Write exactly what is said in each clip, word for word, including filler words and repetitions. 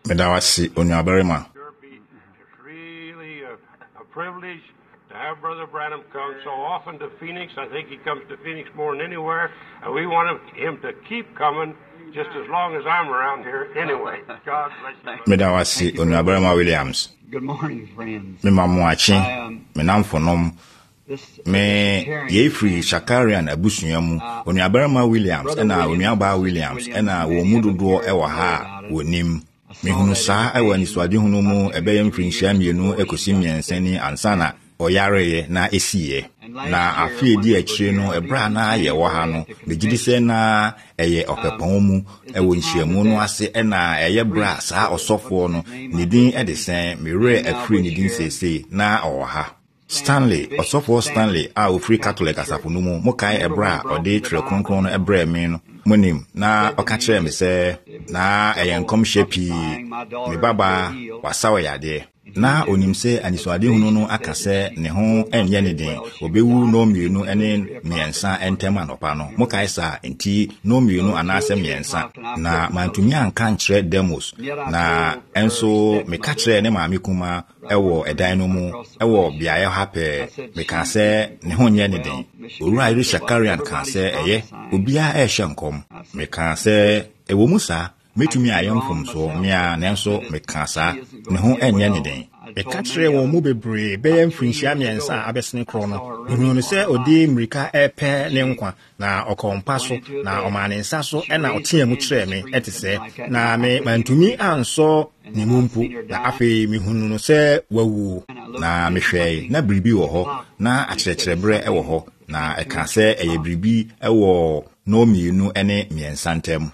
Medawasi Onyaberima. It's really a, a privilege to have Brother Branham come so often to Phoenix. I think he comes to Phoenix more than anywhere, and we want him to keep coming just as long as I'm around here anyway. God bless you. Medawasi Onyaberima Williams. Good morning, friends. Me mamuachi, me namfonom. Me yefri Shakarian abusuamu Onyaberima Williams ena Onyaba Williams ena wo mudodo e wa ha wonim. Me hunu saa e wani swade hunu mu ebeye mfrinhia mienu ekosi miensani ansana oyareye na esiye na afie di akire no ebra na ye wo ha no begidise na eye opepon mu e wo nhyiamu no ase e na eye bra saa osofo no nidin e de sen mere afri nidin sese na owo ha Stanley osofo Stanley a ofri Catholic asafunu mu mokai ebra ode tre kronkron no ebra me no monim na oka kire me se na eye nkom shepi me baba wasawo yade na onimse aniswade hunu no akase ne ho enye ne den obewu no mienu ene miensa entema nopa no mokai sa enti no mienu anase miensa na mantumi anka nkire demos na enso me ka kire ne maami kuma ewo edan no mu ewo biaye hape me ka se ne ho nye ne den owura iri Shakarian ka se eye obia e hye nkom me ka se ewo musa metumi ayamfom so mia nenso me ka sa ne ho enye ne den e katre wo mu bebre be mfrinhia miensa abesene kro no ehunu se odi mrika epe ne nkwa na okompa so na omanensa so e na otia mu kire me etese na me mantumi anso ne mumpu na afi mihunu no se wawu na mehwei na bribi wo ho na akyerɛkyerɛbre e wo ho na e ka se eye bribi e wo no mienu ene miensa ntem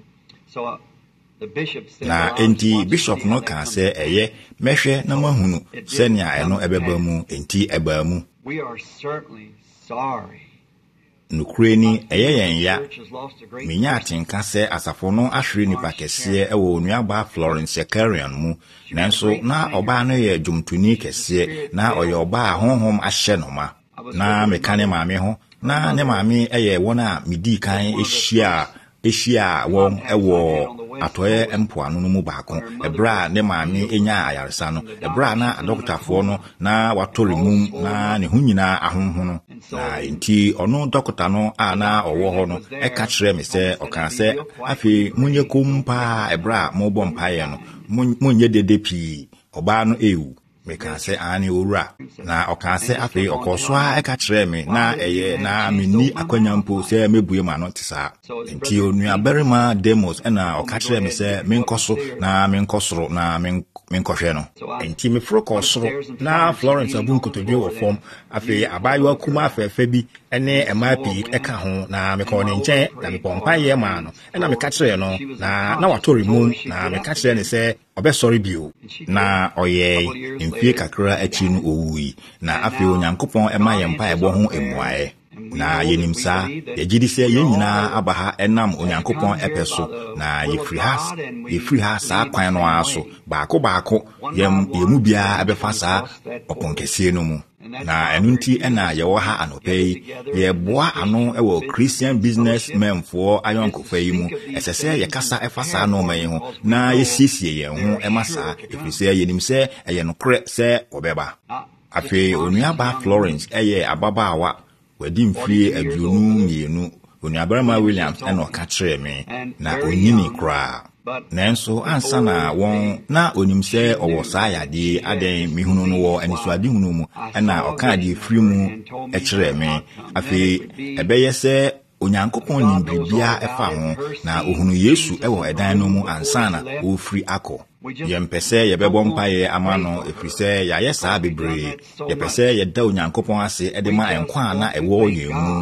na enti bishop no ka se eye mehwe na mahunu se nia eno ebeba mu enti eba mu we are certainly sorry nukreni eye yen ya minya atinka se asafo no ahwere nipa kese ewo onuaba Florence Shakarian mu nanso na oba no ye dwumtuni kese na oye oba honhom ahye no ma na mekane maame ho na ne maame eye wona midi kan ehia ehia won ewo atoye empoano no mu baako ebra ne maame enya ayaresa no ebra na doctorfo no na watori mum na ne ho nyina ahonho no na enti ono doctor no a na owo ho no e ka kire me se oka se afi munye kumpa ebra mo bom paye no munye dede pi oba no ewu me ka se ani owura na oka se afi okoswa e ka kire me na eye na menni akwanyampo se mebue ma no tisa enti Onyaberima demos na oka kire me se menkoso na menkosoro na menkohwe no enti me fro kosoro na Florence abunkotodwe wo form afi abayo akuma afefe bi ene emapi eka ho na me ko ne nchen na me pompa ye ma no na me ka kire no na na watori mum na me ka kire ne se obe sorry bio na oye mfie kakra achi no owui na afi Onyankopon ema ye mpa ebo ho emuae na yenimsa yegidi se yenyina abaha enam Onyankopon epeso na yefri ha yefri ha sa kwan no aso baako baako yem yemu bia abefa sa oponkesie no mu na enunti ena ye wo ha anopei ye boa ano ewo Christian businessmen for ayonkofo yi mu esese ye kasa efasa no man ho na yesiesie ye ho emasa efise yenimse eye no kre se obeba afi Onuaba Florence eye ababaawa wadi mfie aduonu mienu Onyaberima Williams eno ka kire me na onyini kra nanso ansa na won na onimse owo saa yade aden mihunu no wo anisuade hunu mu na oka de firi mu e kire me afi ebeye se Onyankopon ni bibia efa ho na ohunu Yesu ewo edan no mu ansa na ofiri akọ yempese yebebo mpaye amano efrise ya yesa bebre yepese yeda Onyankopon ase edema enkwa na ewo yemu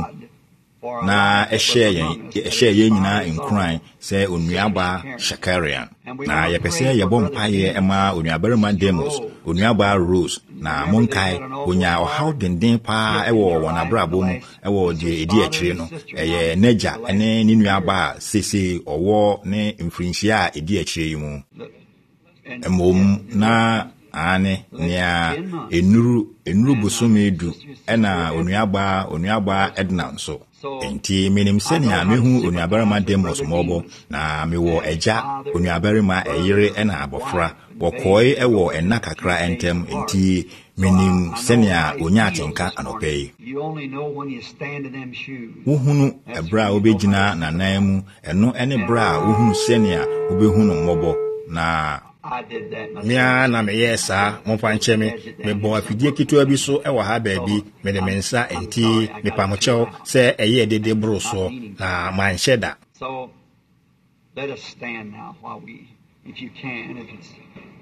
na ehye yen ehye yen nyina enkran se Onuaba Shakarian na yepese yebo mpaye ema Onyaberima demos Onuaba Rose na monkai onya ohaw denden pa ewo wonabrabo mu ewo de edi akire no eye neja ene ni nuaba sese owo ne mfrinhia edi akire yi mu emom na ane nia enuru enuru bosomedu ena Onuaba Onuaba Edna nso enti menim sɛnea mehu onuabarima Demos mmɔbɔ na mewɔ agya onuabarima ɛyere ɛna abɔfra wɔkɔe ɛwɔ ɛna kakra ɛntɛm enti menim sɛnea onya atenka anɔpɛ yi wohunu ɛberɛ a wobɛgyina nanan mu ɛno ɛne berɛ a wohunu sɛnea wobɛhunu mmɔbɔ na mia na meyɛ saa momfa nkyɛ me mebɔ afidie ketewa bi so ɛwɔ ha baabi mede me nsa enti mepamokyɛw sɛ ɛyɛ dede boro so na manhyɛ da. So let us stand now while we, if you can, if it's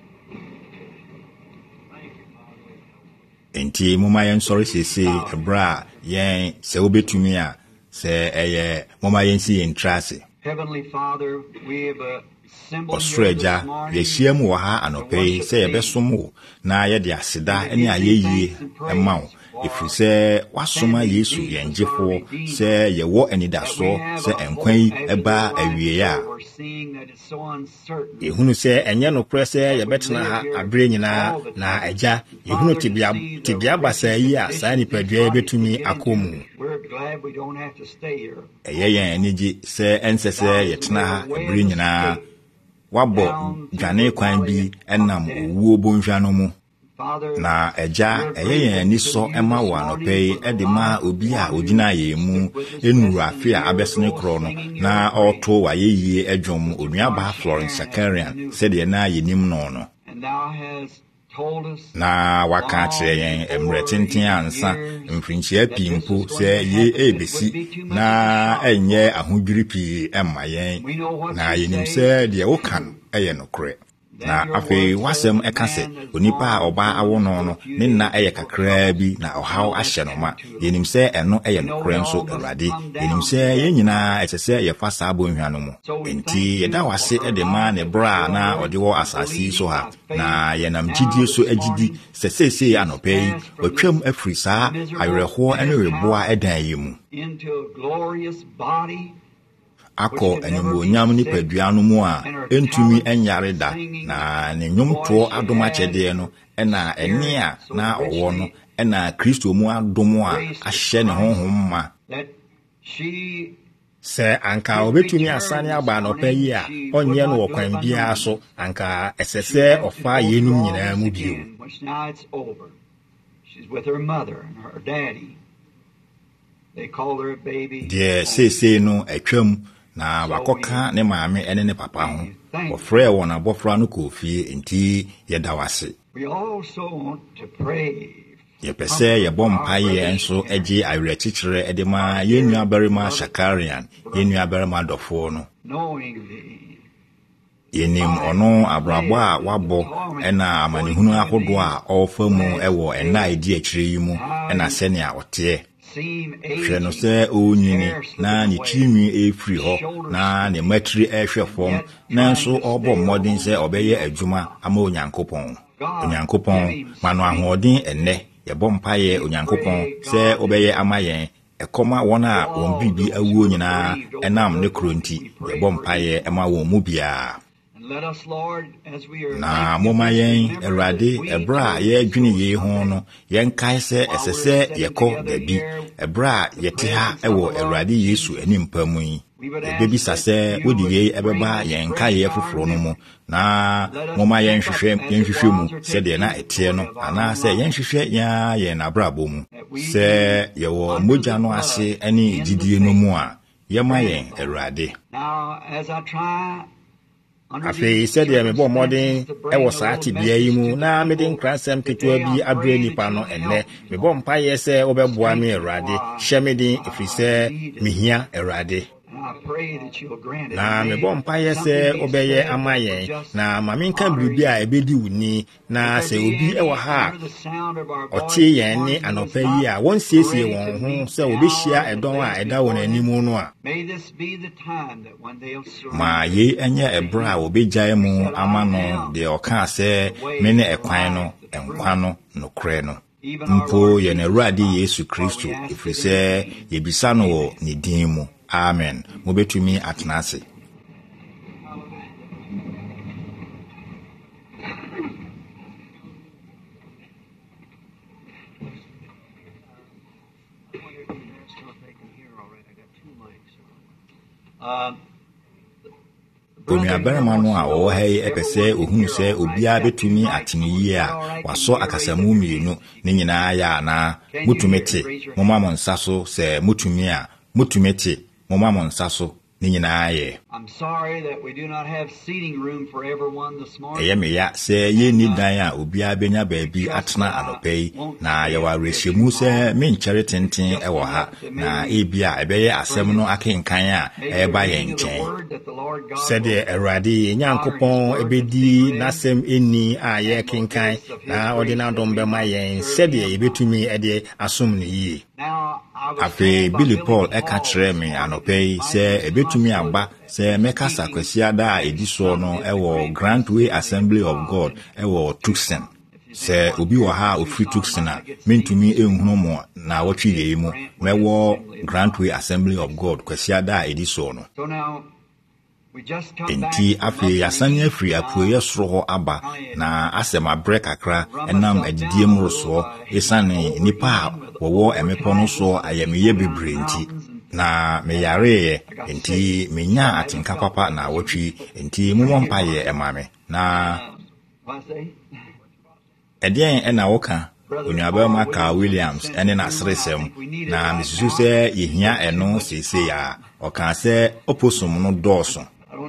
enti moma yɛn sɔre sese ɛberɛ a yɛn sɛ wobɛtumi a sɛ ɛyɛ moma yɛn si yɛn tra ase. Heavenly Father, we have a ɔsoro agya yɛhyia mu wɔ ha anɔpɛ yi sɛ yɛbɛsom wo na yɛde aseda ne ayɛyie ɛma wo ɛfiri sɛ woasoma Yesu yɛn gyefoɔ sɛ yɛwɔ anidasoɔ sɛ nkwa yi ɛba awieeɛ a yɛhunu sɛ ɛnyɛ nokorɛ sɛ yɛbɛtena ha aberɛ nyinaa na agya yɛhunu tebea basaa yi a saa nipadua yɛbɛtumi akɔ mu. ɛyɛ yɛn anigye sɛ ɛnsɛ sɛ yɛtena ha aberɛ nyinaa wabɔ dwane kwan bi ɛnam owuo bɔnhwa no mu na agya ɛyɛ yɛn ani sɔ ɛma wɔ anɔpɛ yi ɛde ma obi a ogyina yɛn mu ɛnuru afe a abɛsene korɔ no na ɔreto wayɛyie adwom onuabaa Florence Shakarian sɛdeɛ na yɛnim no no na waka kyerɛ yɛn mmerɛ tenten ansa mfirinhyia pii mpo sɛ ye ɛbɛsi na ɛnyɛ ahodwiri pii ɛmma yɛn na yɛnim sɛ deɛ woka no ɛyɛ nokorɛ na afei wasɛm ɛka sɛ onipa a ɔbaa awo no no ne nna ɛyɛ kakraa bi na ɔhaw ahyɛ no ma yɛnim sɛ ɛno ɛyɛ nokorɛ nso Awurade yɛnim sɛ yɛn nyinaa ɛsɛ sɛ yɛfa saa bɔnhwa no mu enti yɛda wase ɛde ma ne berɛ a na ɔde wɔ asase yi so ha na yɛnam gyidie so agyidi sɛ seesei anɔpɛ yi watwam afiri saa awerɛhoɔ ne reboa ɛdan yi mu akɔ animuonyam nipadua no mu a entumi ɛnyare da na ne nnwomtoɔ adom akyɛdeɛ no ɛna ɛne a na ɔwɔ no ɛna Kristo mu adom a ahyɛ ne honhom ma sɛ anka obetumi asane aba anɔpɛ yi a ɔnyɛ no wɔ kwan biara so anka ɛsɛ sɛ ɔfa yɛnum nyinaa mu bio. deɛ seesei no atwam na wakɔka ne maame ɛne ne papa ho wɔfrɛ wɔn abɔfra no kɔɔ fie nti yɛda wase yɛpɛ sɛ yɛbɔ mpaeɛ nso agye awerɛkyekyerɛ ɛde ma yɛn nuabarima Shakarian yɛn nuabarima dɔfoɔ no yɛnim ɔno abrabɔ a wabɔ ɛna amanehunu ahodoɔ a ɔrefa mu ɛwɔ ɛna a ɛdi akyire yi mu ɛna sɛnea ɔteɛ hwɛ no sɛ ɔnyini na ne tirinwi ɛfiri hɔ na ne matiri ɛhwɛ fam nanso ɔrebɔ mmɔden sɛ ɔbɛyɛ adwuma ama Onyankopɔn Onyankopɔn ma no ahoɔden ɛnnɛ yɛbɔ mpaeɛ Onyankopɔn sɛ ɔbɛyɛ ama yɛn ɛkɔma wɔn a wɔn biribi awuo nyinaa ɛnam ne kuro nti yɛbɔ mpaeɛ ɛma wɔn mu biara na moma yɛn Awurade ɛberɛ a yɛadwene yei ho no yɛnkae sɛ ɛsɛ sɛ yɛkɔ baabi ɛberɛ a yɛte ha ɛwɔ Awurade Yesu animpa mu yi yɛbɛbisa sɛ wode yei ɛbɛba yɛn nkaeɛ foforɔ no mu na moma yɛnhwehwɛ yɛnhwehwɛ mu sɛdeɛ na ɛteɛ no anaasɛ yɛnhwehwɛ yɛa yɛn abrabɔ mu sɛ yɛwɔ mogya no ase ne gyidie no mu a yɛma yɛn Awurade. afei sɛdeɛ mebɔ mmɔden ɛwɔ saa tebea yi mu na mede nkransɛm ketewa bi abrɛ nnipa no ɛnnɛ mebɔ mpaeɛ sɛ wobɛboa me Awurade hyɛ me den ɛfiri sɛ mehia Awurade na mebɔ mpaeɛ sɛ wobɛyɛ ama yɛn na ma menka biribi a ɛbɛdi wo ni na sɛ obi ɛwɔ ha a ɔte yɛn ne anɔpa yi a wɔnsiesie wɔn ho sɛ wɔbɛhyia ɛdɔn a ɛda wɔn anim no a ma yei ɛnyɛ ɛberɛ a wɔbɛgyae mu ama no deɛ ɔkaa sɛ me ne ɛkwan no ɛnkwa no nokorɛ no mpo yɛn Awurade Yesu Kristo ɛfiri sɛ yɛbisa no wɔ ne din mu. Amen. Mubetumi atena ase. onuabarima no a ɔwɔ ha yi ɛpɛ sɛ ohunu sɛ obiara betumi atene yie a wasɔ akasamu mmienu ne nyinaa yɛ ana mutumi te moma mo nsa so sɛ mutumi a mutumi te moma mo nsa so ne nyinaa yɛ. I'm sorry that we do not have seating room for everyone this morning. ɛyɛ meya sɛ yɛnni dan a obiara benya baabi atena anɔpa yi na yɛwɔ awerɛhyɛmu sɛ menkyɛre tenten ɛwɔ ha na ebia ɛbɛyɛ asɛm no akenkan a ɛyɛba yɛn nkyɛn. sɛdeɛ Awurade Nyankopɔn ebedi n'asɛm enni a yɛkenkan na ɔde n'adɔm bɛma yɛn sɛdeɛ yɛbɛtumi ɛde asom no yie. afei Billy Paul ɛka kyerɛ me anɔpa yi sɛ ɛbɛtumi aba sɛ mɛka sakwasiada a edi soɔ no ɛwɔ Grand Way Assembly of God ɛwɔ Tucson. sɛ obi wɔ ha ofiri Tucson a mentumi ehunu mo na wɔtwe yɛ mu mɛwɔ Grand Way Assembly of God kwasiada a edi soɔ no. enti afei asane afiri apueyɛ soro hɔ aba na asɛm abrɛ kakra ɛnam adidie mu rosoɔ esane nipa a wɔwɔ ɛmepɔ no so ayɛmeyɛ bebree nti na meyareeɛ enti menya atenka papa na wɔtwi enti momɔ mpayɛ ɛma me na ɛdeɛn ɛna woka onuabarima Carl Williams ɛne n'aseresɛm na mesusu sɛ yehia ɛno seesei a ɔka sɛ oposom no dɔɔso.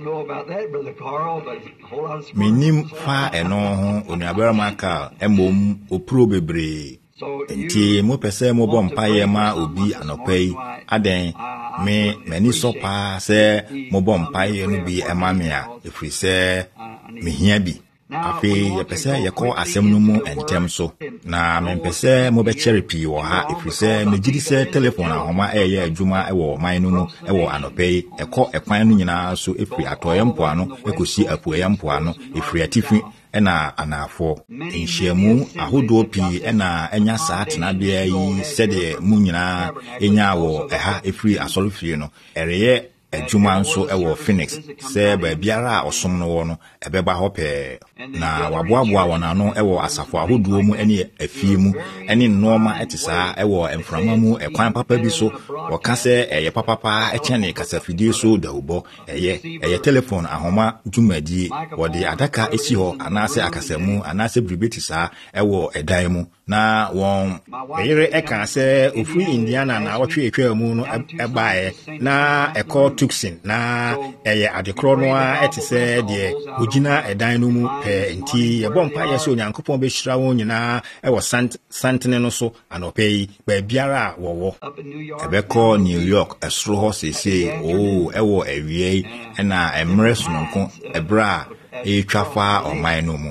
Minim fa ɛno ho onuabarima Carl ɛmom opuro bebree enti mo pɛsɛ mo bɔ mpaeɛ ma obi anɔpa yi adɛn me mani sɔ paa sɛ mo bɔ mpaeɛ no bi ɛma me a ɛfiri sɛ mehia bi. afei yɛpɛ sɛ yɛkɔ asɛm no mu ntɛm so na mempɛ sɛ mobɛkyɛre pii wɔ ha ɛfiri sɛ megyedi sɛ telephone ahoma ɛyɛ adwuma ɛwɔ ɔman no mu ɛwɔ anɔpa yi ɛkɔ ɛkwan no nyinaa so ɛfiri atɔeɛ mpoano ɛkɔsi apueɛ mpoano ɛfiri atifi ɛna anaafo nhyiamu ahodoɔ pii ɛna ɛnya saa tenabea yi sɛdeɛ mu nyinaa ɛnya wɔ ɛha ɛfiri asɔrefie no ɛreyɛ adwuma nso ɛwɔ Phoenix sɛ baabiara a ɔsom no wɔ no ɛbɛba hɔ pɛɛ na waboaboa wɔn ano ɛwɔ asafo ahodoɔ mu ɛne afie mu ɛne nnoɔma ɛte saa ɛwɔ mframa mu ɛkwan papa bi so wɔka sɛ ɛyɛ papapa ɛkyɛne kasafidie so dahubɔ ɛyɛ ɛyɛ telephone ahoma dwumadie wɔde adaka esi hɔ anaasɛ akasamu anaasɛ biribeti saa ɛwɔ ɛdan mu na wɔn ɛyere ɛka sɛ ofiri Indiana na wɔtwe etwa mu no ɛbaeɛ na ɛkɔ Tucson na ɛyɛ adekorɔ no a ɛte sɛ deɛ ogyina ɛdan no mu pɛɛ nti yɛbɔ mpaeɛ sɛ Onyankopɔn bɛhyira wɔn nyinaa ɛwɔ sant santene no so anɔpa yi baabiara a wɔwɔ. ɛbɛkɔ New York ɛsoro hɔ seesei oo ɛwɔ awia yi ɛna ɛmmerɛ sononko ɛberɛ a ɛretwa fa ɔman no mu.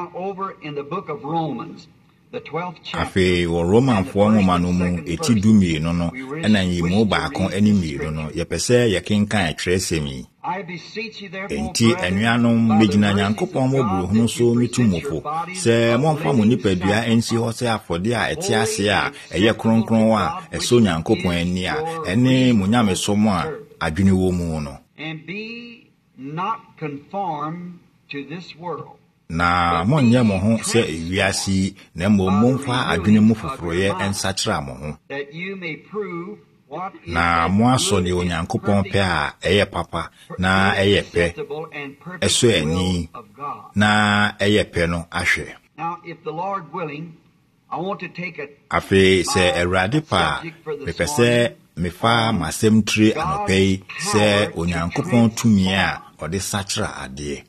afei wɔ Romanfoɔ nwoma no mu eti du mmienu no ɛna nyimu baako ne mmienu no yɛpɛ sɛ yɛkenkan Kyerɛwsɛm yi. enti anuanom megyina Nyankopɔn mmɔborɔhunu so metu mofo sɛ momfa mo nipadua nsi hɔ sɛ afɔde a ɛte ase a ɛyɛ kronkron a ɛsɔ Nyankopɔn ani a ɛne mo nyamesom a adwene wɔ mu no. na monyɛ mo ho sɛ ewiase na mmom momfa adwene mu foforoyɛ nsakyera mo ho na mo asɔ ne Onyankopɔn pɛ a ɛyɛ papa na ɛyɛ pɛ ɛsɔ ani na ɛyɛ pɛ no ahwɛ. afei sɛ Awurade pa a mepɛ sɛ mefa m'asɛm tire anɔpa yi sɛ Onyankopɔn tumi a ɔde sakyera adeɛ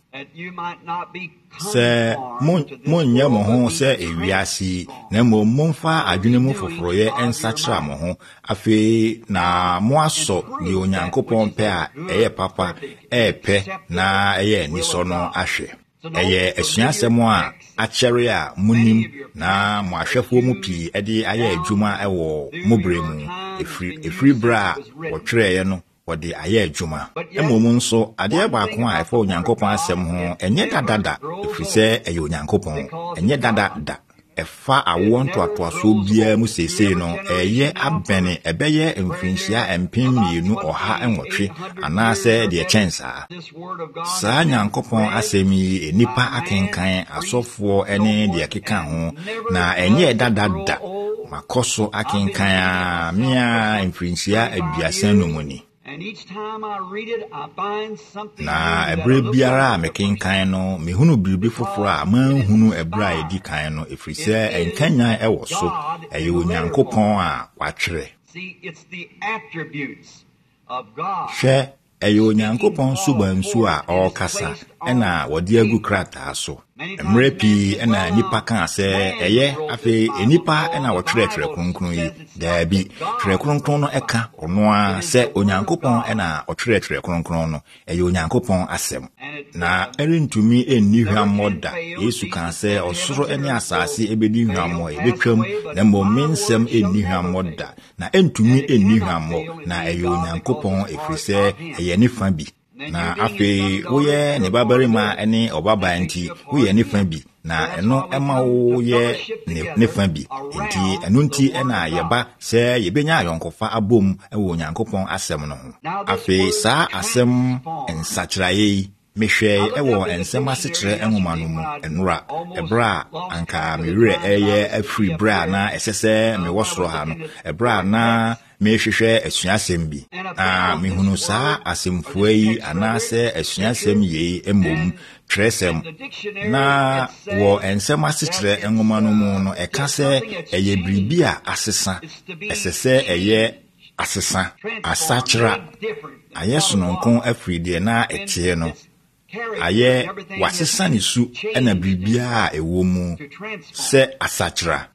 sɛ monyɛ mo ho sɛ ewiase na mmom momfa adwene mu foforoyɛ nsakyera mo ho afei na mo asɔ ne Onyankopɔn pɛ a ɛyɛ papa ɛɛpɛ na ɛyɛ anisɔ no ahwɛ. ɛyɛ asuasɛm a akyɛre a munim na mo ahwɛfoɔ mu pii ɛde ayɛ adwuma ɛwɔ mo bere mu efiri efiri bere a wɔtwerɛeɛ no wɔde ayɛ adwuma. Mmom nso adeɛ baako a ɛfa Onyankopɔn asɛm ho ɛnyɛ dadada efiri sɛ ɛyɛ Onyankopɔn ɛnyɛ dadada ɛfa awoɔ ntoatoasoɔ biara mu seesei no ɛyɛ abɛne ɛbɛyɛ mfirinhyia mpem mmienu ɔha nwɔtwe anaasɛ deɛ kyɛn saa. saa Nyankopɔn asɛm yi nipa akenkan asɔfoɔ ɛne deɛ keka ho na ɛnyɛ dadada makɔ so akenkan a mea mfirinhyia aduasa no mu ni. na ebere biara mekenkan no mehunu biribi foforo a manhunu ebere a edi kan no efrise enkanyan ewo so eye onyankopon a watwere hwɛ eye onyankopon subansu a ɔkasa ɛna wɔde agu krataa so mmerɛ pii ɛna nipa ka sɛ ɛyɛ afei enipa ɛna wɔtwerɛ twerɛ kronkron yi daabi twerɛ kronkron no ɛka ɔno a sɛ onyankopɔn ɛna ɔtwerɛ twerɛ kronkron no ɛyɛ onyankopɔn asɛm na ɛrentumi enni hwammɔ da yesu ka sɛ ɔsoro ɛne asase ebedi hwammɔ ebetwam na mmom me nsɛm enni hwammɔ da na ɛntumi enni hwammɔ na ɛyɛ onyankopɔn efiri sɛ ɛyɛ ne fa bi na afei woyɛ ne babarima ɛne ɔbaba nti woyɛ ne fa bi na ɛno ɛma woyɛ ne fa bi nti ɛno nti ɛna yɛba sɛ yɛbɛnya ayɔnkofa abom ɛwɔ onyankopɔn asɛm no ho afei saa asɛm nsakyerɛeɛ yi mehwɛ ɛwɔ nsɛm asekyerɛ nwoma no mu ɛnora ɛbra anka mewerɛ ɛyɛ afiri bra na ɛsɛ sɛ mewɔ soro ha no ɛbra na mehwehwɛ asuasɛm bi a mehunu saa asɛmfua yi anaasɛ asuasɛm yei mmom twerɛsɛm na wɔ nsɛm asekyerɛ nwoma no mu no ɛka sɛ ɛyɛ biribi a asesa ɛsɛ sɛ ɛyɛ asesa asakyera ayɛ sononko afiri deɛ na ɛteɛ no ayɛ wasesa ne su ɛna biribiara a ɛwɔ mu sɛ asakyera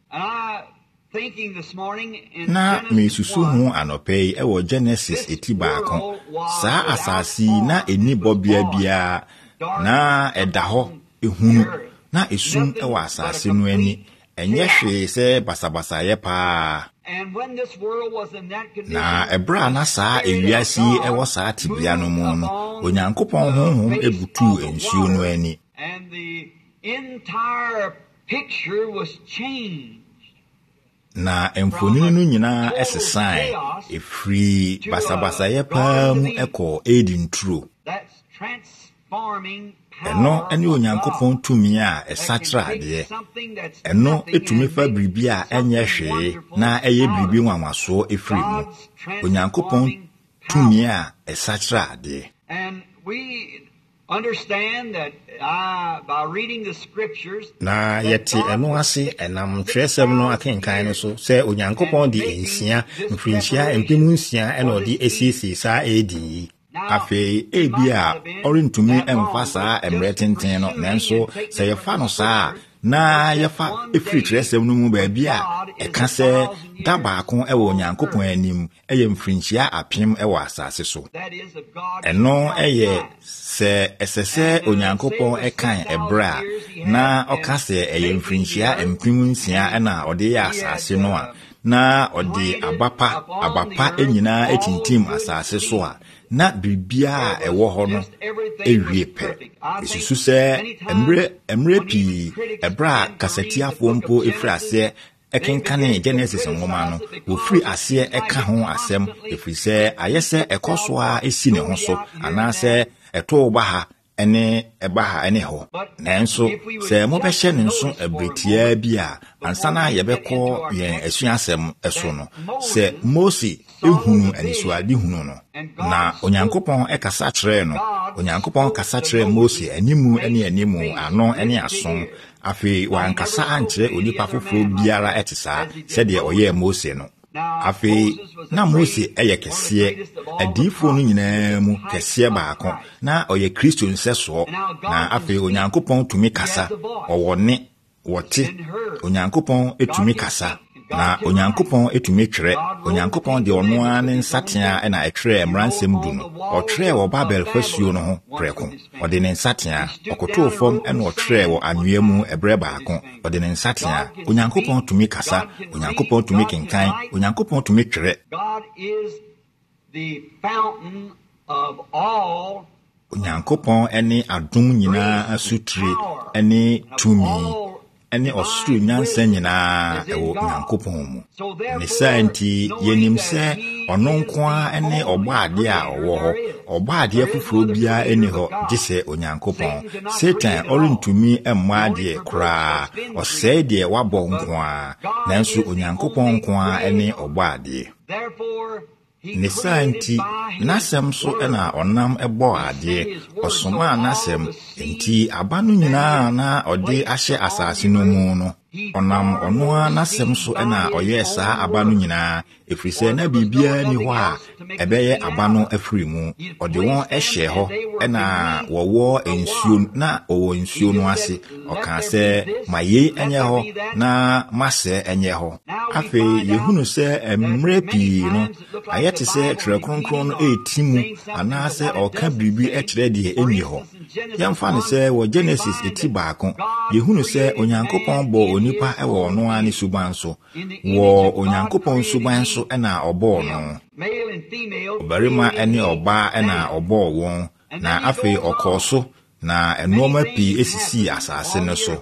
na mesusu ho anɔpɛ yi ɛwɔ Genesis eti baako saa asase na eni bɔbea biara na ɛda hɔ ehunu na esum ɛwɔ asase no ani ɛnyɛ hwee sɛ basabasayɛ paa na ɛbra na saa ewiase ɛwɔ saa tibia no mu no onyankopɔn honhom ebutu nsuo no ani na mfonini no nyinaa ɛsesae efiri basabasayɛ paa mu ɛkɔ Eden turo ɛno ɛne onyankopɔn tumi a ɛsakyera adeɛ ɛno etumi fa biribi a ɛnyɛ hwee na ɛyɛ biribi nwanwasoɔ efiri mu onyankopɔn tumi a ɛsakyera adeɛ na yɛte ɛno ase ɛnam twerɛsɛm no akenkan no so sɛ onyankopɔn de nsia mfirinhyia mpem nsia ɛna ɔde asiesie saa Eden yi afei ebi a ɔrentumi ɛmfa saa mmerɛ tenten no nanso sɛ yɛfa no saa na yɛfa efiri twerɛsɛm no mu baabi a ɛka sɛ da baako ɛwɔ onyankopɔn anim ɛyɛ mfirinhyia apem ɛwɔ asase so ɛno ɛyɛ sɛ ɛsɛ sɛ onyankopɔn ɛkan ɛbrɛ a na ɔka sɛ ɛyɛ mfirinhyia mpem nsia ɛna ɔde yɛ asase no a na ɔde abapa abapa nyinaa etintim asase so a na biribiara ɛwɔ hɔ no ewie pɛ esusu sɛ mmerɛ mmerɛ pii ɛbrɛ a kasatiafoɔ mpo efiri aseɛ ɛkenkane Genesis nwoma no wofiri aseɛ ɛka ho asɛm efiri sɛ ayɛ sɛ ɛkɔ so a esi ne ho so anaasɛ ɛtoo ba ha ɛne ɛba ha ɛne hɔ nanso sɛ mobɛhyɛ ne nso abretia bi a ansa na yɛbɛkɔ yɛn asuasɛm ɛso no sɛ Mose ehunu anisuade hunu no na onyankopɔn ɛkasa kyerɛɛ no onyankopɔn kasa kyerɛɛ Mose animu ɛne animu ano ɛne aso afei wankasa ankyerɛ onipa foforɔ biara ɛte saa sɛdeɛ ɔyɛɛ Mose no afei na Mose ɛyɛ kɛseɛ adiifoɔ no nyinaa mu kɛseɛ baako na ɔyɛ Kristo nsɛsoɔ na afei onyankopɔn tumi kasa ɔwɔ ne wɔte onyankopɔn etumi kasa na onyankopɔn etumi twerɛ onyankopɔn de ɔno ara ne nsatea ɛna ɛtwerɛ mmaransɛm du no ɔtwerɛ wɔ Babel fasuo no ho prɛko ɔde ne nsatea ɔkotoo fam ɛna ɔtwerɛ wɔ anwea mu ɛbrɛ baako ɔde ne nsatea onyankopɔn tumi kasa onyankopɔn tumi kenkan onyankopɔn tumi twerɛ onyankopɔn ɛne adom nyinaa asutire ɛne tumi ɛne ɔsoro nyansa nyinaa ɛwɔ Nyankopɔn mu ne saa nti yɛnim sɛ ɔno nko a ɛne ɔbɔ adeɛ a ɔwɔ hɔ ɔbɔ adeɛ foforɔ biara ɛni hɔ gye sɛ Onyankopɔn Satan ɔrentumi ɛmmɔ adeɛ koraa ɔsɛe deɛ wabɔ nko a nanso Onyankopɔn nko a ɛne ɔbɔ adeɛ Nisanti nasem so ena onam ebo ade osoma nasem enti abanu nyina na ode ahye asase no mu no onam onoa nasem so ena oye saa abanu nyina efrise na bibia ni ho a ebeye abanu afiri mu ode won ehye ho ena wowo ensuo na owo ensuo no ase oka se maye enye ho na mase enye ho afi yehunu se emre pi no ayete se tire kronkron no etimu anase oka bibi ekire de eni ho yamfa ne se wo Genesis eti baako yehunu se onyankopon bo onipa ewo ono ani suban so wo onyankopon suban so ena obo no obarima ene oba ena obo won na afi okoso na enoma pi esisi asase no so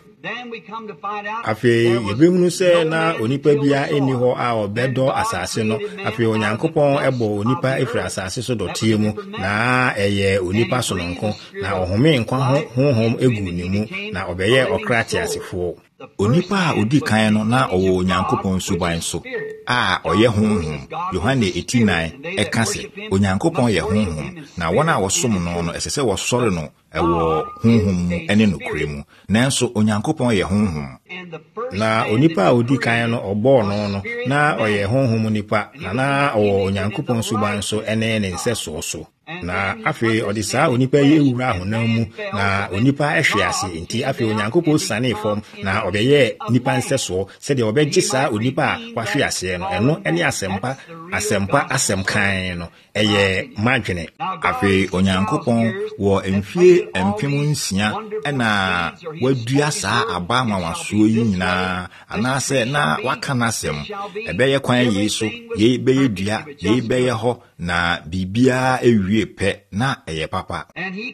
afi yebehunu se na onipa bia eni ho a obedo asase no afi onyankopon ebo onipa efri asase so dotie mu na eye onipa sononko na ohome nkwa ho honhom egu ni mu na obeye okrati asefo onipa a odi kan no na owo onyankopon suban so a oye honhom Yohane eighteen nine eka se onyankopon ye honhom na wona wosom no no esese wosore no ewo honhom mu ene no kremu nanso onyankopon ye honhom na onipa a odi kan no obo no no na oye honhom nipa na na owo onyankopon suban so ene ne nseso so na afi odisa onipa ye ewura ahonam mu na onipa ehwe ase enti afi onyankopon sane form na obeye nipa nseso se de obegye sa onipa wahwe ase no eno ene asempa asempa asemkan no eye madwene afi onyankopon wo emfie empemu nsia ena wadua sa aba mawaso yi nyina anase na waka nasem ebeye kwan yeso ye beye dua ye beye ho na bibia ewie pe na eye papa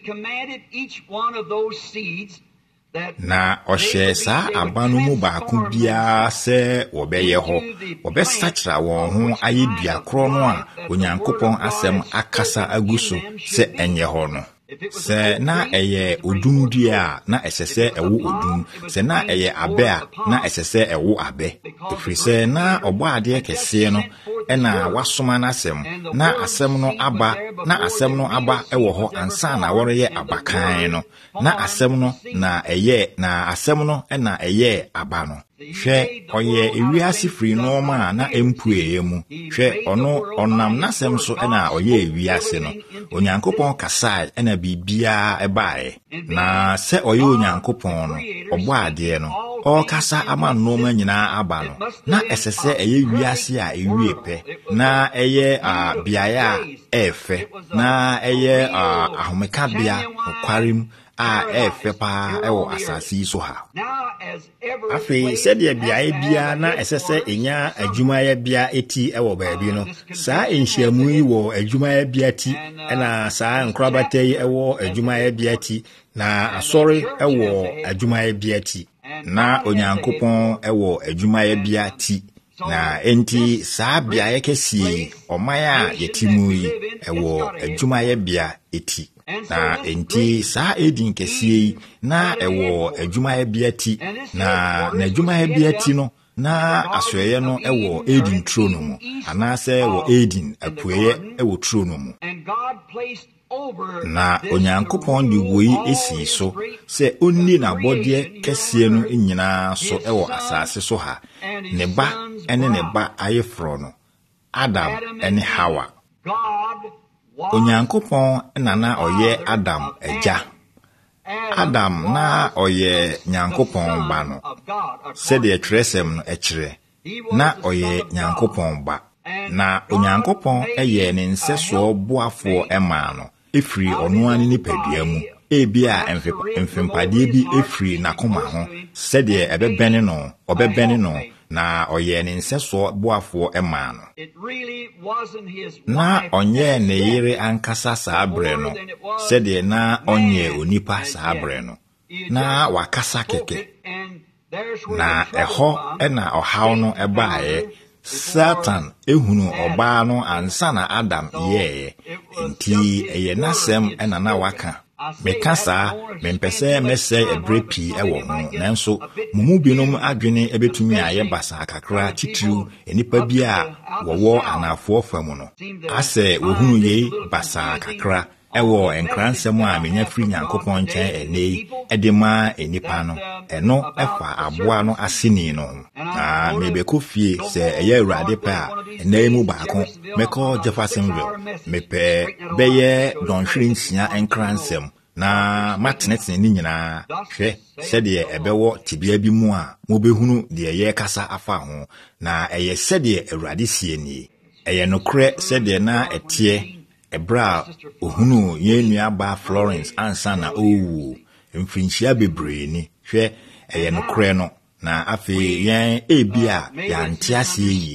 na oshe sa abanu mu baako bia se wobeye ho obesachira won ho ayedua kro no a onyankopon asem akasa aguso se enye ho no se na eye odumdua na esese ewo odum se na eye abe a na esese ewo abe efrise na obo ade kese no ena wasoma na asem na asem no aba na asem no aba ewo ho ansa na woreye abakan no na asem no na eye na asem no ena eye aba no hwe oye ewiase free no ma na empueye mu hwe ono onam nasem so ena oye ewiase no onyankopon kasai ena bibia ebae na se oye onyankopon no obo ade no o kasa ama no ma nyina aba no na esese eye wiase a ewie pe na eye a biaya efe na eye a ahomeka bia okwarim a efe pa ewo asasi so ha afi sede bia bia na esese enya adwumaye bia eti ewo baabi no saa enhyiamu yi wo adwumaye bia ti na saa nkrabata yi ewo adwumaye bia ti na asori ewo adwumaye bia ti na onyankopon ewo adwumaye bia ti na enti saa bia yekesie omaya yetimu yi ewo adwumaye bia eti na enti saa edin kesie na ewo adwumaye bia ti na na adwumaye bia ti no na asoye no ewo edin trono mu anase ewo edin apueye ewo trono mu na onyankopon di woyi esi so se onni na bodie kesie no nyina so ewo asase so ha ne ba ene ne ba ayefro no Adam ene Hawa onyankopon na na oye Adam eja Adam na oye nyankopon ba no se de tresem no ekire na oye nyankopon ba na onyankopon eye ne nseso boafo ema no efiri ono ani ni padua mu ebia emfempade bi efiri na koma ho se de ebebene no obebene no na oye ne nseso boafo ema no na onye ne yire ankasa sabre no se de na onye onipa sabre no na wakasa keke na eho ena ohaw no ebaaye Satan ehunu oba no ansa na Adam ye enti eye nasem ena na waka meka saa mempɛsɛ mɛsɛ ebre pii ɛwɔ ho nanso mumu binom adwene ebetumi ayɛ basa kakra titiriw enipa bi a wɔwɔ anafoɔ famu no asɛ wohunu yei basa kakra ɛwɔ enkransɛm a menya firi Nyankopɔn nkyɛn ɛnɛ yi ɛde ma enipa no ɛno ɛfa aboa no aseni no na mebɛkɔ fie sɛ ɛyɛ Awurade pɛ a ɛnɛ mu baako mɛkɔ Jeffersonville mepɛ bɛyɛ dɔnhwere nsia enkransɛm na matenetene ni nyinaa hwɛ sɛdeɛ ɛbɛwɔ tibia bi mu a mobɛhunu deɛ yɛ kasa afa ho na ɛyɛ sɛdeɛ Awurade sie ni ɛyɛ nokorɛ sɛdeɛ na ɛteɛ Ebra ohunu ye nua ba Florence ansa na owu mfinchia bebree ni hwɛ ɛyɛ nokorɛ no na afi yɛn ebi a yɛante ase yi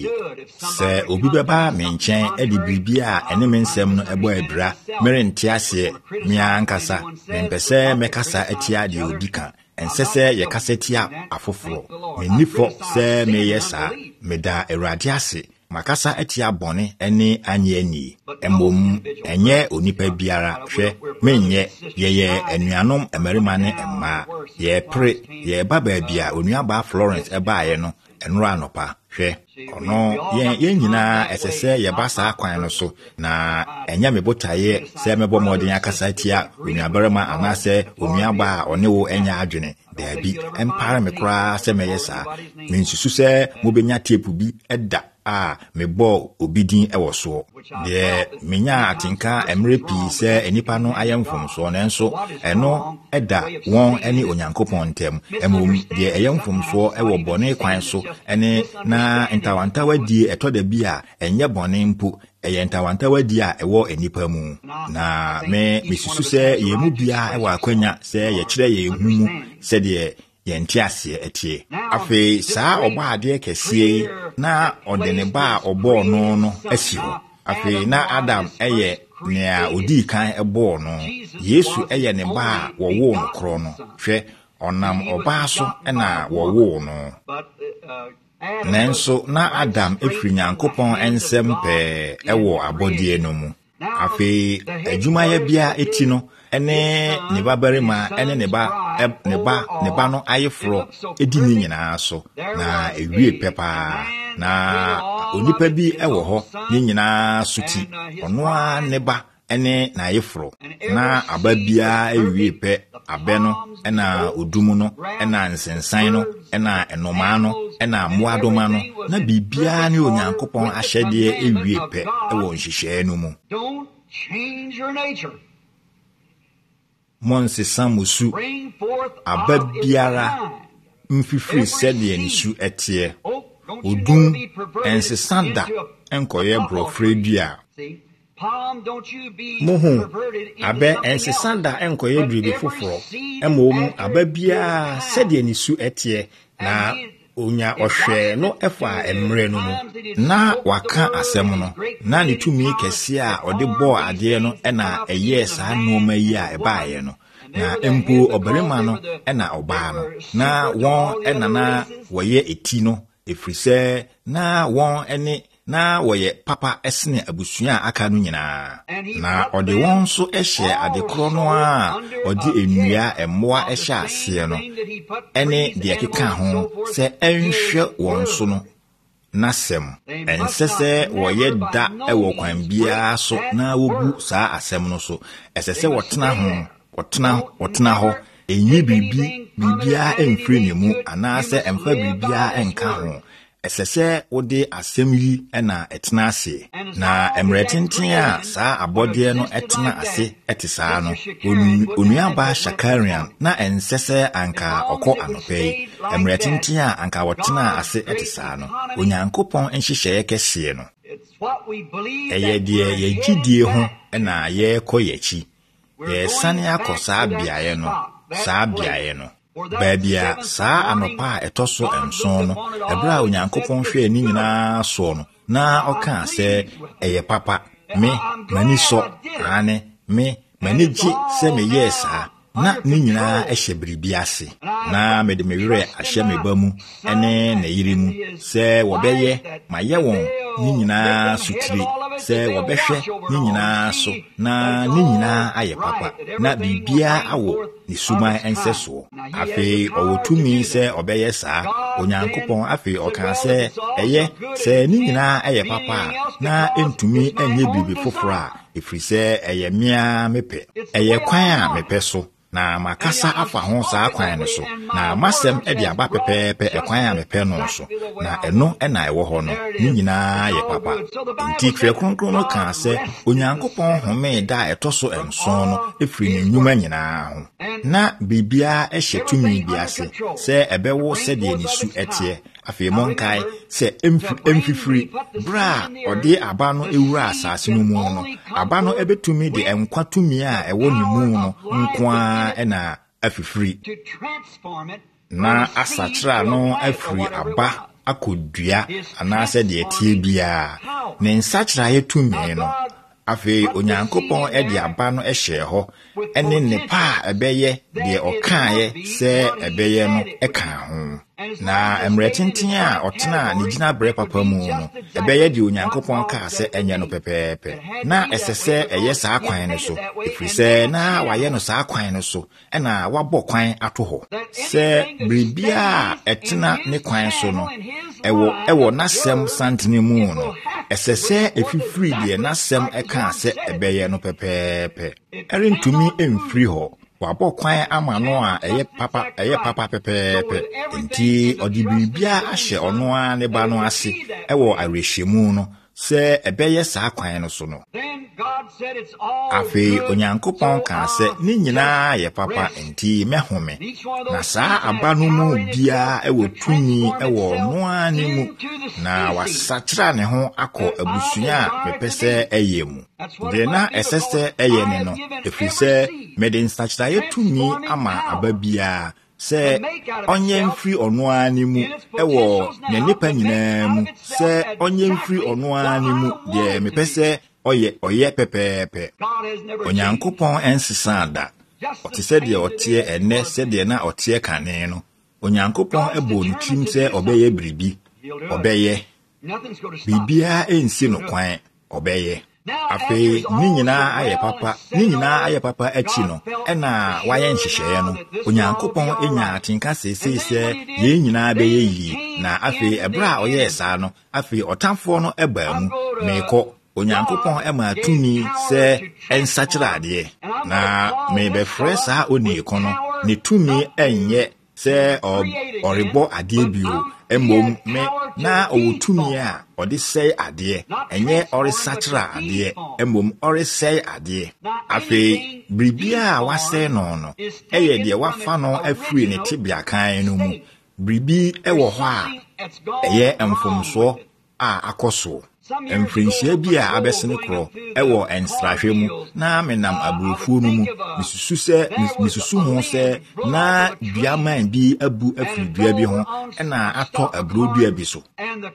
sɛ obi bɛba me nkyɛn ade biribi a ɛne me nsɛm no ɛbɔ adura merente ase mia nkasa mempɛsɛ mɛkasa atia de obi ka ɛnsɛ sɛ yɛkasa tia afoforo menifo sɛ meyɛ saa meda Awurade ase makasa atia bɔne ɛne anye ani emmom ɛnyɛ onipa biara hwɛ menyɛ yɛyɛ anuanom mmarima ne mmaa yɛpre yɛba baabi a onuaba Florence ɛbaayɛ no ɛnora anopa hwɛ ɔno yɛn yɛn nyinaa ɛsɛ sɛ yɛba saa kwan no so na ɛnyɛ me botaeɛ sɛ mɛbɔ mmɔden akasa tia onuabarima anaasɛ onuaba a ɔne wo ɛnyɛ adwene daabi ɛmpare me koraa sɛ mɛyɛ saa mensusu sɛ mobɛnya teepu bi ɛda a mebɔ obi din ɛwɔ so deɛ menya atenka emre pii sɛ enipa no ayɛ mfomso nanso ɛno ɛda wɔn ɛne Onyankopɔn ntɛm emom deɛ ɛyɛ mfomso ɛwɔ bɔne kwan so ɛne na ntawantawa die ɛtɔ da bi a ɛnyɛ bɔne mpo ɛyɛ ntawantawa die a ɛwɔ enipa mu na me mesusu sɛ yɛn mu bia ɛwɔ akwanya sɛ yɛkyerɛ yɛn hu mu sɛdeɛ yɛnte aseɛ ɛtie afei saa ɔbɔ adeɛ kɛseɛ na ɔde ne ba a ɔbɔɔ no no asi hɔ afei na Adam ɛyɛ nea odii kan ɛbɔɔ no Yesu ɛyɛ ne ba a wɔwoo no korɔ no hwɛ ɔnam ɔbaa so ɛna wɔwoo no nanso na Adam efiri Nyankopɔn ensɛm pɛɛ ɛwɔ abɔdeɛ no mu afei adwumayɛ bia eti no ene ne babarima ene ne ba ne ba ne ba no ayeforo edi ni nyinaa so na ewie pepa na onipa bi ɛwɔ hɔ ni nyinaa suti ɔno a ne ba ene na ayeforo na aba bia ewie pɛ abɛ no ɛna odumu no ɛna nsensan no ɛna enoma no ɛna moadoma no na bibia ne Onyankopɔn ahyɛdeɛ ewie pɛ ɛwɔ nhyehyɛe no mu. Don't change your nature. Monsesa musu aba biara mfifiri sɛdeɛ nisu ɛteɛ odum ensesa da enkoyɛ brofre dua mohu abe ensesa da enkoyɛ biribi foforo emom aba biara sɛdeɛ nisu ɛteɛ na onya ɔhwɛ no ɛfa emre no mu na waka asɛm no na ne tumi kɛse a ɔde bɔɔ adeɛ no ɛna ɛyɛ saa nneɛma yi a ɛbaayɛ no na empo ɔbarima no ɛna ɔbaa no na wɔn ɛna na wɔyɛ eti no efrisɛ na wɔn ɛne na wɔyɛ papa ɛsene abusua a aka no nyinaa na ɔde wɔn nso ɛhyɛ adekorɔ no a ɔde ennua ɛmmoa ɛhyɛ aseɛ no ɛne deɛ keka ho sɛ ɛnhwɛ wɔn so no nasɛm ɛnsɛ sɛ wɔyɛ da ɛwɔ kwan biara so na wogu saa asɛm no so ɛsɛ sɛ wɔtena ho wɔtena wɔtena hɔ enyi biribi biribiara ɛmfiri ne mu anaasɛ ɛmfa biribiara ɛnka ho ɛsɛ sɛ wode asɛm yi ɛna ɛtena ase na mmerɛtenten a saa abɔdeɛ no ɛtena ase ɛte saa no onuaba Shakarian na ɛnsɛ sɛ anka ɔkɔ anɔpɛ yi mmerɛtenten a anka wɔtena ase ɛte saa no Onyankopɔn nhyehyɛeɛ kɛseɛ no ɛyɛ deɛ yɛgyidie ho ɛna yɛrekɔ yɛkyi yɛsane akɔ saa beaeɛ no saa beaeɛ no baabi a saa anɔpa a ɛtɔ so nson no ɛbra a Onyankopɔn hwɛ ni nyinaa so no na ɔka sɛ ɛyɛ papa me mani sɔ ane me mani gye sɛ meyɛ saa na ne nyinaa ɛhyɛ biribi ase na mede me werɛ ahyɛ me ba mu ɛne ne yere mu sɛ wɔbɛyɛ mayɛ wɔn ne nyinaa sutiri sɛ wɔbɛhwɛ ne nyinaa so na ne nyinaa ayɛ papa na bibia awo ne suman ɛnsɛsoɔ afei ɔwɔ tumi sɛ ɔbɛyɛ saa onyankopɔn afei ɔka sɛ ɛyɛ sɛ ne nyinaa ayɛ papa na entumi ɛnyɛ biribi foforɔ a ɛfiri sɛ ɛyɛ mmea mepɛ ɛyɛ kwan a mepɛ so na makasa afa ho saa kwan no so na masɛm ɛde aba pɛpɛɛpɛ ɛkwan a mepɛ no so na ɛno ɛna ɛwɔ hɔ no ne nyinaa yɛ papa nti Twerɛ Kronkron no kaa sɛ onyankopɔn homee da a ɛtɔ so nson no ɛfiri ne nnwuma nyinaa ho na biribiara ɛhyɛ tumi bi ase sɛ ɛbɛwo sɛdeɛ ne su ɛteɛ afei monkae sɛ ɛmfifiri bra a ɔde aba no ewura asase no mu no aba no ɛbɛtumi de ɛnkwa tumi a ɛwɔ ne mu no nkoa ɛna afifiri na asakyera no afiri aba akɔdua anaasɛ deɛ tie biara ne nsakyerɛeɛ tumi no afei onyankopɔn ɛde aba no ɛhyɛ hɔ ɛne nnepa a ɛbɛyɛ deɛ ɔkaeɛ sɛ ɛbɛyɛ no ɛka ho na mmerɛ tenten a ɔtena ne gyina berɛ papa mu no ɛbɛyɛ deɛ onyankopɔn kaa sɛ ɛnyɛ no pɛpɛɛpɛ na ɛsɛ sɛ ɛyɛ saa kwan no so ɛfiri sɛ na wayɛ no saa kwan no so ɛna wabɔ kwan ato hɔ sɛ biribiara a ɛtena ne kwan so no ɛwɔ ɛwɔ n'asɛm santene mu no ɛsɛ sɛ ɛfifiri deɛ n'asɛm ɛkaa sɛ ɛbɛyɛ no pɛpɛɛpɛ ɛrentumi ɛmfiri hɔ wabɔ kwan ama no a ɛyɛ papa ɛyɛ papa pɛpɛɛpɛ nti ɔde biribiara ahyɛ ɔno a ne ba no ase ɛwɔ awerɛhyɛmu no sɛ ɛbɛyɛ saa kwan no so no afei onyankopɔn kaa sɛ ne nyinaa yɛ papa nti mɛhome na saa aba no mu biara ɛwɔ tumi ɛwɔ ɔno a ne mu na wasakyera ne ho akɔ abusua a mepɛ sɛ ɛyɛ mu deɛ na ɛsɛ sɛ ɛyɛ ne no ɛfiri sɛ mede nsakyerɛeɛ tumi ama aba biara sɛ ɔnyɛ mfiri ɔno ara ne mu ɛwɔ ne nipa nyinaa mu sɛ ɔnyɛ mfiri ɔno ara ne mu deɛ mepɛ sɛ ɔyɛ ɔyɛ pɛpɛɛpɛ onyankopɔn ɛnsesa da ɔte sɛ deɛ ɔteɛ ɛnɛ sɛdeɛ na ɔteɛ kane no onyankopɔn ɛbɔ ne tirim sɛ ɔbɛyɛ biribi ɔbɛyɛ biribiara ɛnsi no kwan ɔbɛyɛ afei ne nyinaa ayɛ papa ne nyinaa ayɛ papa akyi no ɛna wayɛ nhyehyɛeɛ no onyankopɔn ɛnya atenka seesei sɛ yɛn nyinaa bɛyɛ yie na afei ɛberɛ a ɔyɛɛ saa no afei ɔtamfoɔ no ɛbaa mu meekɔ onyankopɔn ɛma tumi sɛ ɛnsakyerɛ adeɛ na mebɛfrɛ saa oniiko no ne tumi ɛnyɛ sɛ ɔrebɔ adeɛ bio mmom me na ɔwɔ tumi a ɔde sɛe adeɛ ɛnyɛ ɔresakyerɛ adeɛ mmom ɔresɛe adeɛ afei biribiara a wasɛe no no ɛyɛ deɛ wafa no afiri ne tebea kan no mu biribi ɛwɔ hɔ a ɛyɛ mfomsoɔ a akɔ so mfirinhyia bi a abɛsene korɔ ɛwɔ nsrahwɛ mu na menam aburofuo no mu misusu sɛ misusu ho sɛ na duaman bi abu afiri dua bi ho ɛna atɔ aburo dua bi so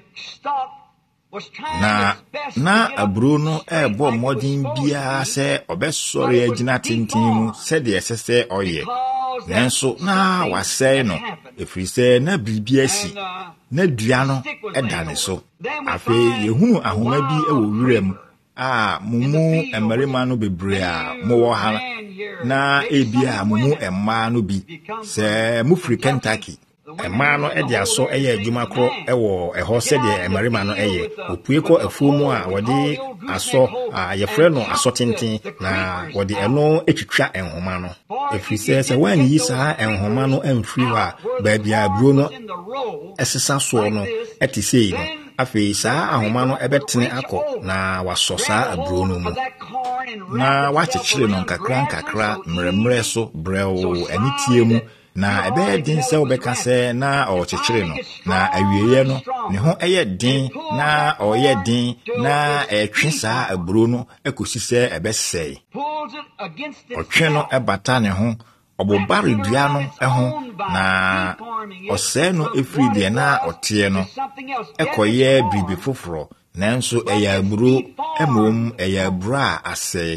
na na aburo no ɛbɔ mmɔden biara sɛ ɔbɛsɔre agyina tenten mu sɛdeɛ ɛsɛ sɛ ɔyɛ nanso na wasɛe no ɛfiri sɛ na biribi asi na dua no ɛda ne so afei yɛhunu ahoma bi ɛwɔ wura mu a mo mu mmarima no bebree a mowɔ ha na ebia mo mu mmaa no bi sɛ mufiri Kentucky mmaa no ɛde asɔ ɛyɛ adwuma korɔ ɛwɔ ɛhɔ sɛdeɛ mmarima no ɛyɛ opue kɔ afuo mu a wɔde asɔ a yɛfrɛ no asɔ tenten na wɔde ɛno etwitwa nhoma no ɛfiri sɛ sɛ wɔanyi saa nhoma no amfiri hɔ a baabi a aburo no ɛsesa soɔ no ɛte sei no afei saa ahoma no ɛbɛtene akɔ na wasɔ saa aburo no mu na wakyekyere no nkakra nkakra mmerɛmmerɛ so brɛw anitie mu na ɛbɛyɛ den sɛ wobɛka sɛ na ɔkyekyere no na awieɛ no ne ho ɛyɛ den na ɔyɛ den na ɛtwe saa aburo no ekosi sɛ ɛbɛsɛe ɔtwe no ɛbata ne ho ɔbobare dua no ɛho na ɔsɛe no efiri deɛ na ɔteɛ no ɛkɔyɛ biribi foforɔ nanso ɛyɛ aburo ɛmom ɛyɛ aburo a asɛe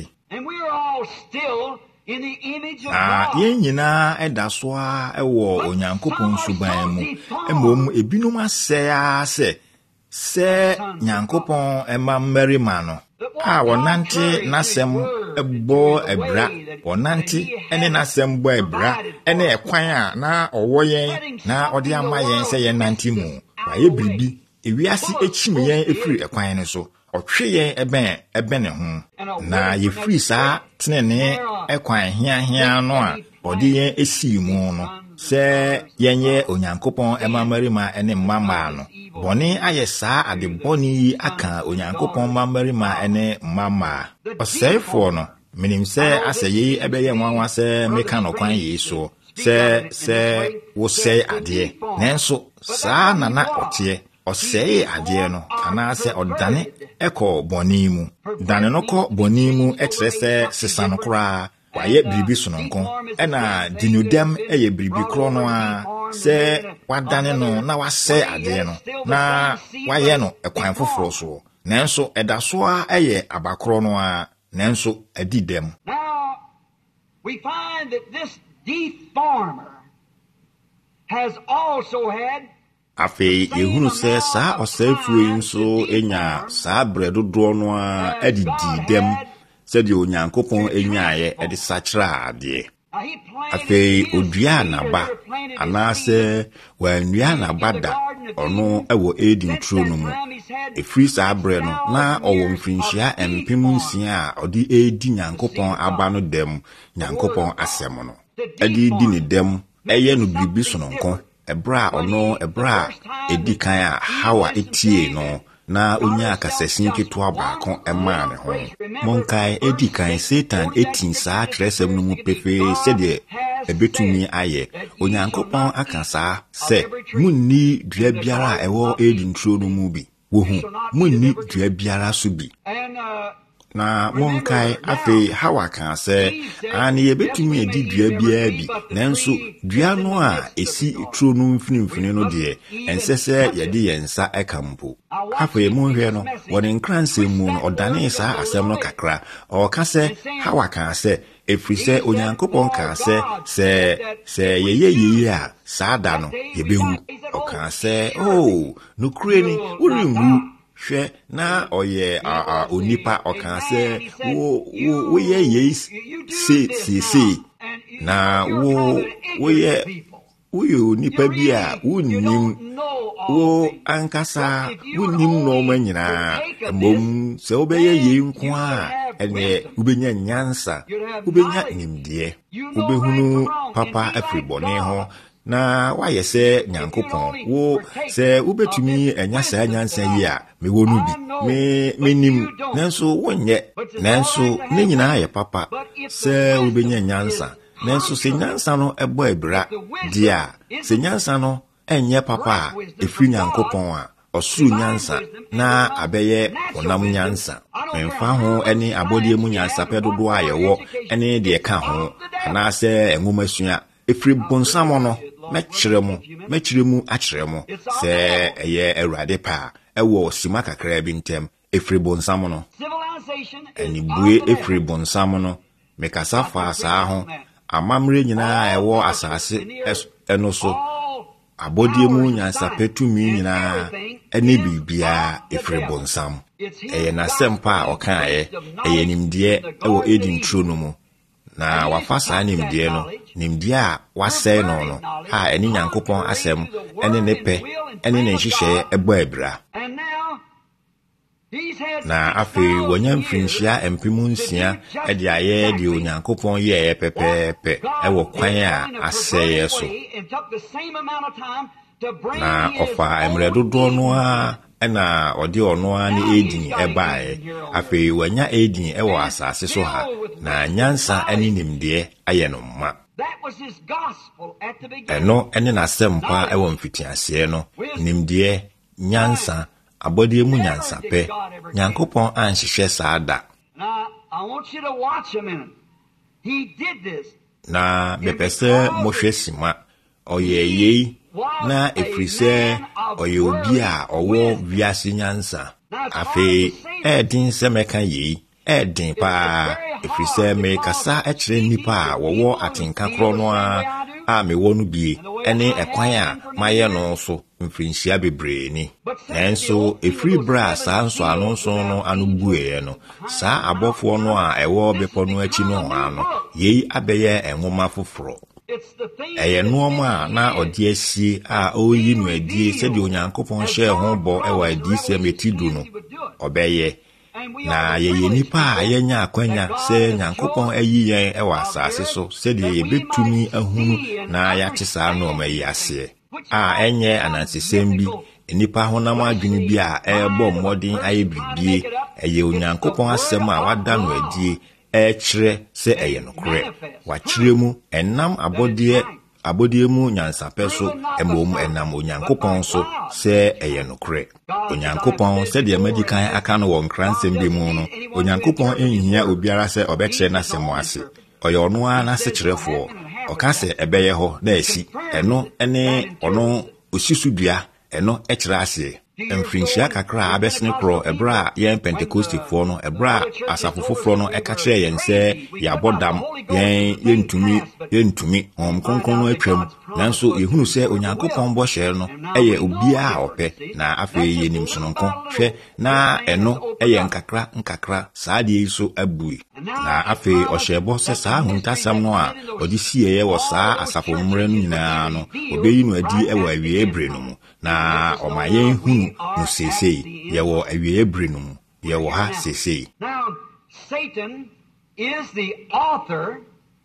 na yɛn nyinaa ɛda so a ɛwɔ onyankopɔn suban mu mmom ebinom asɛe a sɛ se nyankopon ema mmarima no a wonante nasem ebo ebra wonante ene nasem bo ebra ene ekwan a na owoyen na ode amayen se ye nante mu waye bribi ewiase echimiyen efiri ekwan ne so otweyen eben eben ne ho na ye free sa tenene ekwan hia hia no a ode yen esi mu no se yenye onyankopon ema marima ene mmamba no boni ayesa ade boni aka onyankopon mamarima ene mmamba osefo no minim se aseye ebeye nwanwa se meka no kwan yeso se se wo se ade nenso saa na na otie oseye ade no ana se odane eko boni mu dane no ko boni mu etre se sesa no kura waye bribi sononko ena dinudem eye bribi kro no a se wadane no na wase ade no na waye no ekwan foforo so nenso edaso a eye abakro no a nenso adidem. Now we find that this deformer has also had afi yehunu se sa osefuo nso enya sa bredodo no a adididem said you nyankopon enyaye e de sachra ade afi odua na ba anase wanua na bada ono ewo Eden tro no mu e free sa abre no na owo mfinhia empem nsia a odi edi nyankopon aba no dem nyankopon asem no edi di ne dem eye no bibi sononko ebra ono ebra edi kan a hawa etie no na onya akasasin keto abako ema ne ho monkai edi kan Satan etin saa tresem no mu pefe sede ebetumi aye onyankopon akasa se munni dua biara ewo Eden tro no mu bi wohu munni dua biara so bi na monkai afi hawa kan se ani ebetumi edi dua biara bi nanso dua no a esi tro no mfinimfini no de ensese yede yensa ekampo afi monhwe no woni nkranse mu no odane sa asem no kakra o ka se hawa kan se efrise onyankopon kan se se se yeye yeye a saada no yebehu o kan se oh no kreni uringu hwe na oye a a onipa okan se wo wo ye ye se se se na wo wo ye wo ye onipa bi a wonnim wo ankasa wonnim no manyina mbom se obeye ye nko a ene ubenya nyansa ubenya nimdie ubehunu papa afribone ho na waye se nyankopon wo se ubetumi enya sa nyansa yi a me wonu bi me menim nanso wonye nanso ne nyina ye papa se ubenya nyansa nanso se nyansa no ebo ebra dia se nyansa no enye papa efri nyankopon a osuru nyansa na abeye onam nyansa memfa ho eni abodie mu nyansa pedodo a yewo eni de ka ho na se enwomasua efri bonsamo no mechiremu mechiremu achiremu se eye erade pa ewo sima kakra bi ntem efri bonsamo no eni bue efri bonsamo no mekasa fa sa ho amamre nyina ewo asase eno so abodie mu nyansa petumi nyina ene bibia efri bonsam eye na sempa okan ye eye nimdie ewo Eden tro no mu na wafasa nimdie no nimdie a wasɛ no no a eni nyankopon asɛm ene ne pɛ ene ne nhyehyɛ ebo ebra na afi wonya mfinhia empimu nsia ede aye de onyankopon ye pepepe ewo kwan a asɛye so na ofa emre dodo no a ena odi ono a ni Eden ebae afi wonya Eden ewo asase so ha na nyansa ene nimdie aye no ma eno ene na sempa ewo mfitiase no nimdie nyansa abodie mu nyansa pe nyankopon anhyehyɛ saada na mepese mohwɛ sima oyeyei na efrise oye obi a owo wiase nyansa afi edin se meka yei edin pa efrise me kasa ekire nipa a wowo atinka kro no a a mewɔ no bie ɛne ɛkwan a mayɛ no so mfirinhyia bebree ni nanso efiri bra saa nso ano nso no ano bueɛ no saa abɔfoɔ no a ɛwɔ bepɔ no akyi no ano yei abɛyɛ enwoma foforo ɛyɛ nneɛma a na ɔde asie a ɔyi no adie sɛdeɛ Onyankopɔn hyɛ ho bɔ ɛwɔ adiyisɛm etidu no ɔbɛyɛ na yɛyɛ nipa a yɛnya akwanya sɛ Nyankopɔn ayi yɛn ɛwɔ asase so sɛdeɛ yɛbɛtumi ahunu na yɛate saa nneɛma yi aseɛ a ɛnyɛ anansesɛm bi nipa honam adwene bi a ɛbɔ mmɔden ayɛ bibie ɛyɛ Onyankopɔn asɛm a wada no adie ɛkyerɛ sɛ ɛyɛ nokorɛ wakyerɛ mu ɛnam abɔdeɛ abɔdeɛ mu nyansapɛ so ɛmom ɛnam Onyankopɔn so sɛ ɛyɛ nokorɛ Onyankopɔn sɛdeɛ madikan aka no wɔ nkransɛm bi mu no Onyankopɔn ɛnhia obiara sɛ ɔbɛkyerɛ n'asɛm ase ɔyɛ ɔno ara n'asekyerɛfoɔ ɔka sɛ ɛbɛyɛ hɔ na asi ɛno ɛne ɔno osisu dua ɛno ɛkyerɛ aseɛ mfirinhyia kakra a abɛsene korɔ ɛberɛ a yɛn Pentecostifoɔ no ɛberɛ a asafo foforɔ no ɛka kyerɛ yɛn sɛ yɛabɔ dam yɛn yɛntumi yɛntumi Honhom Kronkron no atwam nanso yɛhunu sɛ Onyankopɔn bɔhyɛ no ɛyɛ obiara a ɔpɛ na afei yɛnim sononko hwɛ na ɛno ɛyɛ nkakra nkakra saa deɛ yi so abue na afei ɔhyɛ bɔ sɛ saa ahuntasɛm no a ɔde sieɛ wɔ saa asafo mmerɛ no nyinaa no ɔbɛyi no adi ɛwɔ awiei bere no mu na ɔma yɛn hunu no seesei yɛwɔ awiei bere no mu yɛwɔ ha seesei. Now Satan is the author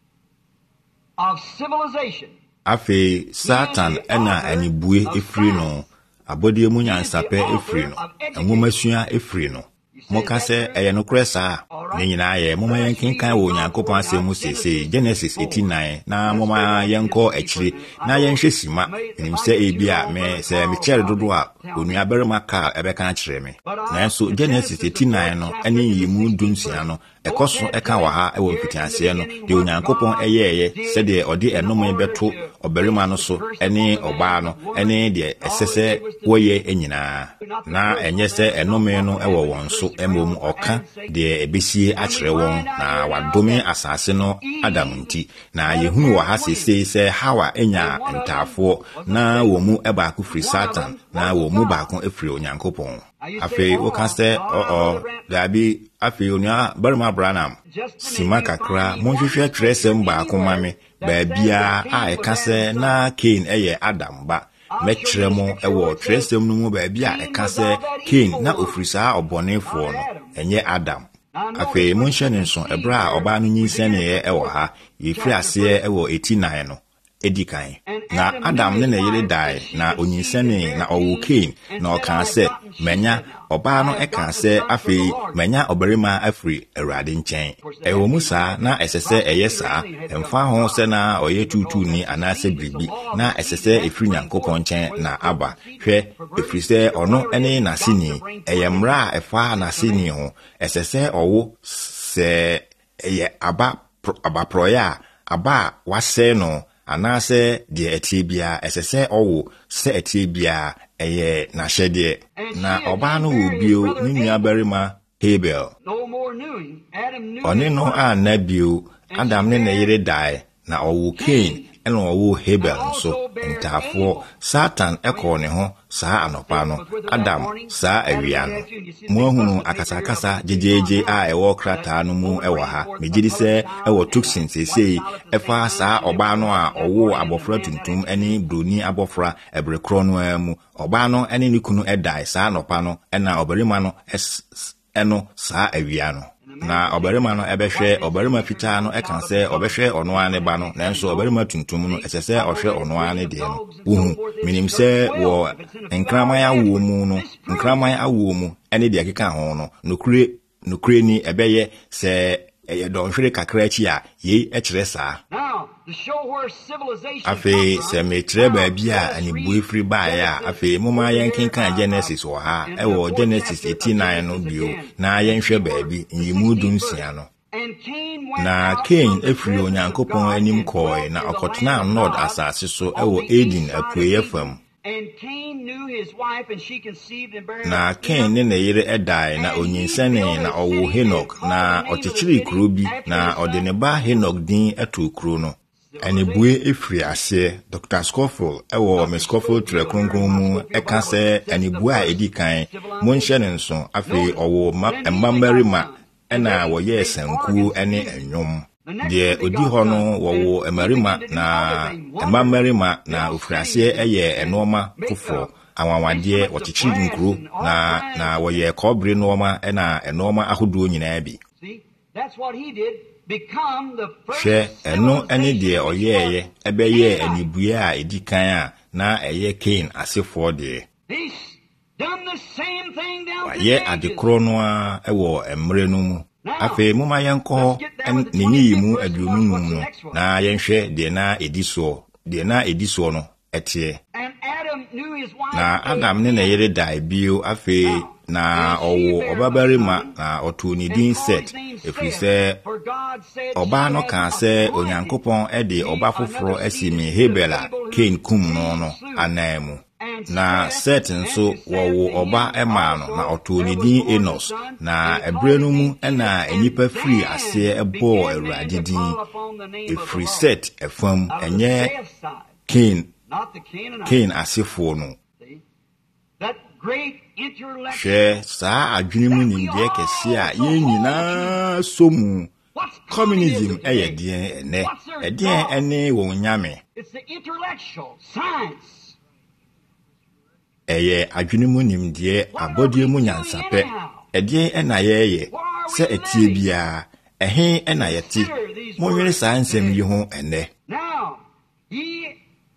of civilization. Afei Satan ɛna anibue efiri no abɔdeɛ mu nyansapɛ efiri no enwomasua efiri no moka sɛ ɛyɛ nokorɛ saa ne nyinaa yɛ moma yɛn kenkan wɔ Onyankopɔn asɛm mu seesei Genesis eighty-nine na moma yɛnkɔ akyire na yɛnhwɛ sima nim sɛ ebi a me sɛ mekyɛre dodo a onua barima ka ɛbɛka kyerɛ me nanso Genesis eighty-nine no ɛne yimu dunsia no ɛkɔ so ɛka wɔ ha ɛwɔ mfitiaseɛ no de Onyankopɔn ɛyɛɛyɛ sɛdeɛ ɔde ɛnome bɛto ɔbarima no so ɛne ɔbaa no ɛne deɛ ɛsɛ sɛ wɔyɛ nyinaa na ɛnyɛ sɛ ɛnome no ɛwɔ wɔn so ɛmom ɔka deɛ ɛbɛsie akyerɛ wɔn na wadome asase no Adam nti na yɛhunu wɔ ha seesei sɛ Hawa enya ntaafoɔ na wɔn mu ɛbaako firi Satan na wɔn mu baako efiri Onyankopɔn afei woka sɛ ɔɔ dabi afei onua barima Branham sima kakra monhwehwɛ twerɛsɛm baako ma me baabia a ɛka sɛ na Cain ɛyɛ Adam ba mɛkyerɛ mo ɛwɔ twerɛsɛm no mu baabi a ɛka sɛ Cain na ofiri saa ɔbɔnefoɔ no ɛnyɛ Adam afei monhyɛ ne nso ɛberɛ a ɔbaa no nyinsɛneeɛ ɛwɔ ha yɛfiri aseɛ ɛwɔ eighty-nine no edikan na Adam ne ne yere dae na onyinsɛne na ɔwɔ Cain na ɔka sɛ manya ɔbaa no ɛka sɛ afei manya ɔbarima afiri Awurade nkyɛn ɛwɔ mu saa na ɛsɛ sɛ ɛyɛ saa ɛmfa ho sɛ na ɔyɛ tutu ni anaasɛ biribi na ɛsɛ sɛ ɛfiri Nyankopɔn nkyɛn na aba hwɛ ɛfiri sɛ ɔno ɛne n'aseni ɛyɛ mmara a ɛfa n'aseni ho ɛsɛ sɛ ɔwo sɛ ɛyɛ aba abaprɔyɛ a aba a wasɛe no anaasɛ deɛ ɛtie biara ɛsɛ sɛ ɔwo sɛ ɛtie biara ɛyɛ n'ahyɛdeɛ na ɔbaa no wɔ bio ne nua barima Abel ɔne no a na bio Adam ne ne yere dae na ɔwɔ Cain ɛna ɔwɔ Abel nso ntaafoɔ Satan ɛkɔɔ ne ho saa anɔpa no Adam saa awia no mo ahunu akasakasa gyegyeegye a ɛwɔ krataa no mu ɛwɔ ha megye di sɛ ɛwɔ toxin seesei ɛfa saa ɔbaa no a ɔwɔ abɔfra tuntum ɛne broni abɔfra ɛbere korɔ no mu ɔbaa no ɛne ne kunu ɛdae saa anɔpa no ɛna ɔbarima no ɛno saa awia no na ɔbarima no ɛbɛhwɛ ɔbarima fitaa no ɛka sɛ ɔbɛhwɛ ɔno ara ne ba no nanso ɔbarima tuntum no ɛsɛ sɛ ɔhwɛ ɔno ara ne deɛ no wohu menim sɛ wɔ nkraman awoɔ mu no nkraman awoɔ mu ɛne deɛ keka ho no nokure nokure ni ɛbɛyɛ sɛ ɛyɛ dɔnhwere kakra akyi a yei ɛkyerɛ saa afei sɛ mekyerɛ baabi a anibue firi baeɛ a afei moma yɛnkenkan Genesis wɔ ha ɛwɔ Genesis eighty-nine no bio na yɛnhwɛ baabi nyimu dunsia no na Cain efiri Onyankopɔn anim kɔɔe na ɔkɔtena Nod asase so ɛwɔ Eden apueɛ fam na Cain ne ne yere ɛdae na onyinsɛne na ɔwɔ Henok na ɔkyekyere kuro bi na ɔde ne ba Henok din ɛto kuro no Anibue efiri ase Doctor Scofield ewo me Scofield tre kronkron mu eka se anibue a edi kan monhye ne nso afi owo mmammarima ena woye sanku ene enwom de odi ho no wowo emarima na mmammarima na ofirase eye enoma foforo awanwade wochichiri nkuru na na woye kobre noma ena enoma ahodo nyina bi. That's what he did. She eno ene de oyeye ebeye anibue a edi kan a na eye Cain asefo de. He's done the same thing down to Ye adekro no a ewo emre no mu. Afe muma yenko nenyi mu aduonu no na yenhwe de na ediso de na ediso no etie. Na Adam ne na yere dai bio afe na owo obabarima na otunidin set efrise oba no kan se onyankopon e de oba foforo asimi Hebela Cain kum no no anamu na set nso wowo oba ema no na otunidin Enos na ebrenu mu na enipa free ase ebo Awurade din efri set efam enye Cain Cain asefo no. She sa adwene mu nimde kese a yen nyina somu communism eye den ene eden ene wo nyame. It's the intellectual science. Eye adwene mu nimde abodie mu nyansape eden ena yeye se etie bia ehe ena yeti monwere sa nsem yi ho ene. Now he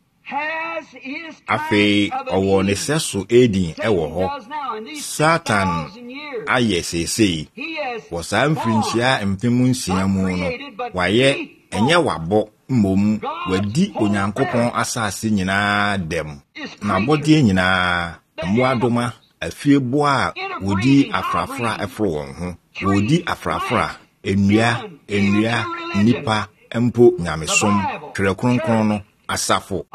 Afe owo ne seso edin ewo ho Satan aye sesei wo sa mfrinchia mpemu nsia mu no waye enye wabo mmom wadi onyankopon asase nyina dem na bodie nyina mmoadoma afiebo a wodi afrafra efro won ho wodi afrafra enua enua nipa empo nyamesom twerɛ kronkron no asafo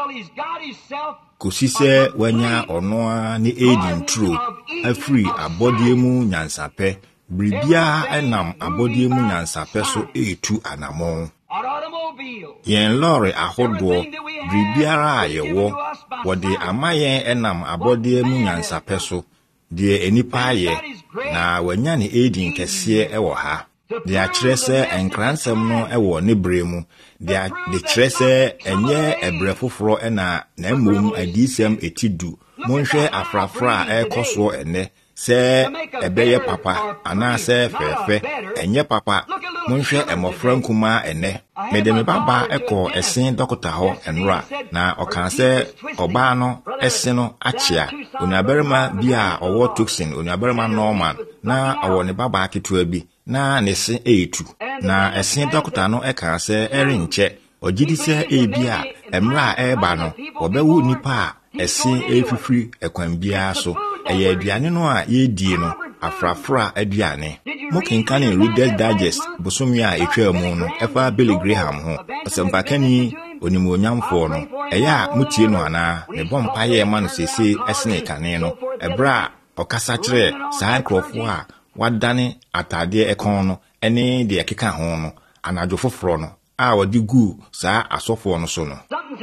kusise wanya onoa ni edin true afri abodie mu nyansape bribia enam abodie mu nyansape so etu anamon yen lorry ahodo bribiara ayewo wode amayen enam abodie mu nyansape so de enipa aye na wanya ni edin kese ewo ha de akyerese enkransem no ewo ne bremu de de kyerese enye ebre foforo ena na mmom adisem etidu monhwe afrafra ekoso ene se ebeye papa ana se fefe enye papa monhwe emofra nkuma ene mede me baba eko esen dokota ho enra na okanse oba no ese no achia onuaberema bia owo toxin onuaberema Norman na owo ne baba aketua bi na nese etu na esen dokota no eka se erinche ogidi se ebia emra eba no obewu nipa esen efifiri ekwan bia so eye aduane no a yedie no afrafra aduane mokenka ne Reader's Digest bosomi a etwa mu no efa Billy Graham ho osempakani onimonyamfo no eya mutie no ana ne bompa ye ma no sese esene kane no ebra okasa kire saa nkrofo a wadane atade ekon no ene de ekeka ho no anajo foforo no a wadi gu saa asofo no so no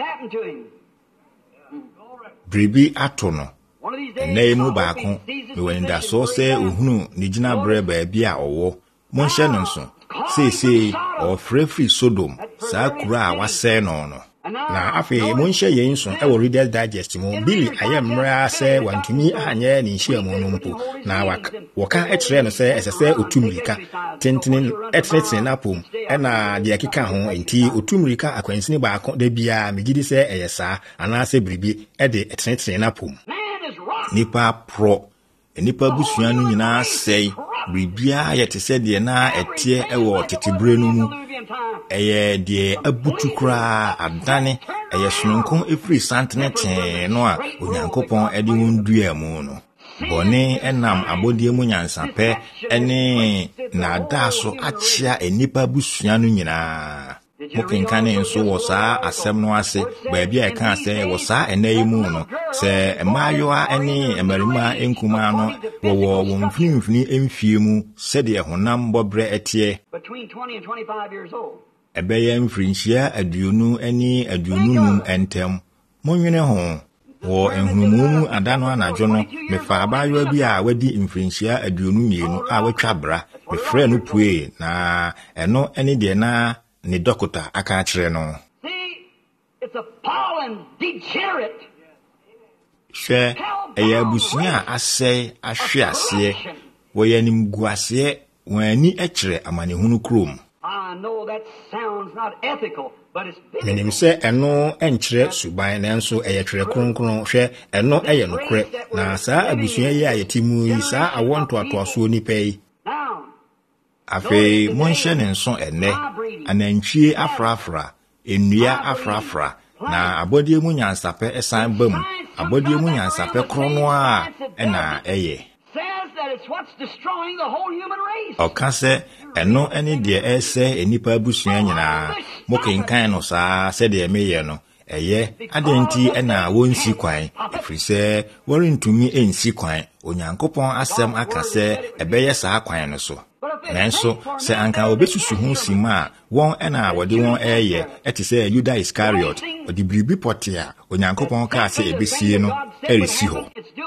bribi ato no na mu baako me wenda so se ohunu ni gina breba bia owo monhye no nso sese o free Sodom saa kura a wase no no na afi monhye yen nso e wo Reader's Digest mu Billy ayemra se wantumi anye ni nhia mu no mpo na waka woka ekire no se esese otumrika tentene etnetne na pom e na de akika ho enti otumrika akwansini baako da bia megidi se eyesa ana se bribi e de etnetne na pom nipa pro nipa busua no nyina sei bribia yete se de na etie ewo tetebre no mu eye de abutukura adane eye sununkon efiri santenete no a onyankopon ede wondua mu no bone enam abodie mu nyansape ene na daso achia enipa busua no nyina mokenkane nso wo saa asem no ase baabia e kan se wo saa enayi mu no se emayoa ene emarima enkuma no wo wo mfinfini emfie mu se de honam bobre etie between twenty and twenty-five years old ebeye mfrinchia aduonu ani aduonu num entem monwene ho wo enhunumu adano anajo no mefa abayo bi a wadi mfrinchia aduonu mienu a watwa bra mefrɛ no pue na eno eni de na ne doctor aka kire no. It's a fallen degenerate. Hwɛ ɛyɛ abusua asɛe ahwe ase wo yanim guase wani ɛkyerɛ amanehunu krom. I know that sounds not ethical, but it's menim sɛ ɛno ɛnkyerɛ suban nanso ɛyɛ twerɛ kronkron hwɛ ɛno ɛyɛ nokorɛ na saa abusua yi a yɛte mu yi saa awɔnto atoasoɔ nipa yi afei monhyɛ ne nso ɛnɛ anantwie afrafra ennua afrafra na abɔdeɛ mu nyansapɛ ɛsan bam abɔdeɛ mu nyansapɛ krono a ɛna ɛyɛ ɔka sɛ ɛno ɛne deɛ ɛsɛ enipa abusua nyinaa mokenkan no saa sɛdeɛ meyɛ no ɛyɛ adɛnti ɛna wonsi kwan ɛfiri sɛ wɔrentumi ɛnsi kwan onyankopɔn asɛm aka sɛ ɛbɛyɛ saa kwan no so nanso sɛ anka obesusu ho sima a wɔn ɛna wɔde wɔn ɛyɛ ɛte sɛ Yuda Iscariot ɔde biribi pɔte a onyankopɔn kaa sɛ ebesie no ɛresi hɔ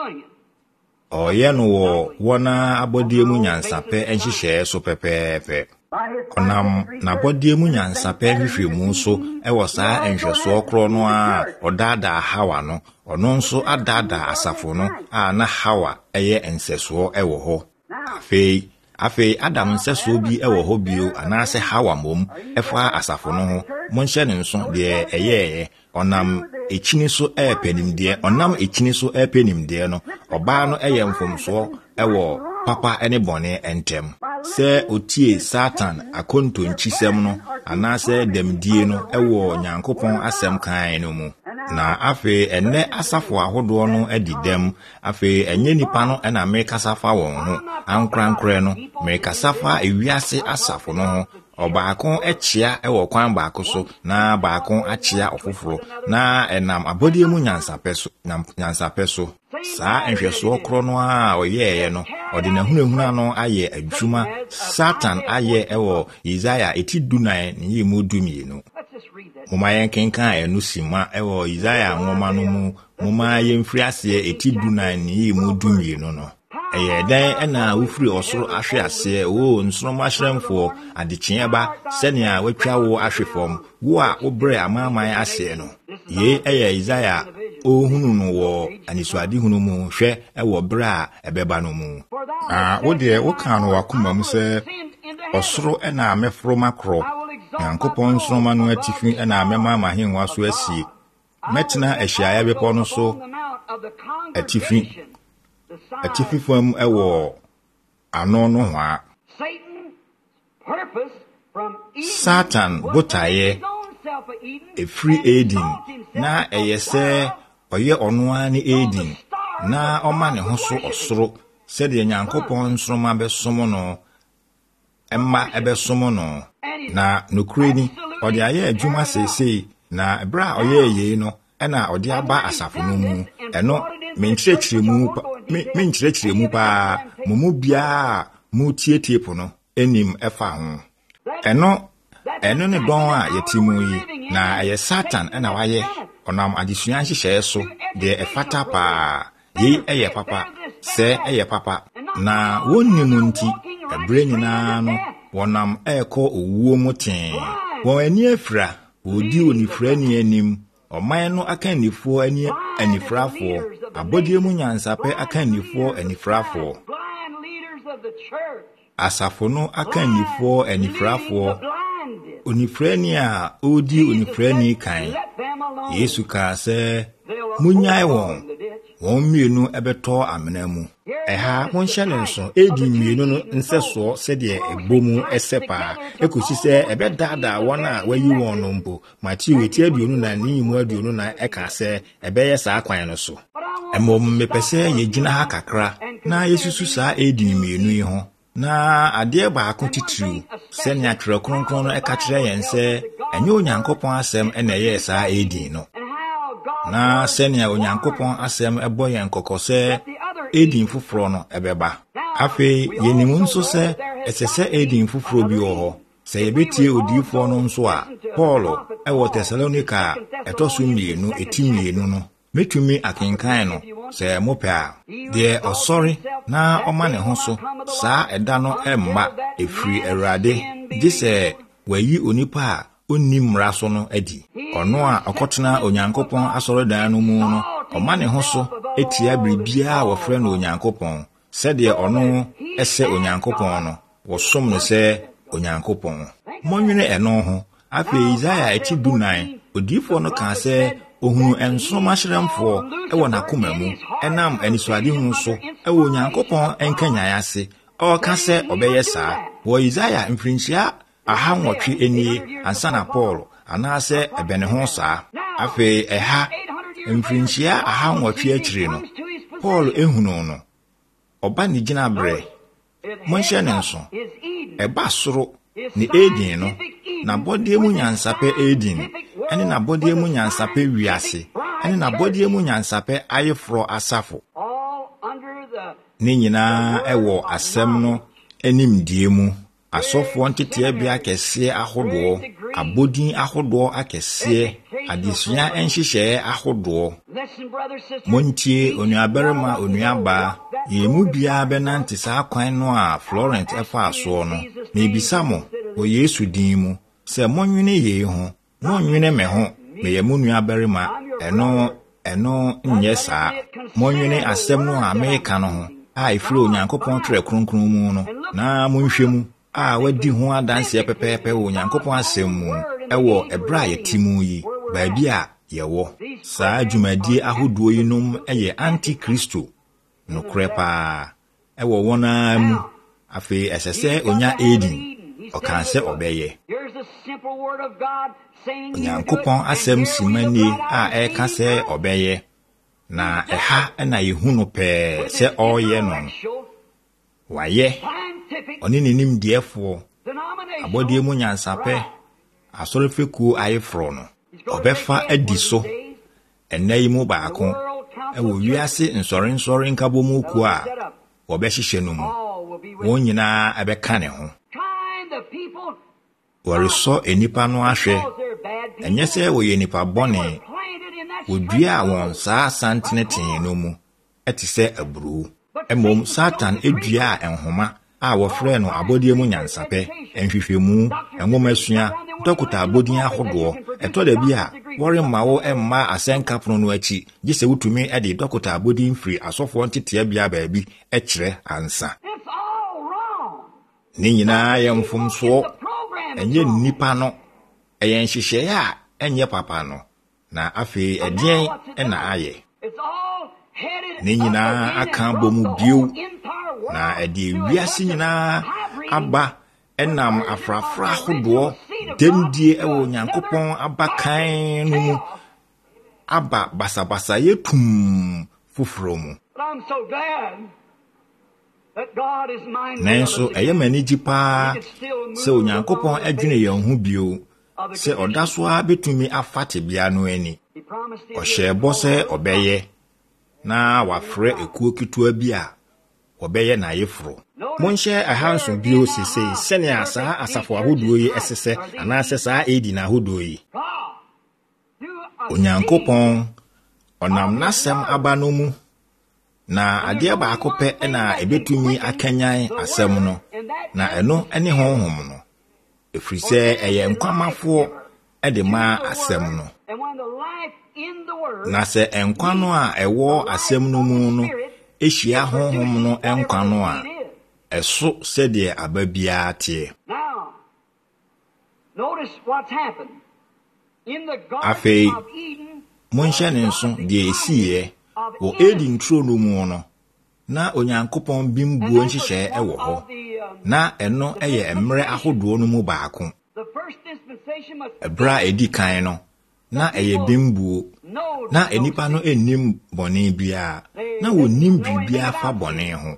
ɔyɛ no wɔ wɔn abɔdeɛ mu nyansapɛ nhyehyɛe so pɛpɛɛpɛ ɔnam n'abɔdeɛ mu nyansapɛ hwehwɛmu so ɛwɔ saa nhwɛsoɔ korɔ no a ɔdaadaa Hawa no ɔno nso adaadaa asafo no a na Hawa ɛyɛ nsɛsoɔ ɛwɔ hɔ afei afei Adam nsɛsoɔ bi ɛwɔ hɔ bio anaasɛ Hawa mom ɛfa asafo no ho monhyɛ ne nso deɛ ɛyɛɛ ɔnam ekyini so ɛɛpɛnimdeɛ ɔnam ekyini so ɛɛpɛnimdeɛ no ɔbaa no ɛyɛ mfomsoɔ ɛwɔ papa ɛne bɔne ɛntɛm sɛ otie Satan akontonkisɛm no anaasɛ dɛmdie no ɛwɔ Nyankopɔn asɛm kan no mu na afei ɛnɛ asafo ahodoɔ no adi dɛm afei ɛnyɛ nipa no ɛna mekasa fa wɔn ho ankorankora no mekasa fa ewiase asafo no ho ɔbaako ɛkyea ɛwɔ kwan baako so na baako akyea ɔfoforo na ɛnam abɔdeɛ mu nyansapɛ so nyansapɛ so saa nhwɛsoɔ korɔ no a ɔyɛɛyɛ no ɔde n'ahunahuna no ayɛ adwuma Satan ayɛ ɛwɔ Isaiah eti dunan ne yimu dumienu moma yɛn kenkan ɛno sima ɛwɔ Isaiah nwoma no mu moma yɛn firi aseɛ eti dunan ne yimu dumienu no ɛyɛ dan ɛna wofiri ɔsoro ahwe aseɛ o nsoroma hyerɛmfoɔ adekyeɛ ba sɛnea watwa wo ahwe fam wo a wobrɛ amaaman aseɛ no ye ɛyɛ Isaiah ohunu no wɔ anisuade hunu mu hwɛ ɛwɔ brɛ a ɛbɛba no mu a wo deɛ woka no wakoma mu sɛ ɔsoro ɛna mɛforo makorɔ Nyankopɔn nsoroma no atifi ɛna mɛma mahenwa so asie mɛtena ahyiaeɛ bepɔ no so atifi atifi fam ɛwɔ ano no ho a Satan botaeɛ efiri Eden na ɛyɛ sɛ ɔyɛ ɔno ara ne Eden na ɔma ne ho so ɔsoro sɛdeɛ Nyankopɔn nsoroma bɛsom no ɛma ɛbɛsom no na nokure ni ɔde ayɛ adwuma seesei na ɛberɛ a ɔyɛ yei no ɛna ɔde aba asafo no mu ɛno menkyerɛkyerɛ mu menkyerɛkyerɛ mu paa mo mu biara mu tietie po no enim ɛfa ho ɛno ɛno ne dɔn a yɛte mu yi na ɛyɛ Satan ɛna wayɛ ɔnam adesua nhyehyɛe so deɛ ɛfata paa yei ɛyɛ papa sɛ ɛyɛ papa na wonnim nti ɛbrɛ nyinaa no wɔnam ɛɛkɔ owuo mu tee wɔn ani afira wɔdi onifira ni anim ɔman no aka nifoɔ ani anifrafoɔ abɔdeɛ mu nyansapɛ aka nifoɔ anifrafoɔ asafo no aka nifoɔ anifrafoɔ onifirani a odi onifirani kan Yesu kaa sɛ munyae wɔn wɔn mmienu ɛbɛtɔ amena mu ɛha monhyɛ ne nso edi mmienu no nsɛsoɔ sɛdeɛ ɛbɔ mu ɛsɛ paa ekosi sɛ ɛbɛdaadaa wɔn a wayi wɔn no mpo Matthew eti aduonu na ne yimu aduonu na ɛka sɛ ɛbɛyɛ saa kwan no so ɛmom mepɛ sɛ yɛgyina ha kakra na yesusu saa edi mmienu yi ho na adeɛ baako titiriw sɛnea twerɛ kronkron no ɛka kyerɛ yɛn sɛ ɛnyɛ Onyankopɔn asɛm ɛna ɛyɛ saa edi no na sɛnea Onyankopɔn asɛm ɛbɔ yɛn kɔkɔ sɛ Eden foforɔ no ɛbɛba afei yɛnim nso sɛ ɛsɛ sɛ Eden foforɔ bi wɔ hɔ sɛ yɛbɛtie odiyifoɔ no nso a Paul ɛwɔ Thessalonica ɛtɔ so mmienu eti mmienu no metumi akenkan no sɛ mopɛ a deɛ ɔsɔre na ɔma ne ho so saa ɛda no ɛmma efiri Awurade gye sɛ wayi onipa a onni mmara so no adi ɔno a ɔkɔtena Onyankopɔn asɔredan no mu no ɔma ne ho so etia biribiara a wɔfrɛ no Onyankopɔn sɛdeɛ ɔno ɛsɛ Onyankopɔn no wɔsom no sɛ Onyankopɔn mɔnwene ɛno ho afei Isaia ɛti dunan odiyifoɔ no kaa sɛ ohunu ensoroma hyerɛmfoɔ ɛwɔ n'akoma mu ɛnam anisoadehu so ɛwɔ Onyankopɔn ɛnkanyan ase ɔka sɛ ɔbɛyɛ saa wɔ Isaia mfirinhyia aha nwɔtwe enie ansa na Paul anaasɛ ɛbɛne ho saa afei ɛha mfirinhyia aha nwɔtwe akyire no Paul ehunu no ɔba ne gyina berɛ monhyɛ ne nso ɛba soro ne Eden no na bɔdeɛ mu nyansapɛ Eden ɛne na bɔdeɛ mu nyansapɛ wiase ɛne na bɔdeɛ mu nyansapɛ ayeforo asafo ne nyinaa ɛwɔ asɛm no animdie mu asɔfoɔ ntetea bia kɛseɛ ahodoɔ abodin ahodoɔ akɛseɛ adesua nhyehyɛe ahodoɔ montie onuabarima onuabaa yɛmu biara bɛnante saa kwan no a Florent ɛfa asoɔ no na ebisa mo wɔ Yesu din mu sɛ monwene yei ho monwene me ho meyɛ mo nuabarima ɛno ɛno nyɛ saa monwene asɛm no a meka no ho a efiri Onyankopɔn twerɛ kronkron mu no na monhwɛ mu a wadi ho adanseɛ pɛpɛɛpɛ wɔ Onyankopɔn asɛm mu ɛwɔ ɛbrɛ a yɛte mu yi baabi a yɛwɔ saa dwumadie ahodoɔ yi nom ɛyɛ antikristo nokorɛ paa ɛwɔ wɔn a mu afei ɛsɛ sɛ onya Eden ɔka sɛ ɔbɛyɛ Onyankopɔn asɛm simanie a ɛka sɛ ɔbɛyɛ na ɛha ɛna yehu no pɛɛ sɛ ɔyɛ no wayɛ ɔne ne nimdeɛfoɔ abɔdeɛ mu nyansapɛ asɔrefekuo ayeforo no ɔbɛfa adi so ɛnɛ yi mu baako ɛwɔ wiase nsɔre-nsɔre nkabɔmu kuo a wɔbɛhyehyɛ no mu wɔn nyinaa ɛbɛka ne ho wɔresɔ enipa no ahwɛ ɛnyɛ sɛ wɔyɛ nipa bɔne wɔdua wɔn saa santenetee no mu ɛte sɛ aburuw mmom Satan edua a nhoma a wɔfrɛ no abɔdeɛ mu nyansapɛ nhwehwɛmu nwomasua dɔkota abɔdin ahodoɔ ɛtɔ da bi a wɔremma wo ɛmma asɛnka pono no akyi gye sɛ wotumi ɛde dɔkota abɔdin firi asɔfoɔ ntetea bia baabi ɛkyerɛ ansa ne nyinaa yɛ mfomsoɔ ɛnyɛ nipa no ɛyɛ nhyehyɛe a ɛnyɛ papa no na afei ɛdeɛn ɛna ayɛ ne nyinaa aka bɔ mu bio na ɛde wiase nyinaa aba ɛnam afrafra ahodoɔ dɛmdie ɛwɔ Onyankopɔn abakan no mu aba basabasa yɛtum foforɔ mu nanso ɛyɛ m'anigye paa sɛ Onyankopɔn adwene yɛn ho bio sɛ ɔda so a betumi afa tebea no ani ɔhyɛ bɔ sɛ ɔbɛyɛ na wafrɛ ekuo ketewa bi a wɔbɛyɛ n'ayeforo monhyɛ ahanso bio sesei sɛnea saa asafo ahodoɔ yi ɛsesɛ anaasɛ saa Eden ahodoɔ yi Onyankopɔn ɔnam n'asɛm aba no mu na adeɛ baako pɛ ɛna ebetumi akanyan asɛm no na ɛno ɛne honhom no ɛfiri sɛ ɛyɛ nkwamafoɔ ɛde ma asɛm no na sɛ nkwa no a ɛwɔ asɛm no mu no ehyia honhom no nkwa no a ɛso sɛdeɛ aba biara teɛ afei monhyɛ ne nso deɛ esiiɛ wɔ Eden turo no mu no na Onyankopɔn bimbuo nhyehyɛe ɛwɔ hɔ na ɛno ɛyɛ mmerɛ ahodoɔ no mu baako ɛberɛ a edi kan no na ɛyɛ bimbuo na enipa no ennim bɔne biara na wonnim biribiara fa bɔne ho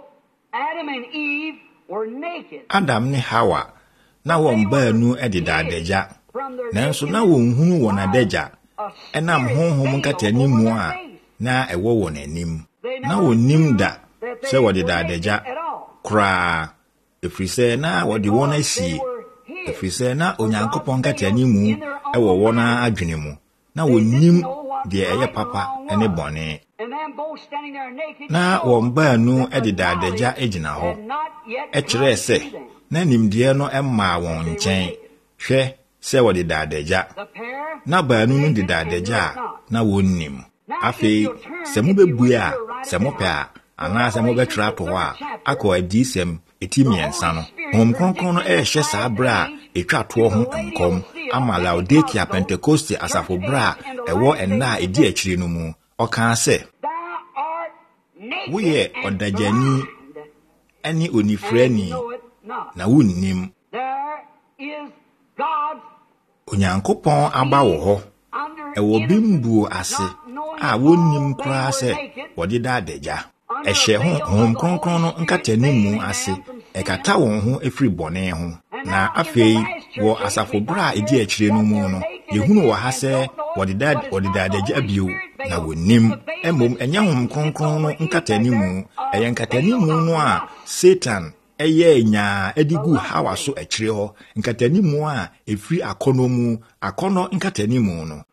Adam ne Hawa na wɔn baanu ɛdeda adagya nanso na wɔnhunu wɔn adagya ɛnam honhom nkatanimu a na ɛwɔ wɔn anim na wɔnnim da sɛ wɔdeda adagya koraa ɛfiri sɛ na wɔde wɔn asie efisɛ na onyankopɔn nkatani mu ɛwɔ wɔn adwene mu na wɔnim deɛ ɛyɛ papa ɛne bɔne na wɔn baanu ɛdeda adagya egyina hɔ ɛkyerɛ sɛ na nimdeɛ no ɛmmaa wɔn nkyɛn hwɛ sɛ wɔdeda adagya na baanu no deda adagya a na wɔnnim afei sɛ mobɛbue a sɛ mopɛ a anaa sɛ mobɛtwerɛ ato hɔ a akɔ adiyisɛm eti mmiɛnsa no Honhom Kronkron no ɛhyɛ saa bere a etwa toɔ ho nkɔm ama Laodikia Pentecoste asafo bere a ɛwɔ ɛnna a edi akyire no mu ɔkaa sɛ woyɛ ɔdagyani ɛne onifrani na wonnim Onyankopɔn aba wɔ hɔ ɛwɔ bimbuo ase a wonnim koraa sɛ wɔde da adagya ɛhyɛ ho Honhom Kronkron no nkatani mu ase ɛkata wɔn ho efiri bɔne ho na afei wɔ asafo bere a edi akyire no mu no yehunu wɔ ha sɛ wɔde da wɔde da adagya bio na wonnim emom ɛnyɛ Honhom Kronkron no nkatani mu ɛyɛ nkatani mu no a Satan ɛyɛ nyaa edigu hawa so akyire hɔ nkatani mu a efiri akɔnɔ mu akɔnɔ nkatani mu no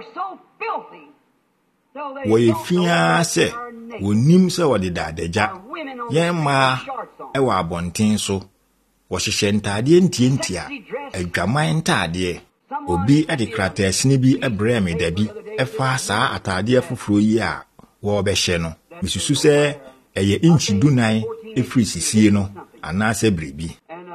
wɔyɛ fiaa sɛ wɔnim sɛ wɔde da adagya yɛn mmaa ɛwɔ abɔnten so wɔhyehyɛ ntaadeɛ ntientia adwaman ntaadeɛ obi ɛde krataasini bi ɛbrɛ me dabi ɛfa saa ataadeɛ foforɔ yi a wɔbɛhyɛ no misusu sɛ ɛyɛ inchi dunan efiri sisie no anaasɛ biribi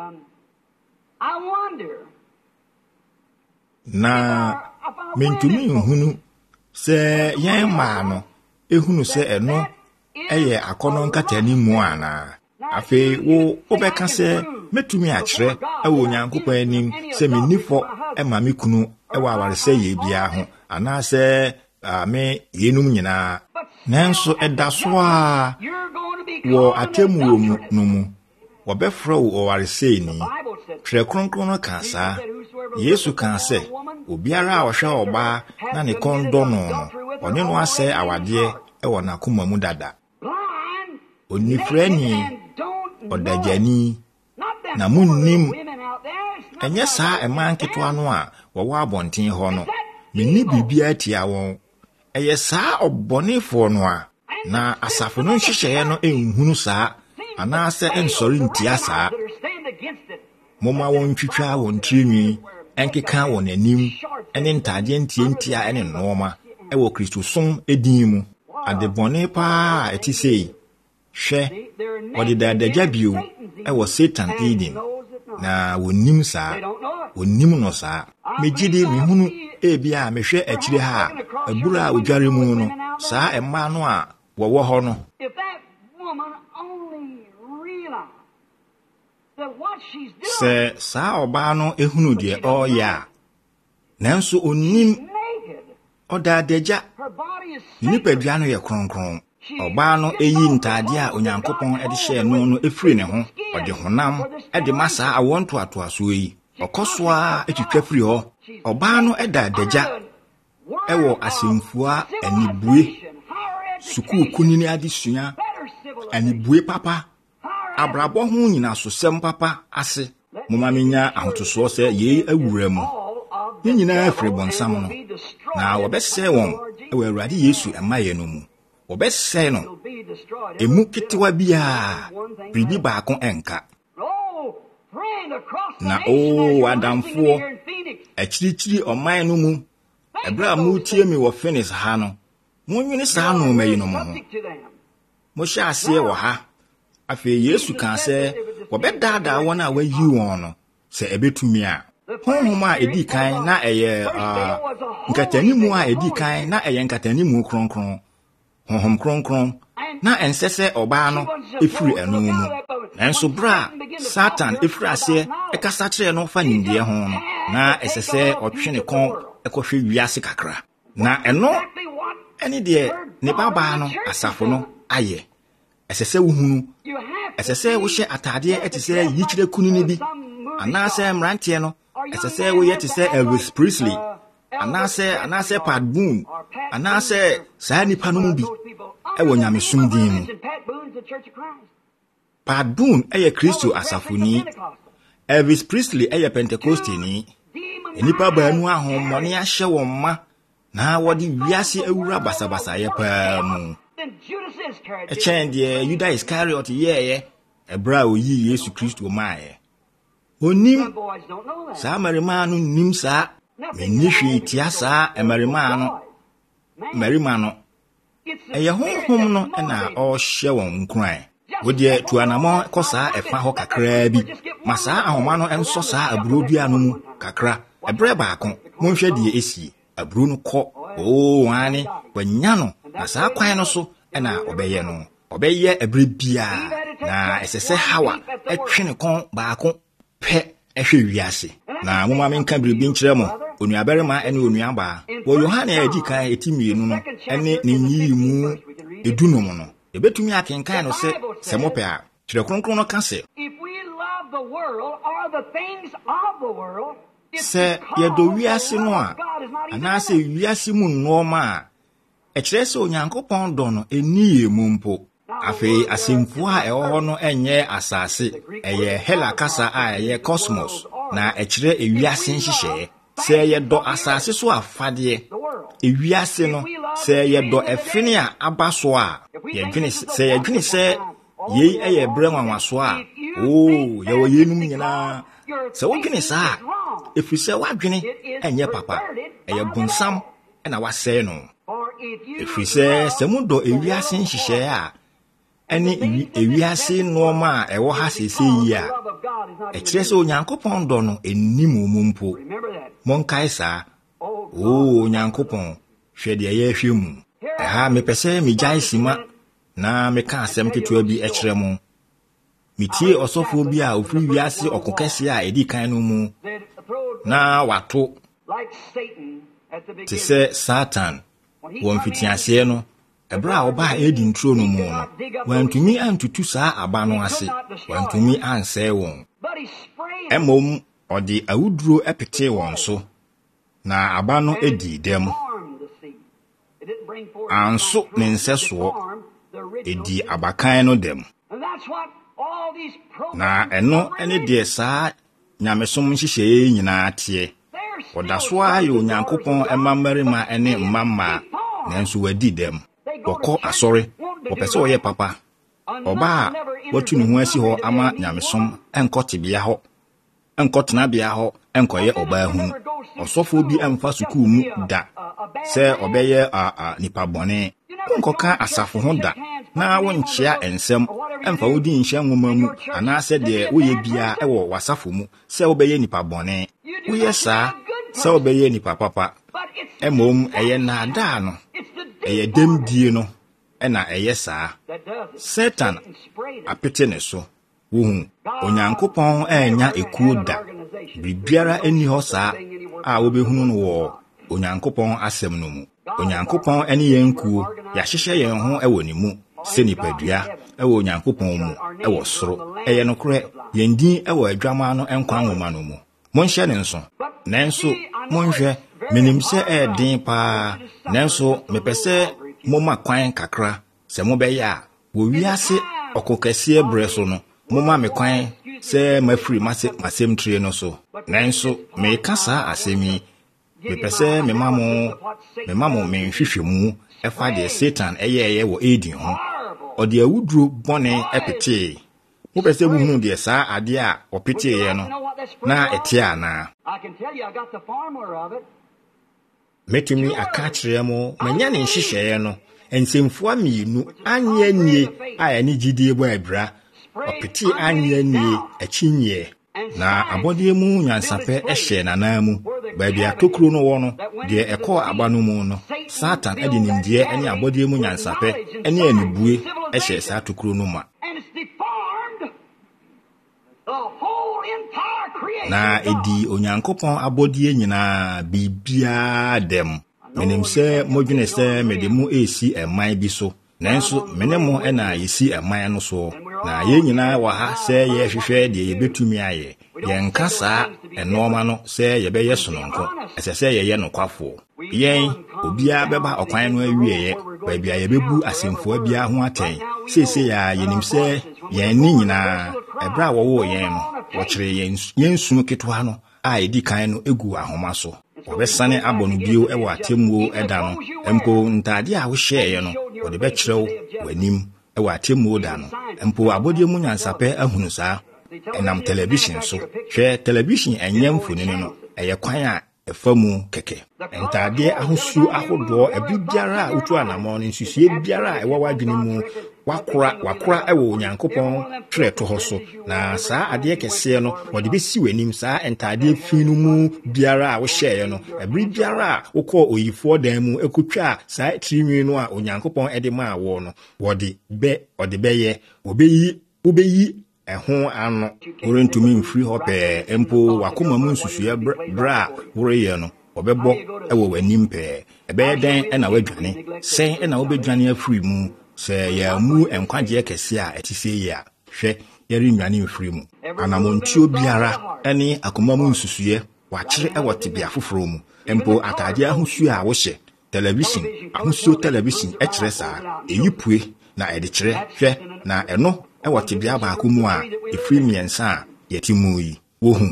na mentumi nhunu sɛ yɛn mmaa no ehunu sɛ ɛno ɛyɛ akɔnɔ nkatani mu anaa afei wo wobɛka sɛ metumi akyerɛ ɛwɔ Onyankopɔn anim sɛ menifɔ ɛma me kunu ɛwɔ awaresɛ yɛ bia ho anaasɛ me yenum nyinaa nanso ɛda so a wɔ atemmuo mu no mu wɔbɛfrɛ wo awaresɛ ni Twerɛ Kronkron no ka saa Yesu ka sɛ obiara a ɔhwɛ ɔbaa na ne kɔn dɔ no no ɔne no asɛ awadeɛ ɛwɔ n'akoma mu dada onifrani ɔdagyani na munnim ɛnyɛ saa ɛman ketewa no a wɔwɔ abɔnten hɔ no menni biribiara tia wɔn ɛyɛ saa ɔbɔnefoɔ no a na asafo no nhyehyɛeɛ no ɛnhunu saa anaasɛ ɛnsɔre ntia saa momma wɔn twitwa wɔn tirinwi ɛnkeka wɔn anim ɛne ntaadeɛ ntientia ɛne nnoɔma ɛwɔ Kristosom edin mu adebɔne paa a ɛte sei hwɛ wɔde da adagya bio ɛwɔ Satan Eden na wɔnim saa wɔnim no saa megyidi mehunu ebi a mehwɛ akyire ha a abura a odware mu no saa ɛmma no a wɔwɔ hɔ no sɛ saa ɔbaa no ehunu deɛ ɔyɛ a nanso onim ɔda adagya nipadua no yɛ kronkron ɔbaa no eyi ntaadeɛ a Onyankopɔn ɛde hyɛɛ no no efiri ne ho ɔde honam ɛde ma saa awɔ ntoatoasoɔ yi ɔkɔ so a etwitwa firi hɔ ɔbaa no ɛda adagya ɛwɔ asɛmfua anibue sukuu kunini adesua anibue papa abrabɔ ho nyina so sɛm papa ase moma menya ahotosoɔ sɛ yei awura mu ne nyinaa afiri bɔnsam no na wɔbɛsɛe wɔn ɛwɔ Awurade Yesu ɛmayɛ no mu wɔbɛsɛe no emu ketewa biara biribi baako ɛnka na oo adamfoɔ akyirikyiri ɔman no mu ɛberɛ a motie me wɔ Phoenix ha no monwene saa nnoɔma yi no mo ho mohyɛ aseɛ wɔ ha afei Yesu kaa sɛ wɔbɛdaadaa wɔn a wayi wɔn no sɛ ɛbɛtumi a honhom a edi kan na ɛyɛ nkatanimu a edi kan na ɛyɛ nkatanimu kronkron honhom kronkron na ɛnsɛ sɛ ɔbaa no efiri ɛno mu nanso bra Satan efiri aseɛ ɛkasa kyerɛ no fa nimdeɛ ho no na ɛsɛ sɛ ɔtwe ne kɔn ɛkɔhwɛ wiase kakra na ɛno ɛne deɛ ne babaa no asafo no ayɛ ɛsɛ sɛ wohunu ɛsɛ sɛ wohyɛ ataadeɛ ɛte sɛ yikyire kunini bi anaasɛ mmeranteɛ no ɛsɛ sɛ woyɛ te sɛ Elvis Presley anaasɛ anaasɛ Pat Boone anaasɛ saa nipa no mu bi ɛwɔ Nyamesom din mu Pat Boone ɛyɛ Kristo asafoni Elvis Presley eye Pentecoste ni enipa baanu ahommɔne ahye wɔn ma na wɔde wiase awura basabasa ye pa mu echen de Judas Iscariot yeye ebra oyi Yesu Kristo maaye onim sa marima no nim sa menihwe tia sa emarima no marima no eye honhom no na o hye won nkran wode tuanamo kosa efa ho kakra bi masa ahoma no enso sa aburo dua no mu kakra ebre baako monhwe de esi aburo no kɔ o wani wanya no na sa kwan no so na obeye no obeye ebre bia na esese hawa etwene kon baako pe ehwe wiase na moma menka biribi nkyerɛ mo onuabarima ene onuaba wo Yohane adi kan etimienu no ene ne nyi mu edunum no ebetumi akenkan no se se mope a kyerɛ kronkron no ka se if we love the world or the things of the world se yedo wiase no a ana se wiase mu nnoɔma a ekyerɛ se onyankopɔn dɔ no eniye mu mpo afei asemfo a ɛwɔ hɔ no enye asase ɛyɛ hela kasa a ɛyɛ cosmos na ekyerɛ ewiase nhyehyɛ se yɛdɔ asase so afade ewiase no se yɛdɔ efene a aba so a yɛdwene se yɛdwene se yei ɛyɛ brɛ nwanwaso a o yɛwɔ yenum nyina se wodwene saa efisɛ wadwene enye papa ɛyɛ bonsam na wasɛe no efisɛ se mu dɔ ewiase nhyehyɛ a ene ewiase nnoɔma a ɛwɔ ha sese yi a ekyerɛ sɛ onyankopɔn dɔ no enimu mu mpo monkae saa o onyankopɔn hwɛ de ɛyɛ hwɛ mu ɛha mepɛ sɛ megyae sima na meka asɛm ketewa bi ɛkyerɛ mo metie ɔsɔfo bi a ofiri wiase ɔkokɛse a edi kan no mu na wato te sɛ Satan wɔ mfitiaseɛ no ebra oba edi ntro no mu no wantumi antutu saa aba no ase wantumi ansɛe wɔn emom ɔde awuduro epete wɔn so na aba no edi dem anso ne nsɛsoɔ edi abakan no dem na ɛno ene de saa nyamesom nhyehyɛ nyinaa teɛ ɔda so ayɛ onyankopɔn emammarima ene mmamma nanso wadi dem woko asɔre wɔpɛ sɛ ɔyɛ papa ɔba a watu ne ho asi hɔ ama nyamesom enkɔtebea hɔ enkɔtenabea hɔ enkɔyɛ ɔbaa hu ɔsɔfo bi amfa sukuu mu da sɛ ɔbɛyɛ a a nipa bɔne nkɔka asafo ho da na wonkyea ensɛm emfa wodi nhyɛ nwoma mu anaasɛ deɛ woyɛ bia ɛwɔ wasafo mu sɛ wobɛyɛ nipa bɔne woyɛ saa sɛ wobɛyɛ nipa papa emom ɛyɛ naadaa no ɛyɛ demdie no ɛna ɛyɛ saa Satan apete ne so wohu onyankopɔn ɛnya ekuo da bibiara eni hɔ saa a wobɛhunu no wɔ onyankopɔn asɛm no mu onyankopɔn ɛne yɛn kuo yɛahyehyɛ yɛn ho ɛwɔ ne mu sɛ nipadua ɛwɔ onyankopɔn mu ɛwɔ soro ɛyɛ nokorɛ yɛn din ɛwɔ adwama no ɛnkwa nwoma no mu monhyɛ ne nso nanso monhwɛ menim sɛ ɛɛden paa nanso mepɛ sɛ moma kwan kakra sɛ mobɛyɛ a wɔ wiase ɔkokɛseɛ brɛ so no moma me kwan sɛ mafiri mase masɛm tire no so nanso meka saa asɛm yi mepɛ sɛ mema mo mema mo menhwehwɛ mu ɛfa deɛ Satan ɛyɛɛyɛ wɔ Eden ho ɔde awuduro bɔne ɛpetee mopɛ sɛ muhunu deɛ saa adeɛ a ɔpeteeɛ no na ɛte anaa metumi aka kyerɛ mo manya ne nhyehyɛeɛ no nsɛmfua mmienu anyɛ nie a ɛne gyidie bɔ abira ɔpete anyɛ nie akyinyeɛ na abɔdeɛ mu nyansapɛ ɛhyɛ nanaa mu baabi atokuro no wɔ no deɛ ɛkɔɔ aba no mu no Satan ɛde nimdeɛ ɛne abɔdeɛ mu nyansapɛ ɛne anibue ɛhyɛ saa atokuro no ma na edi onyankopɔn abɔdeɛ nyinaa bibia dem menim sɛ modwene sɛ mede mu esi ɛman bi so nanso mene mo ɛna yesi ɛman no so na yɛn nyinaa wɔ ha sɛ yɛhwehwɛ deɛ yɛbɛtumi ayɛ yɛnka saa ɛnɔɔma no sɛ yɛbɛyɛ sononko ɛsɛ sɛ yɛyɛ nokwafoɔ yɛn obiara bɛba ɔkwan no awieɛ baabi a yɛbɛbu asɛmfoa biara ho atɛn seesei a yɛnim sɛ yɛn ni nyinaa ɛberɛ a wɔwɔ yɛn no wɔkyerɛ yɛn yɛnsu ketewa no a edi kan no egu ahoma so wɔbɛsane abɔ no bio ɛwɔ atemmuo ɛda no mpo ntade a wohyɛɛ no wɔde bɛkyerɛw w'anim ɛwɔ atemmuo da no mpo abɔdeɛ mu nyansapɛ ahunu saa ɛnam television so hwɛ television ɛnyɛ mfonini no ɛyɛ kwan a ɛfa mu kɛkɛ ntadeɛ ahosuo ahodoɔ ɛbi biara a wotu anamɔ no nsusue biara a ɛwɔ w'adwene mu wakora wakora ɛwɔ Onyankopɔn twerɛ to hɔ so na saa adeɛ kɛseɛ no wɔde bɛsi w'anim saa ntadeɛ fi no mu biara a wohyɛɛ no ɛbiri biara a wokɔ oyifoɔ dan mu ekotwa saa tirinwi no a Onyankopɔn ɛde maa wɔ no wɔde bɛ ɔde bɛyɛ wɔbɛyi wobɛyi ɛho ano worentumi mfiri hɔ pɛɛ mpo wakoma mu nsusua bra a woreyɛ no wɔbɛbɔ ɛwɔ w'anim pɛɛ ɛbɛyɛ dɛn ɛna wadwane sɛn ɛna wobɛdwane afiri mu sɛ yɛamu nkwagyeɛ kɛse a ɛte sɛ yi a hwɛ yɛrennwane mfiri mu anamontuo biara ɛne akoma mu nsusua wakyere ɛwɔ tebea foforɔ mu mpo atadeɛ ahosuo a wohyɛ television ahosuo television ɛkyerɛ saa ɛyi pue na ɛde kyerɛ hwɛ na ɛno ɛwɔ tebea baako mu a ɛfiri mmiɛnsa a yɛte mu yi wohu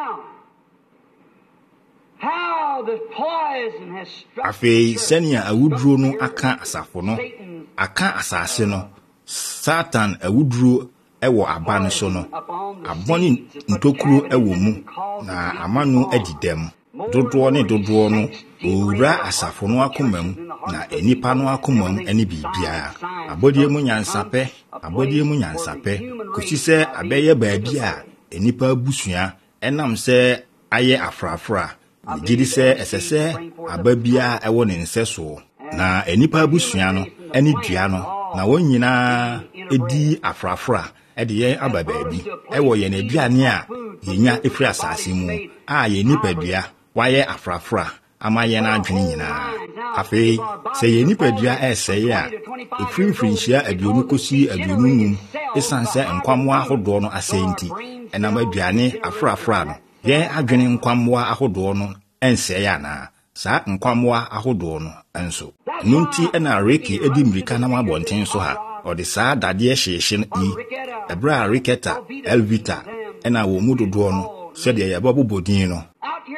afei sɛnea awuduro no aka asafo no aka asase no Satan awuduro ɛwɔ aba no so no abɔne ntokuro ɛwɔ mu na ama no adi dɛm dodoɔ ne dodoɔ no owura asafo no akoma mu na enipa no akoma mu ɛne biribiara abɔdeɛ mu nyansapɛ abɔdeɛ mu nyansapɛ kosi sɛ abɛyɛ baabi a enipa abusua ɛnam sɛ ayɛ afrafra gyidi sɛ ɛsɛ sɛ aba biara ɛwɔ ne nsɛ so na enipa abusua no ɛne dua no na wɔn nyinaa edi afrafra ɛde yɛn aba baabi ɛwɔ yɛn aduane a yɛnya efiri asase mu a yɛn nipadua wayɛ afrafra ama yɛn adwene nyinaa afei sɛ yɛn nipadua ɛsɛe a efiri mfirinhyia aduonu kosi aduonu num esan sɛ nkwammoa ahodoɔ no asɛnti ɛnam aduane afrafra no yɛn adwene nkwammoa ahodoɔ no ɛnsɛe anaa saa nkwammoa ahodoɔ no ɛnso ɛno nti ɛna reki edi mmirika nam abɔnten so ha ɔde saa dadeɛ hyehye yi ɛberɛ a riketa elvita ɛna wɔ mu dodoɔ no sɛdeɛ yɛbɛbobɔ din no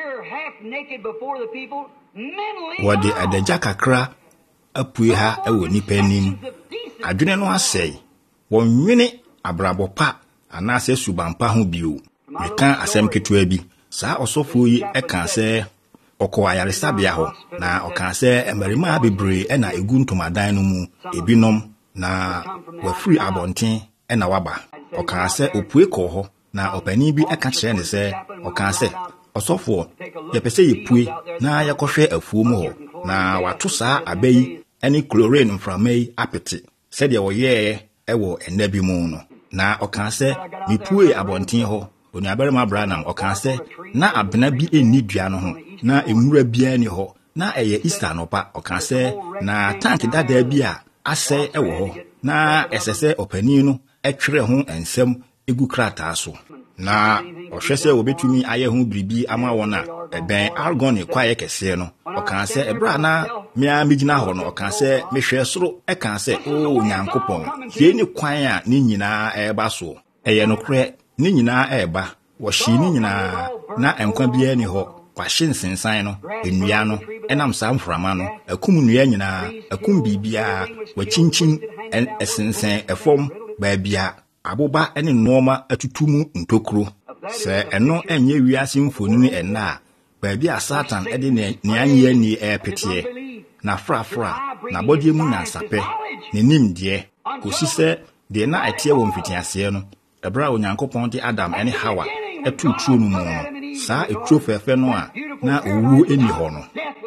wɔde adagya kakra apue ha ɛwɔ nipa anim adwene no asɛe wɔnwene abrabɔ pa anaasɛ subampa ho bio meka asɛm ketewa bi saa ɔsɔfoɔ yi ɛka sɛ ɔkɔ ayaresabea hɔ na ɔka sɛ mmarima bebree ɛna egu ntomadan no mu ebinom na wafiri abɔnten ɛna waba ɔka sɛ opue kɔ hɔ na ɔpanin bi ɛka kyerɛ ne sɛ ɔka sɛ ɔsɔfoɔ yɛpɛ sɛ yɛpue na yɛkɔhwɛ afuo mu hɔ na wato saa aba yi ɛne chlorine mframa yi apete sɛdeɛ wɔyɛɛ ɛwɔ ɛnna bi mu no na ɔka sɛ mepue abɔnten hɔ onuabarima Branham ɔka sɛ na abena bi enni dua no ho na emura biara ni hɔ na ɛyɛ Easter nɔpa ɔka sɛ na tank dada bi a asɛe ɛwɔ hɔ na ɛsɛ sɛ ɔpanin no ɛtwerɛ ho nsɛm egu krataa so na ɔhwɛ sɛ wɔbɛtumi ayɛ ho biribi ama wɔn a ɛbɛn argon kwaeɛ kɛseɛ no ɔka sɛ ɛbra na mea megyina hɔ no ɔka sɛ mehwɛ soro ɛka sɛ o Nyankopɔn yei ne kwan a ne nyinaa ɛɛba so ɛyɛ nokorɛ ne nyinaa ɛɛba wɔhyee ne nyinaa na nkwa biara ni hɔ wahye nsensan no nnua no ɛnam saa mframa no akum nnua nyinaa akum biribiara wakyinkyin ɛsensɛn ɛfam baabia aboba ɛne nnoɔma atutu mu ntokuro sɛ ɛno ɛnyɛ wiase mfonini ɛnna a baabi a Satan ɛde ne anyɛ ni ɛɛpeteɛ na frafra na bɔdeɛ mu nyansapɛ ne nimdeɛ kosi sɛ deɛ na ɛteɛ wɔ mfitiaseɛ no ɛberɛ a Onyankopɔn de Adam ɛne Hawa ɛto tuo no mu no saa etuo fɛfɛ no a na owuo ɛnni hɔ no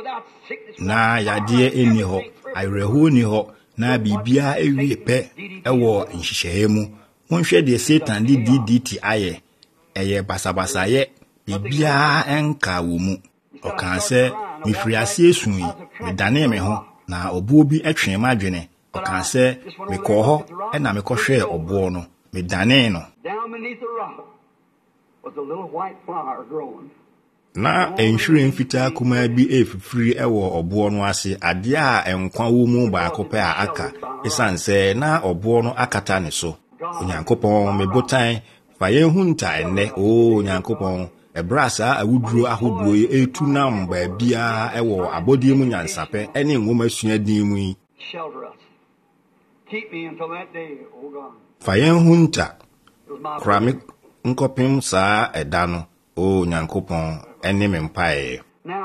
na yadeɛ ɛnni hɔ awerɛhoɔ nni hɔ na biribiara ɛwie pɛ ɛwɔ nhyehyɛeɛ mu monhwɛ deɛ Satan de D D T ayɛ ɛyɛ basabasayɛ biribiara ɛnka wɔ mu ɔkaa sɛ mefiri aseɛ su yi medanee me ho na ɔboɔ bi ɛtwee m'adwene ɔkaa sɛ mekɔɔ hɔ ɛna mekɔhwɛɛ ɔboɔ no medanee no na nhwiren fitaa kumaa bi efifiri ɛwɔ ɔboɔ no ase adeɛ a ɛnkwa wɔ mu baako pɛ a aka ɛsan sɛ na ɔboɔ no akata ne so Onyankopɔn mebotan fa yɛn hu nta enne o nyankopɔn ebra saa awuduro ahoduro etu nam ba bia ewo abodie mu nyansapɛ ene nwoma suadin mu yi fa yɛn hu nta krame nkopim saa ɛda no o nyankopɔn ene me mpae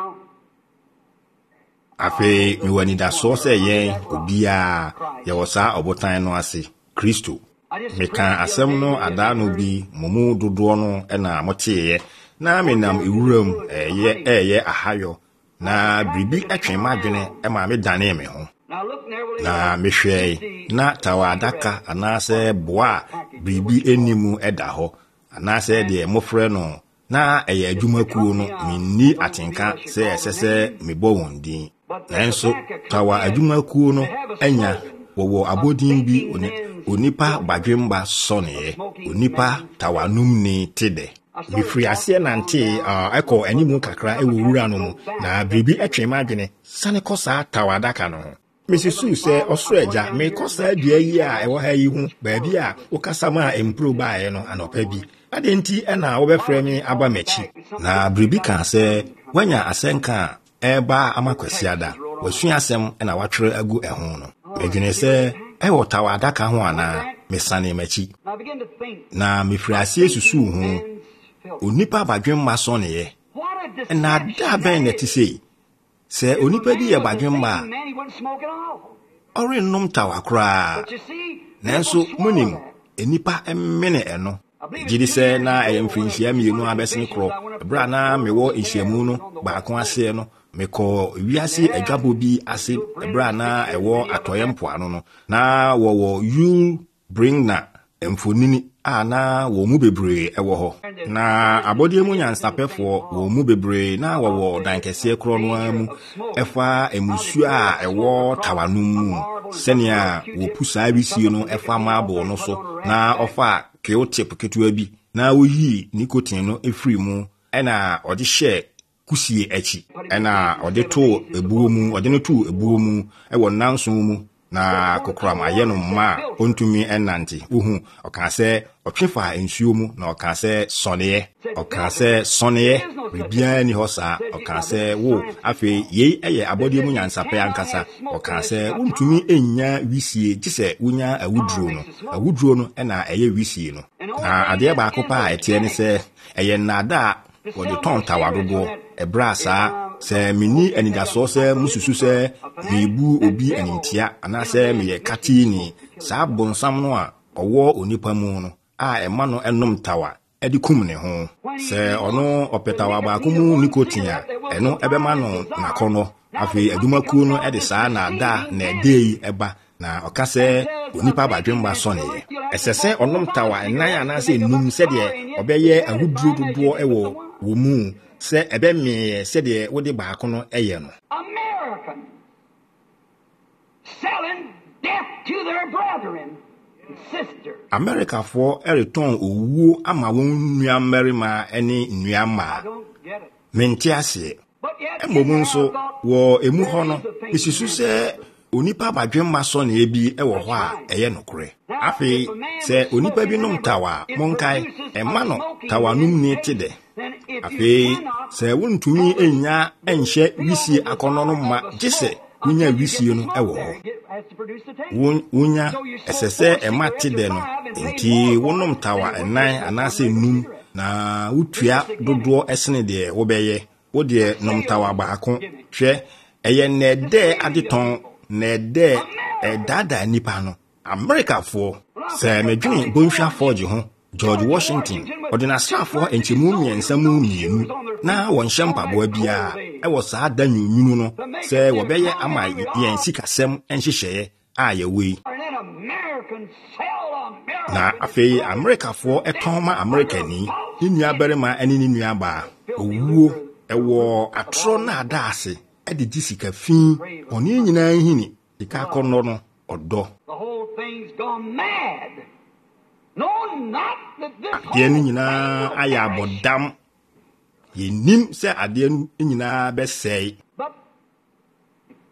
afe mi wani da so sɛ yɛn obia yɛwɔ saa ɔbotan no ase Kristo meka asɛm no ada no bi momu dodoɔ no ɛna moteeɛ na menam ewuram ɛyɛ ɛyɛ ahayɔ na biribi atwe madwene ɛma me dane me ho na mehwɛ na tawa adaka anaasɛ boa biribi enimu ɛda hɔ anaasɛ deɛ mofrɛ no na ɛyɛ adwumakuo no minni atenka sɛ ɛsɛ sɛ mebɔ wɔn din nanso tawa adwumakuo no anya wɔwɔ abodin bi onipa badwemba sɔneɛ onipa tawanum ni tede mifiri aseɛ nante ɛkɔ animu kakra ɛwɔ wura no mu na biribi atwe madwene sane kɔ saa tawadaka no ho mesisu sɛ ɔsoro agya mekɔ saa dua yi a ɛwɔ ha yi ho baabi a wokasa ma empro baeɛ no anɔpa bi ade nti ɛna wobɛfrɛ me aba m'akyi na biribi ka sɛ wanya asɛnka ɛba amakwasiada wasua asɛm ɛna watwerɛ agu ɛho no medwene sɛ ɛwɔ tawadaka ho ana mesane m'akyi na mifiri aseɛ susu ho onipa badwemma sɔneɛ na da bɛn na ti sei sɛ onipa bi yɛ badwemma ɔrennom tawa koraa nanso munim enipa mmene ɛno gidi sɛ na ɛyɛ mfinhyia mmienu abɛsene korɔ bra na mewɔ nhyiamu no baako aseɛ no mekɔ wiase adwabɔ bi ase bra na ɛwɔ atɔyɛ mpoano no na wɔwɔ you bring na mfonini a na wɔ mu bebree ɛwɔ hɔ na abɔdeɛ mu nyansapɛfoɔ wɔ mu bebree na wɔwɔ dan kɛseɛ korɔ no ara mu ɛfa emusu a ɛwɔ tawanum mu sɛnea wɔpu saa wisie no ɛfa maabo no so na ɔfa keotip ketewa bi na woyi nicotine no efiri mu ɛna ɔde hyɛ kusie akyi ɛna ɔde to ebuo mu ɔde no to ebuo mu ɛwɔ nanso mu na kokram ayɛ no mma ontumi ɛnante uhu ɔka sɛ ɔtwefa nsuo mu na ɔka sɛ sɔneɛ ɔka sɛ sɔneɛ bibia ni hɔ saa ɔka sɛ wo afei yei ɛyɛ abɔdeɛ mu nyansapɛ ankasa ɔka sɛ wontumi enya wisie gye sɛ wonya awuduro no awuduro no ɛna ɛyɛ wisie no na adeɛ baako pa a ɛteɛ ne sɛ ɛyɛ nnada a wɔde tɔn tawa dodoɔ ɛbra saa sɛ mini anidasoɔ sɛ mususu sɛ mebu obi anintia anaasɛ meyɛ katini saa bonsam no a ɔwɔ onipa mu no a ɛma no ɛnom tawa ɛde kum ne ho sɛ ɔno ɔpɛtawa baako mu nicotine a ɛno ɛbɛma no nakɔnɔ afei adwumakuo no ɛde saa na ada na ɛde yi ɛba na ɔka sɛ onipa badwemba sɔneɛ ɛsɛ sɛ ɔnom tawa ɛnan anaasɛ enum sɛdeɛ ɔbɛyɛ ahuduro dodoɔ ɛwɔ wɔ mu sɛ ɛbɛ mee sɛdeɛ wode baako no ɛyɛ no American selling death to their brethren and sisters. Americafoɔ ɛretɔn owuo ama wɔn nnua mmarima ɛne nnua mmaa mente aseɛ ɛmmom nso wɔ emu hɔ no esisu sɛ onipa badwemma sɔneɛ bi ɛwɔ hɔ a ɛyɛ nokorɛ afei sɛ onipa bi nom tawa monkae ɛma no tawanum ni te dɛ afei sɛ wontumi enya ɛnhyɛ wisie akɔnɔ no ma gye sɛ wonya wisie no ɛwɔ hɔ wonya ɛsɛ sɛ ɛma te dɛ no nti wonom tawa ɛnan anaasɛ num na wotua dodoɔ ɛsene deɛ wobɛyɛ wodeɛ nom tawa baako hwɛ ɛyɛ nnɛdɛ adetɔn nnɛdɛ ɛdaadaa nipa no Americafoɔ sɛ medwene bonhwafoɔ gye ho George Washington ɔde n'asraafoɔ nkyɛmu mmiɛnsa mu mmienu na wɔnhyɛ mpaboa biara ɛwɔ saa da nwunwunu no sɛ wɔbɛyɛ ama yɛn sikasɛm nhyehyɛeɛ a yɛwɔ yi na afei Americafoɔ ɛtɔn ma Americani ne nuabarima ne ne nuabaa owuo ɛwɔ atorɔ na ada ase ɛde gye sika fii ɔne nyinaa hini sika akɔnnɔ no ɔdɔ adeɛ no nyinaa ayɛ abɔdam yɛnim sɛ adeɛ no nyinaa bɛsɛe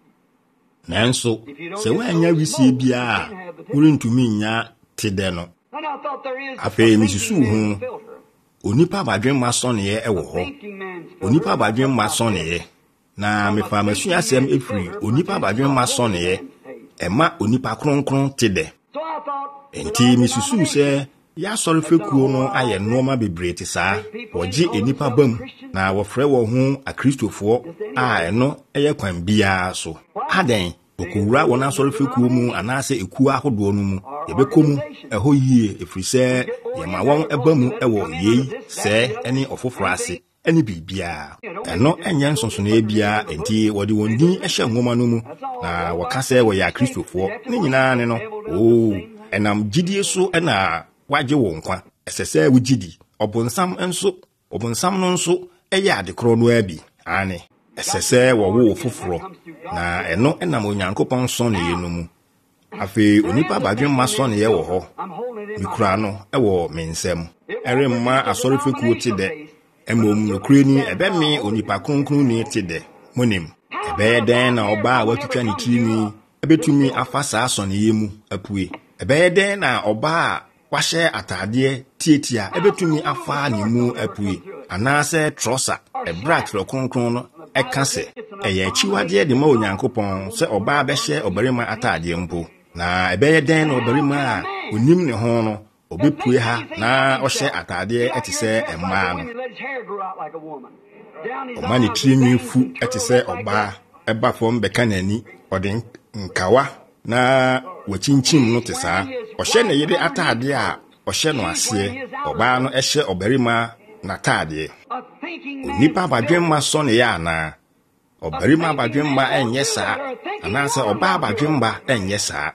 nanso sɛ woanya wisie biara a worentumi nya te dɛ no afei misusu hu onipa badwen ma sɔneɛ ɛwɔ hɔ onipa badwen ma sɔneɛ na mefa masu asɛm efiri onipa badwen ma sɔneɛ ɛma onipa kronkron te dɛ enti misusu sɛ ya sɔre fekuo no ayɛ nneɛma bebree te saa wɔgye enipa bam na wɔfrɛ wɔ ho akristofoɔ a ɛno ɛyɛ kwan biara so adan okowura wɔn asɔre fekuo mu anaasɛ ekuo ahodoɔ no mu yɛbɛkɔ mu ɛhɔ yie efiri sɛ yɛma wɔn ɛba mu ɛwɔ yei sɛ ɛne ɔfoforɔ ase ɛne biribiara ɛno ɛnyɛ nsonsonoe biara enti wɔde wɔn din ɛhyɛ nwoma no mu na wɔka sɛ wɔyɛ akristofoɔ ne nyinaa ne no oo ɛnam gyidie so ɛna wagye wɔn nkwa ɛsɛ sɛ wogyidi ɔbonsam nso ɔbonsam no nso ɛyɛ adekorɔ no abi ane ɛsɛ sɛ wɔwo foforɔ na ɛno ɛnam onyankopɔn sɔneɛ no mu afei onipa badwen ma sɔneɛ wɔ hɔ mikura no ɛwɔ me nsɛm ɛremma asɔre fekuo te dɛ mmom nokure ni ɛbɛme onipa kronkron ni te dɛ monim ɛbɛyɛ dɛn na ɔbaa a watwitwa ne tirinwi ɛbɛtumi afa saa sɔneɛ mu apue ɛbɛyɛ dɛn na ɔbaa a wahyɛ atadeɛ tietia ɛbɛtumi afa ne mu apue anaasɛ trɔsa ɛbra trɔ kronkron no ɛka sɛ ɛyɛ akyiwadeɛ de ma onyankopɔn sɛ ɔbaa bɛhyɛ ɔbarima atadeɛ mpo na ɛbɛyɛ dɛn na ɔbarima a onim ne ho no ɔbɛpue ha na ɔhyɛ atadeɛ ɛte sɛ ɛmmaa no ɔma ne tirinwi fu ɛte sɛ ɔbaa ɛba fam bɛka n'ani ɔde nkawa na wakyinkyim no te saa ɔhyɛ ne yere atadeɛ a ɔhyɛ no aseɛ ɔbaa no ɛhyɛ ɔbarima n'atadeɛ onipa badwemma sɔneɛ anaa ɔbarima badwemma ɛnyɛ saa anaasɛ ɔbaa badwemma ɛnyɛ saa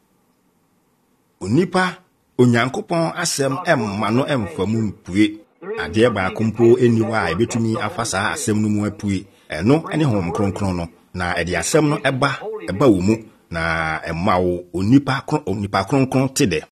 onipa onyankopɔn asɛm ɛmma no ɛmfa mu mpue adeɛ baako mpo ɛni hɔ a ɛbɛtumi afa saa asɛm no mu apue ɛno ɛne Honhom Kronkron no na ɛde asɛm no ɛba ɛba wɔ mu na ɛma wo onipa onipa kronkron te dɛ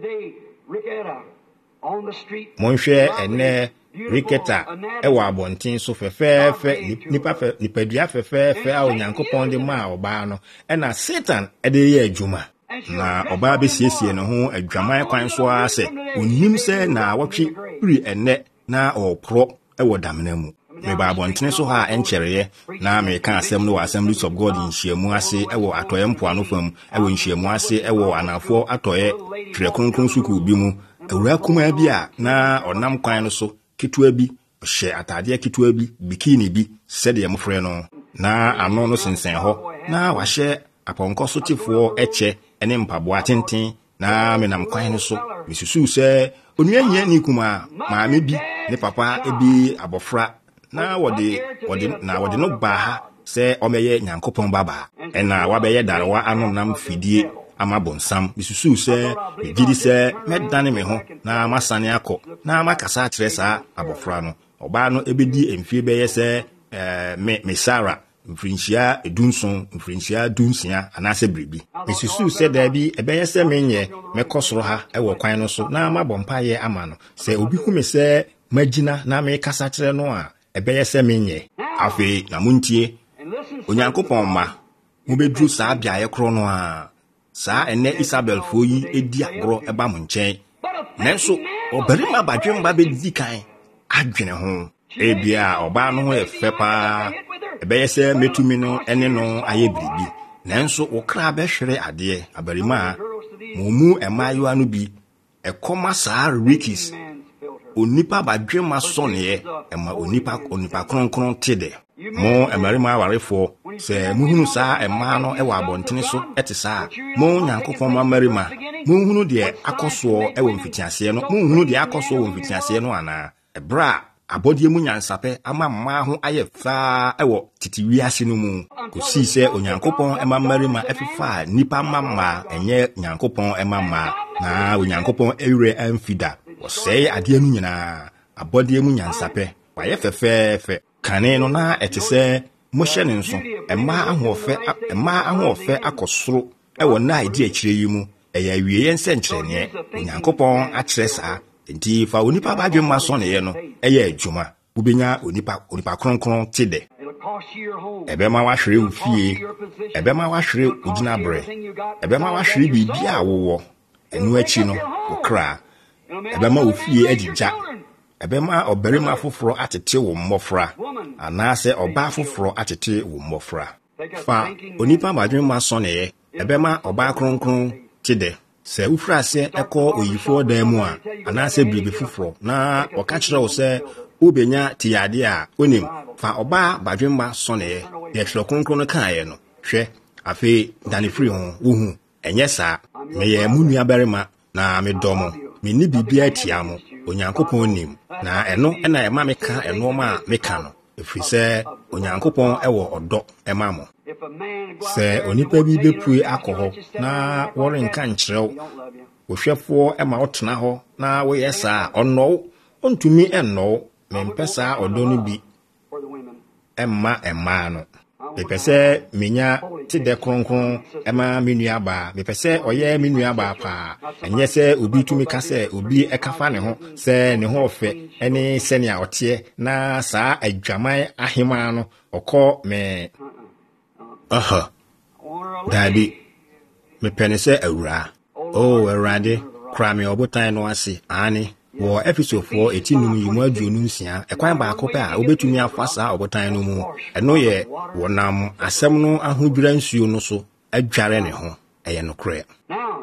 monhwɛ ɛnɛ riketa ɛwɔ abɔnten so fɛfɛɛfɛ nipa fɛ nipadua fɛfɛɛfɛ a onyankopɔn de maa ɔbaa no ɛna Satan ɛde yɛ adwuma na ɔbaa bɛsiesie ne ho adwaman kwan so ara sɛ onim sɛ na wɔtwe piri ɛnɛ na ɔporɔ ɛwɔ damena mu meba abɔntene so ha ɛnkyɛreɛ na meka asɛm no wɔ Assemblies of God nhyiamu ase ɛwɔ atɔyɛ mpoano fam ɛwɔ nhyiamu ase ɛwɔ anafoɔ atɔyɛ twerɛ kronkron sukuu bi mu awura kumaa bi a na ɔnam kwan no so ketewa bi ɔhyɛ atadeɛ ketewa bi bikini bi sɛdeɛ mofrɛ no na ano no sensɛn hɔ na wahyɛ apɔnkɔ so tefoɔ ɛkyɛ ɛne mpaboa tenten na menam kwan no so misusu sɛ onua nyɛ ne kuma maame bi ne papa ebi abɔfra na wɔde wɔde na wɔde no baa ha sɛ ɔmɛyɛ Nyankopɔn baba ɛna wabɛyɛ darewa anonam fidie ama bonsam misusu sɛ megidi sɛ mɛdane me ho na masane akɔ na makasa akyerɛ saa abɔfra no ɔbaa no ebedi mfie bɛyɛ sɛ ɛɛ me me Sara mfrinhyia edunson mfrinhyia dunsia anaasɛ biribi misusu sɛ daabi ɛbɛyɛ sɛ menyɛ mɛkɔ soro ha ɛwɔ kwan no so na mabɔ mpaeɛ ama no sɛ obi hu me sɛ magyina na mekasa kyerɛ no a ɛbɛyɛ sɛ menyɛ afei na montie onyankopɔn ma mobɛduru saa beaeɛ korɔ no a saa ɛnɛ Isabel fo yi edi agorɔ ɛba mo nkyɛn nanso ɔbarima badwemba bɛdi kan adwene ho ebia ɔbaa no ho yɛ fɛ paa ɛbɛyɛ sɛ metumi no ɛne no ayɛ biribi nanso wokra bɛhwere adeɛ abarima a mo mu ɛmaayewa no bi ɛkɔma saa rikis onipa badwemma sɔneɛ ɛma onipa onipa kronkron te dɛ mo ɛmarima awarefoɔ sɛ muhunu saa ɛmaa no ɛwɔ abɔntene so ɛte saa mo Nyankopɔn mamarima mohunu deɛ akɔsoɔ ɛwɔ mfitiaseɛ no mohunu deɛ akɔsoɔ wɔ mfitiaseɛ no anaa ɛbra abɔdeɛ mu nyansapɛ ama mmaa ho ayɛ faa ɛwɔ titi wiase no mu kosii sɛ onyankopɔn ɛma mmarima ɛfefa nipa mama ɛnyɛ Nyankopɔn ɛma mmaa na onyankopɔn ɛwerɛ amfida wɔsɛe adeɛ no nyinaa abɔdeɛ mu nyansapɛ wayɛ fɛfɛɛfɛ kane no na ɛte sɛ mohyɛ ne nso ɛmaa ahoɔfɛ ɛmaa ahoɔfɛ akɔ soro ɛwɔ na ɛdi akyire yi mu ɛyɛ awieyɛ nsɛnkyerɛnneɛ onyankopɔn akyerɛ saa nti fa onipa badwemma sɔneɛ no ɛyɛ adwuma wobɛnya onipa onipa kronkron te dɛ ɛbɛma wahwere wo fie ɛbɛma wahwere wo gyinaberɛ ɛbɛma wahwere biribi a wowɔ enu achi no okra ebema ofie agigya ebema obarima foforo atete wo mmofra anaase oba foforo atete wo mmofra fa onipa badwemma sone ebema oba kronkron tide se ufra se eko oyifo dan mu a anaase biribi foforo na oka kire wo se ubenya tiyade a onim fa oba badwemma sone ye hwere kronkron kan ye no hwe afi dani free ho wuhu enye sa meye munua barima na medomo menni bibia tiamo onyankopon nim na eno ena ema meka eno ma meka no efiri se onyankopon ewo odo ema mo se onipa bi bepue akoho na wore nka nkyerɛw ohwɛfo ema otena ho na wo yesa onno ontumi enno mempesa odo no bi emma emma no mepese menya tide kronkron ema menua ba mepese oye menua ba pa enye se obi tumi ka se obi ekafa ne ho se ne ho ofe eni se ne otie na saa adwaman ahema no okọ me aha dabi mepene se awura oh awurade kra me obotan no ase ani wo episode four etinum yimu aduonu nsia ekwan ba akọ pe a obetumi afa saa obotan no mu eno ye wonam asem no ahodwira nsuo no so adware ne ho eye no kre Now,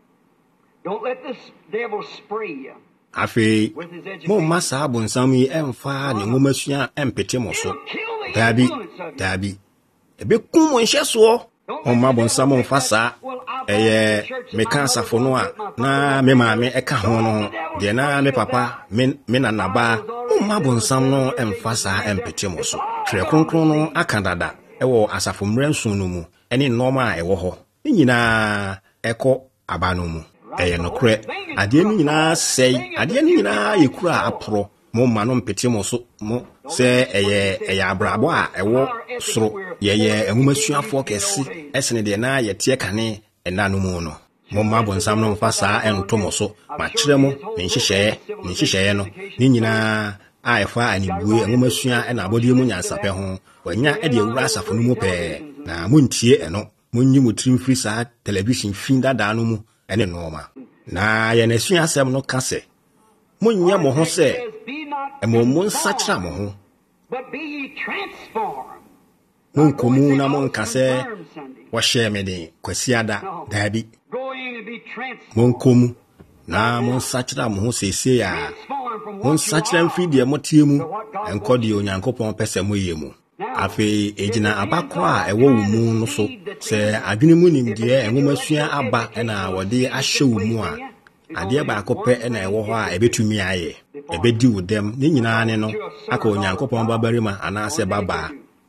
don't let this devil spray you. afi mo masa abonsam yi emfa ne ngomasua empete mo so dabi dabi ebe kum mo nhye so o ma bonsam mfa saa eye meka asafo no a na me maame eka ho no de na me papa me me na naba o ma bonsam no emfa saa empete mo so hwere kronkron no akandada ewo asafo mrenso no mu ene normal ewo ho ni nyina eko aba no mu eye no kre ade ni nyina sei ade ni nyina yekura apro mo ma no mpete mo so mo se eye eye abrabo a ewo soro ye ye enwumasuafo kesi esene de na ye tie kane ena no mu no mo ma bonsam no mfa saa ento mo so ma kire mo ne nhyehyeye ne nhyehyeye no ni nyina a efa anibue enwumasua ena abodie mu nyansape ho wanya e de ewura asafo no mu pe na montie eno monyi motrim free saa television fin dada no mu ene normal na ye na sua asem no kase monnya mo ho se emo mo nsachira mo ho But be ye transformed. monkomu na monkase wa share me de kwasiada dabi Go in and be transformed. monkomu na monsachira mo ho sese ya Transformed from what monsachira you mfi de motie mu enkodi onyankopon pese moye mu afi ejina abakọ a ewo wo mu no so se adwene mu nim de enwomasua aba na wode ahye wo mu a ade ba akọpẹ na ewo ho a ebetumi aye ebedi wo dem ni nyina ne no aka onyankopon babarima anase baba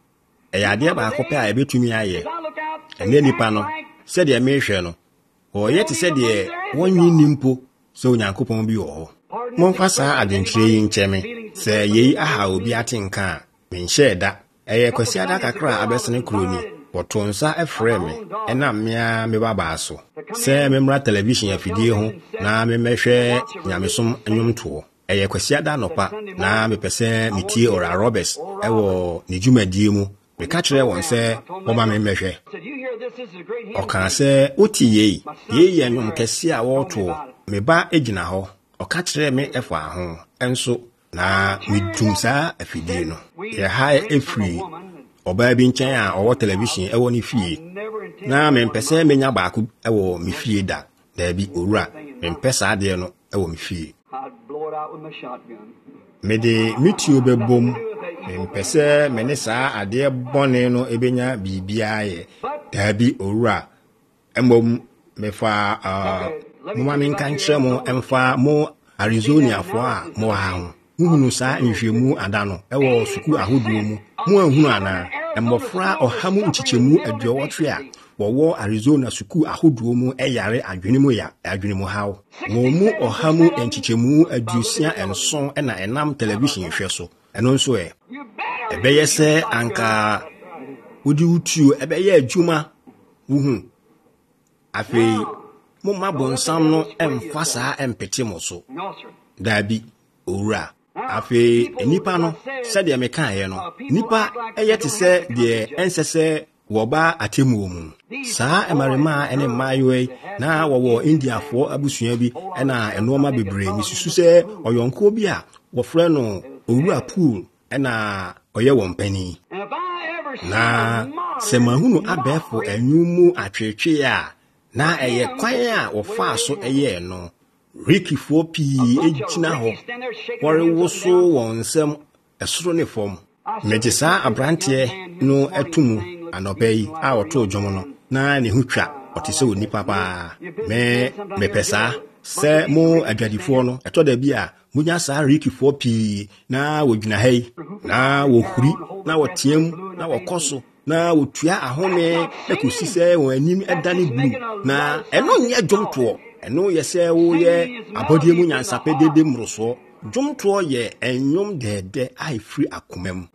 e ade ba akọpẹ a ebetumi aye ene nipa no se de mehwe no o ye ti se de wonyi nimpo se onyankopon bi wo ho monfa saa adwenkyere yi nkyeme se yeyi aha obi atenka menhye da eye kwasiada kakra abesene kroni potonsa efreme ena mmea me baba so se memra television afidie ho na me mehwe nyamesom anwomto eye kwasiada nopa na me pese metie ora Roberts ewo ne dwumadie mu me ka kire won se boma me mehwe said, you hear this, this is a great hymn. oka se oti yei yei anwom kese a woto me ba egina ho oka kire me efa ho enso na midum saa afidie no ye ha efri oba bi nkyɛn a ɔwɔ television ɛwɔ ne fie na mempɛsɛ menya baako ɛwɔ me fie da daabi owura mempɛsɛ adeɛ no ɛwɔ me fie I'd blow it out with my shotgun. mede mitio bɛbom mempɛsɛ me ne saa adeɛ bɔne no ebenya biribiara yɛ daabi owura ɛmmom mefa uh, moma menka nkyerɛ mo ɛmfa mo Arizoniafoɔ a mo wɔ ha ho muhunu saa nhwɛmu ada no ɛwɔ suku ahodoɔ mu mu ahunu ana mmɔfra ɔhamu nkyikyɛmu aduɔwɔtwe a wɔwɔ Arizona suku ahodoɔ mu ɛyare adwene mu ya adwene mu haw wɔn mu ɔhamu nkyikyɛmu aduosia enson ɛna ɛnam television hwɛ so ɛno nso ɛ ɛbɛyɛ sɛ anka wodi wutuo ɛbɛyɛ adwuma wuhu afei mo ma bonsam no ɛmfa saa ɛmpete mo so No, sir. dabi owura afi enipa no sɛ deɛ meka yɛ no nipa ɛyɛ te sɛ deɛ ɛnsɛ sɛ woba atemu mu saa emarema ene mayoe na wowo India fo abusua bi ena enoma bebre misusu se oyonko bi a wofre no owura pool ena oye wompani na se mahunu abefo enwumu atwetwe a na eye kwan a wofa so eye no Ricky fo pi ejina ho wore woso wonsem esoro ne fom mejisa abrante no etumu anopai a oto dwomo no na ne hutwa otise oni papa me me pesa se mo adwadifo no eto da bi a munya sa Ricky fo pi na wodwina hai na wohuri na wotiam na wokoso na wotua ahome ekosi se won anim edane blu na eno nya dwomto eno yese wo ye abodie mu nyansape dede mroso dwomto ye enyom dede ai free akomam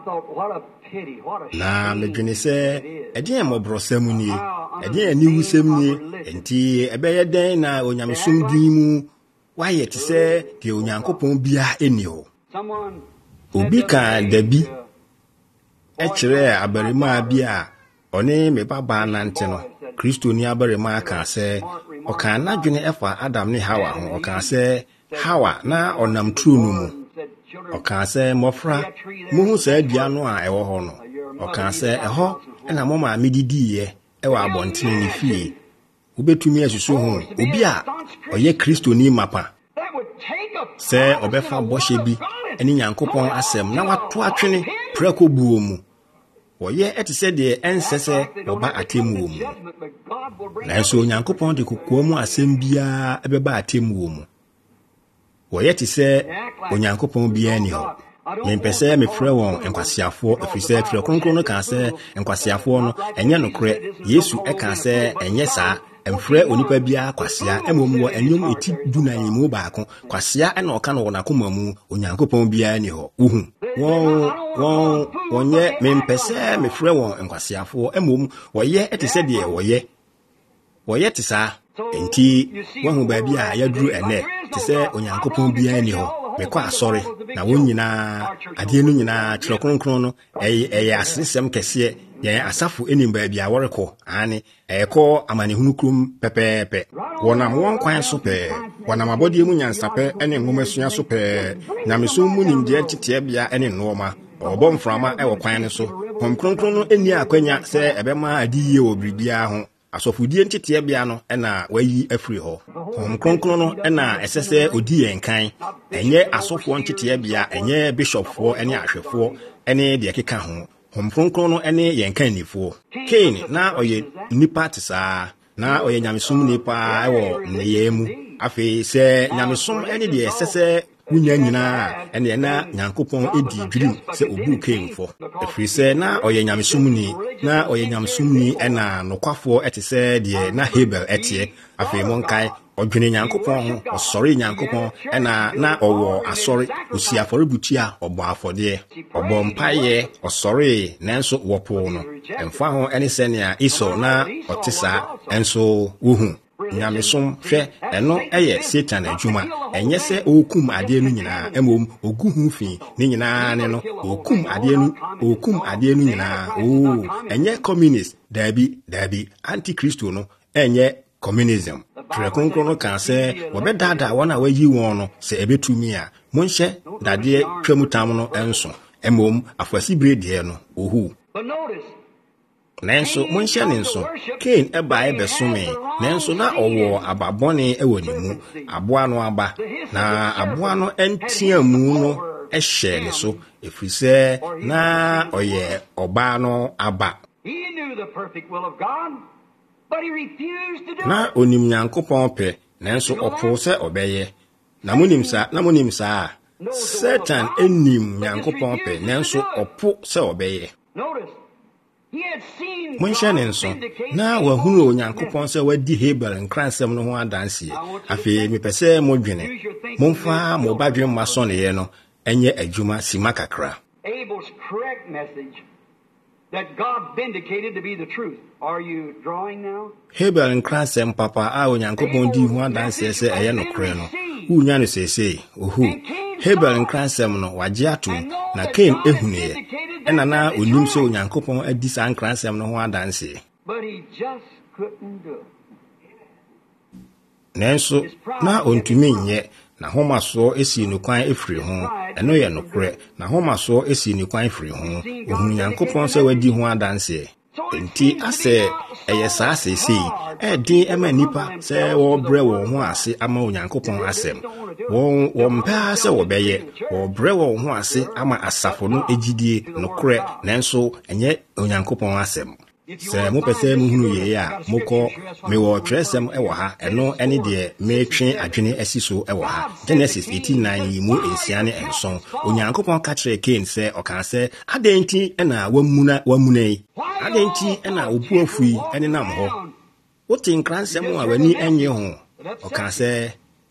na medwene se edien mobrosam ni edien ani wusam ni enti ebeye den na onyamesum din mu waye te se de onyankopon bia eni o obi ka dabi echire abarima bia one me baba nante no Kristo ni abarima ka se o kan na dwene efa Adam ne Hawa ho o kan se Hawa na onam trunu mu o kan se mofra muhu se adua no a ewo ho no o kan se eho na mo ma medidie ewa abonten ni fie ubetumi asusu ho obi a oye Kristo ni mapa se obefa boshe bi eni Nyankopon asem na wato atwene preko buo mu woye etise de ensese oba atemu mu na so Nyankopon de kokko mu asem bia ebeba atemu mu woye tise Onyankopon bia ni ho yempese me frɛ won enkwasiafo afise frɛ kronkron no ka se enkwasiafo no enye nokre Yesu eka se enye saa emfrɛ onipa bia kwasia emom wo enyom eti dunan mu baako kwasia ena oka no wona koma mu Onyankopon bia ni ho uhu won won wonye mempese me frɛ won enkwasiafo emom woye etise de woye woye tisa enti wahu ba bia yaduru ene tise Onyankopon bia ni ho mekɔ asɔre na wonyina ade no nyina kyerɛ kronkron no ɛyɛ ɛyɛ asesɛm kɛseɛ yɛn asafo enim ba bia wɔrekɔ ane ɛkɔ amanehunu krom pɛpɛɛpɛ wɔnam wɔn kwan so pɛ wɔnam abɔdeɛ mu nyansapɛ ɛne ngomasua so pɛ nyamesom mu nimdeɛ teteɛ bia ɛne nnoɔma ɔbɔ mframa ɛwɔ kwan ne so hom kronkron no eni akwanya sɛ ɛbɛma adiyie wɔ biribiara ho asofudie ntetea bia no ɛna wayi afiri hɔ hom kronkron no ɛna ɛsɛsɛ odi yɛn kan ɛnyɛ asofo ntetea bia ɛnyɛ bishopfoɔ ɛne ahwɛfoɔ ɛne deɛ keka ho hom kronkron no ɛne yɛn kan nifoɔ Cain na ɔyɛ nipa te saa na ɔyɛ nyamesom nipa ɛwɔ nneyɛɛ mu afei sɛ nyamesom ɛne deɛ ɛsɛsɛ wunya nyinaa ene na Nyankopon edi dwirim se obu Cainfo efiri se na oye nyamesumni na oye nyamesumni ena nokwafo etese de na Hebel etie afei monkai odwene Nyankopon ho osori Nyankopon ena na owo asori osi afoributia obo afode obo mpaye osori nanso wopo no emfa ho ene se ne a iso na otesa enso wuhu nyamesom hwe eno eye Satan adwuma enye se okum ade no nyina emom ogu hu fi ne nyina ne no okum ade no okum ade no nyina o enye communist dabi dabi anti-Christo no enye communism trekonkro no kan se wobedada wona wayi won no se ebetumi a monhye dade twamutam no enso emom afasi brede no ohu nanso monhye ne nso Cain eba ebesome nanso na owo ababone ewo ne mu aboa no aba na aboa no entia mu no ehye ne so efrise na oye oba no aba na onim Nyankopon pe nanso opo se obeye na monim sa na monim sa Satan enim Nyankopon pe nanso opo se obeye monhyɛ nso na wahunu Onyankopon sɛ wadi Hebel nkransɛm no ho adanse afei mepɛsɛ modwene momfa mo badwen masɔne no ɛnyɛ adwuma sima kakra Abel's correct message that God vindicated to be the truth. Are you drawing now? Hebel nkransɛm papa a Onyankopon di ho adanse sɛ ɛyɛ nokorɛ no wunya no sese ohu Hebel nkransɛm no wagye ato na Cain ehunue ena na onim se onyankopon adi sa nkransem no ho adanse. But he just couldn't do it. Nenso na ontumi nye na homa so esi no kwan efiri ho eno ye nokre na homa so esi no kwan efiri ho ohun nyankopon se wadi ho adanse. Enti ase eye saa sesi e din ema nipa se wo bre wo ho ase ama onyankopon asem wo wo mpa se wo beye wo bre wo ho ase ama asafo no ejidie nokre nanso enye onyankopon asem. Se mo pese mu hunu ye ya moko me wo tresem e wo ha eno ene de me twen adwene asiso e wo ha. Genesis eighteen nine mu ensiane enson onyankopon ka kire Cain se oka se adenti na wamuna wamunai adenti na obu afui ene nam ho wotin kransem a wani enye ho oka se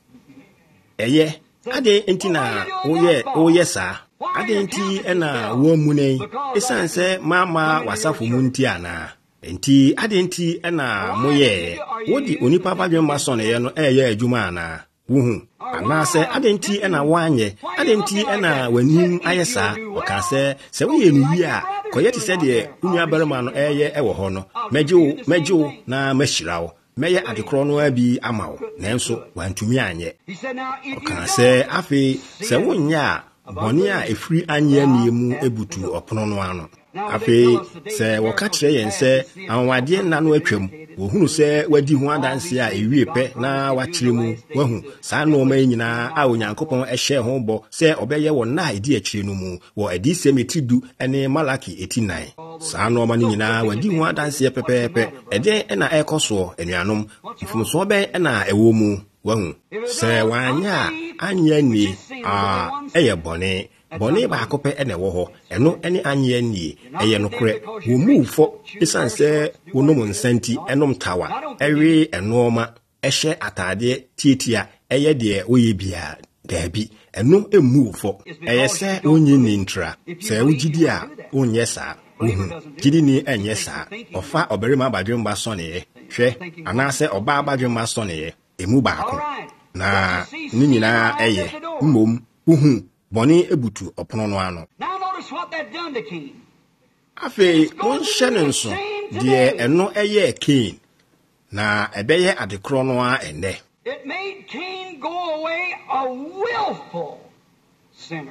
eye adenti na oye oye sa adenti ena wamunai esanse mama wasafo munti ana enti adenti ena moye wodi onipa badwemma so ne ye no eye adwuma ana wuhu anase adenti ena wanye adenti ena wanim ayesa okase se wo ye ni wi a koyeti se de unua barima no eye ewo ho no mejewo mejewo na mashirawo meye adekro no abi amawo nanso wantumi anye okase afi se wonya boni a efiri anya niemu ebutu opono no ano afi se woka kire yen se anwade na no atwam wo hunu se wadi hu adanse a ewie pe na wakire mu wahu saa no ma nyina a onyankopon ehye ho bo se obeye wo na edi akire no mu wo edi se metidu ene Malaki eighteen nine saa no ma nyina wadi hu adanse pepepe ede na ekoso enuanom mfumso be na ewo mu wahu se wanya anya ni a eye bone bone ba akope ene wo ho eno ene anya ni eye no kre wo mufo isanse wonom nsanti enom tawa ewe enoma ehye atade tietia eye de oye bia dabi eno emufo eye se onyi ni ntra se ugidi a onye sa uhu gidi ni enye sa ofa oberima badwemba so ne hwe anase oba badwemba so ne emu baako na ni nyina eye mmom uhu boni ebutu opono no ano. Now notice what that done to Cain. Afi won hyene nso de eno eye Cain na ebeye adekro no a ene. It made Cain go away a willful sinner.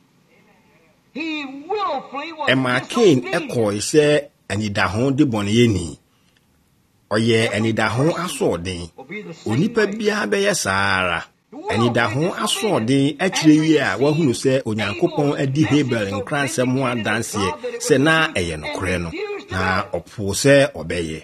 He willfully was Emma Cain ekọ ise anida ho de boni yeni. Oye anida ho asodin. Onipa bia beye saara. Anida ho asodin akire wi a wahunu se onyankopon adi Hebel nkransem ho adanse se na eye nokre no na opo se obeye.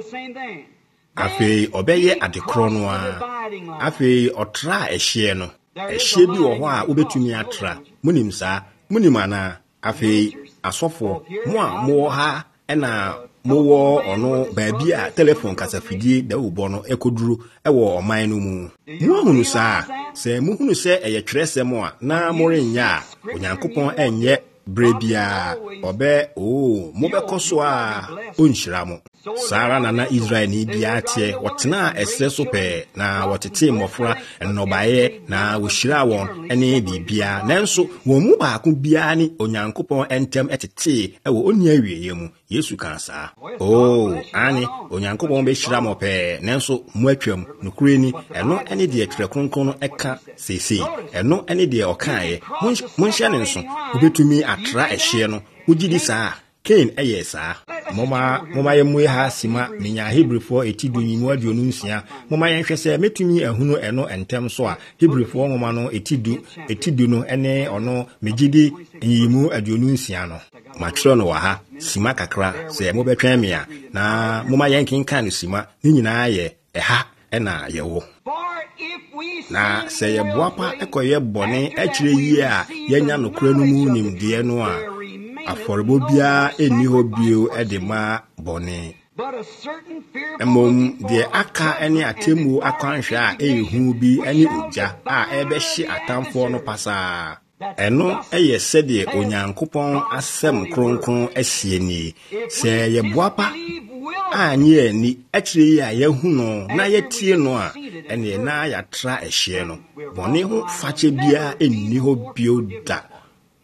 Afi obeye adekro no a afi otra ehye no ehye bi wo ho a obetumi atra munim sa munim ana afi asofo mo a mo ha ena mowo ono baabi a telephone kasafidie da ubo no ekoduru ewo oman no mu mo hunu sa se mo hunu se eye tresem a na morenya onyankopon enye brebia obe o mo be koso a onhyira mo Sara na na Israel ni bia tie wotena esreso pe na wotete mofra enobaye na wohyira won ene bibia nanso won mu baako bia ni onyankopon entem etete ewo oni awieye mu Yesu kan sa oh ani onyankopon be hyira mo pe nanso mu atwam nokure ni eno ene de etwere kronkron no eka sese eno ene de okae monhye ne nso obetumi atra ehye no ugidi saa Cain eye saa moma moma ye mu ha sima menya Hebrewfo etidu nyimu aduonu nsia moma ye hwese metumi ahunu eno entem so a Hebrewfo moma no etidu etidu no ene ono megidi nyimu aduonu nsia no matro no wa ha sima kakra se mo betwen me a na moma ye nkinkan no sima ni nyina ye eha ena ye wo na se ye boapa ekoye bone akire yi a yenya no kura no mu nimde no a aforbo bia eni ho bio edema bone emom de aka eni atemu akwanhwe a ehu bi eni oja a ebehye atamfo no pasa eno eye sede onyankopon asem kronkron ahie ni se ye boapa anye ani akire ya yehu no na yetie no a ene na ya tra ehye no bone ho fache bia eni ho bio da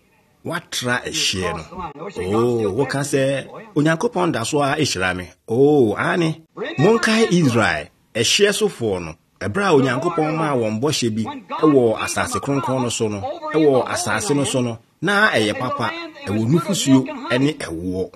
watra ehye no oh woka se onyankopon da so a ehira me oh ani monkai Israel ehye so fo no ebra onyankopon ma won bohye bi ewo asase kronkron no so no ewo asase no so no na eye papa ewo nufusuo ene ewo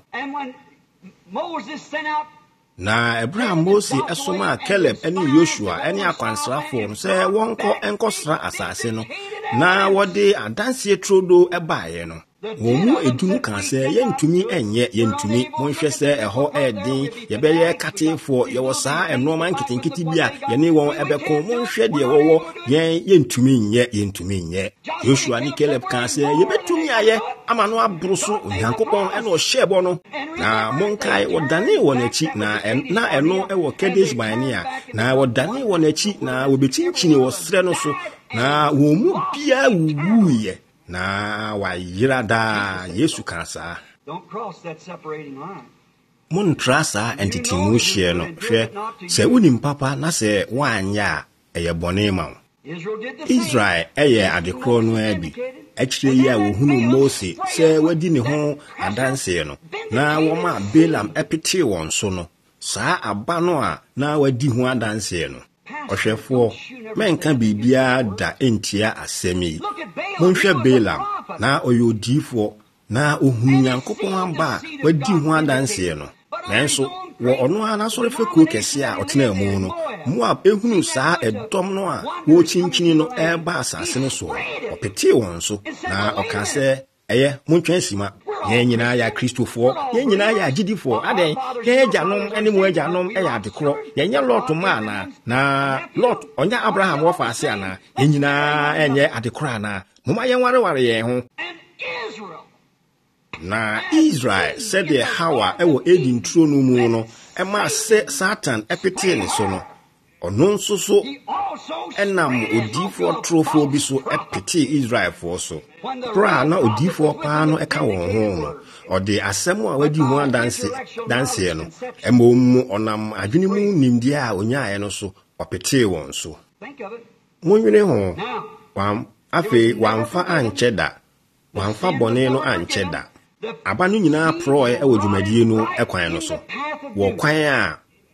na ebra Mose esoma Caleb ene Joshua ene akwansrafo no se wonko enkosra asase no na wode adanse trodo ebaaye no womu edunu kan se yentumi enye yentumi monhwe se eho edin yebeye katefo yewosa enoma nkitinkiti bia yene won ebeko monhwe de wowo yen yentumi nye yentumi nye Joshua ni Caleb kan se yebetumi aye amano abruso onyankopon ene o hyebo no na monkai wodane wonachi na en, na eno ewo Kadesh Barnea na wodane wonachi na wobetinchini wo sre no so na womu bia wuwuye na wa yirada Yesu kansa Don't cross that separating line. Mun trasa entity mu hye no hwe se unim papa na se wanya eye bone ma Israel eye adekro no abi akire yi a wohunu Mose se wadi ne ho adanse no na woma Balaam epete won so no saa aba no a na wadi ho adanse no ohwefo menka bibia da entia asemi monhwe Balaam na oyodifo na ohunu Nyankopon amba wadi ho adanse no nanso wo ono ana sore fekuo kese a otena mu no Moab ehunu saa edom no a wo chinchini no eba asase no so opete won so na okase eye montwansima ye nyina ya Kristofo ye nyina ya agidifo aden ye agyanom ene mu agyanom e ya adekro ye nya Lot ma na na Lot onya Abraham wo faase ana ye nyina enye adekro ana moma ye ware ware ye ho na Israel said the Hawa ewo Eden tro no mu no e ma se Satan epete ne so no ono nso so enam odifo trofo bi so epete Israel for so pra na odifo pa no eka won ho no ode asem a wadi ho dance dance no emom onam adwene mu nimdi a onyaa no so opete won so monwene ho wam afi wamfa ancheda wamfa bone no ancheda aba no nyina pro e wo dwumadie no ekwan no so wo kwan a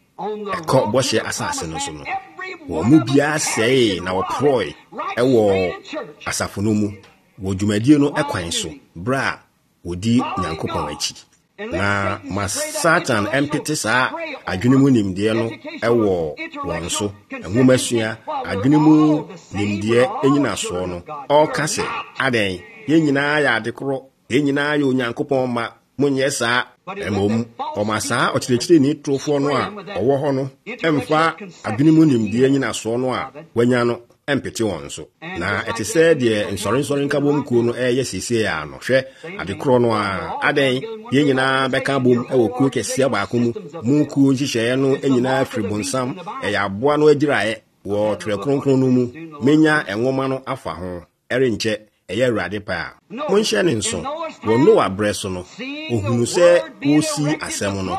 eko boshe asase no so no wo mu bia sei na wo pro e wo asafo no mu wo dwumadie no ekwan so bra wodi Nyankopon achi na ma Satan empete sa adwene mu nimde no ewo won so enwomasua adwene mu nimde enyina so no o kase aden ye nyina ya adekro ye nyina ya Onyankopon ma munye sa emom omasa ochirechire ni trofo no a owo ho no emfa adwene mu nimde enyina so no a wanya no empete won so na etise de nsori nsori nkabom kuo no eye sisi ya no hwe adekro no a aden ye nyina beka bom ewo kuo kese baako mu mu kuo nhihye no enyina fribonsam eya aboa no agirae wo twerɛ kronkron no mu menya enwoma no afa ho erenche eye Awurade pa monhye ne nso wo no abreso no ohunu se wosi asɛm no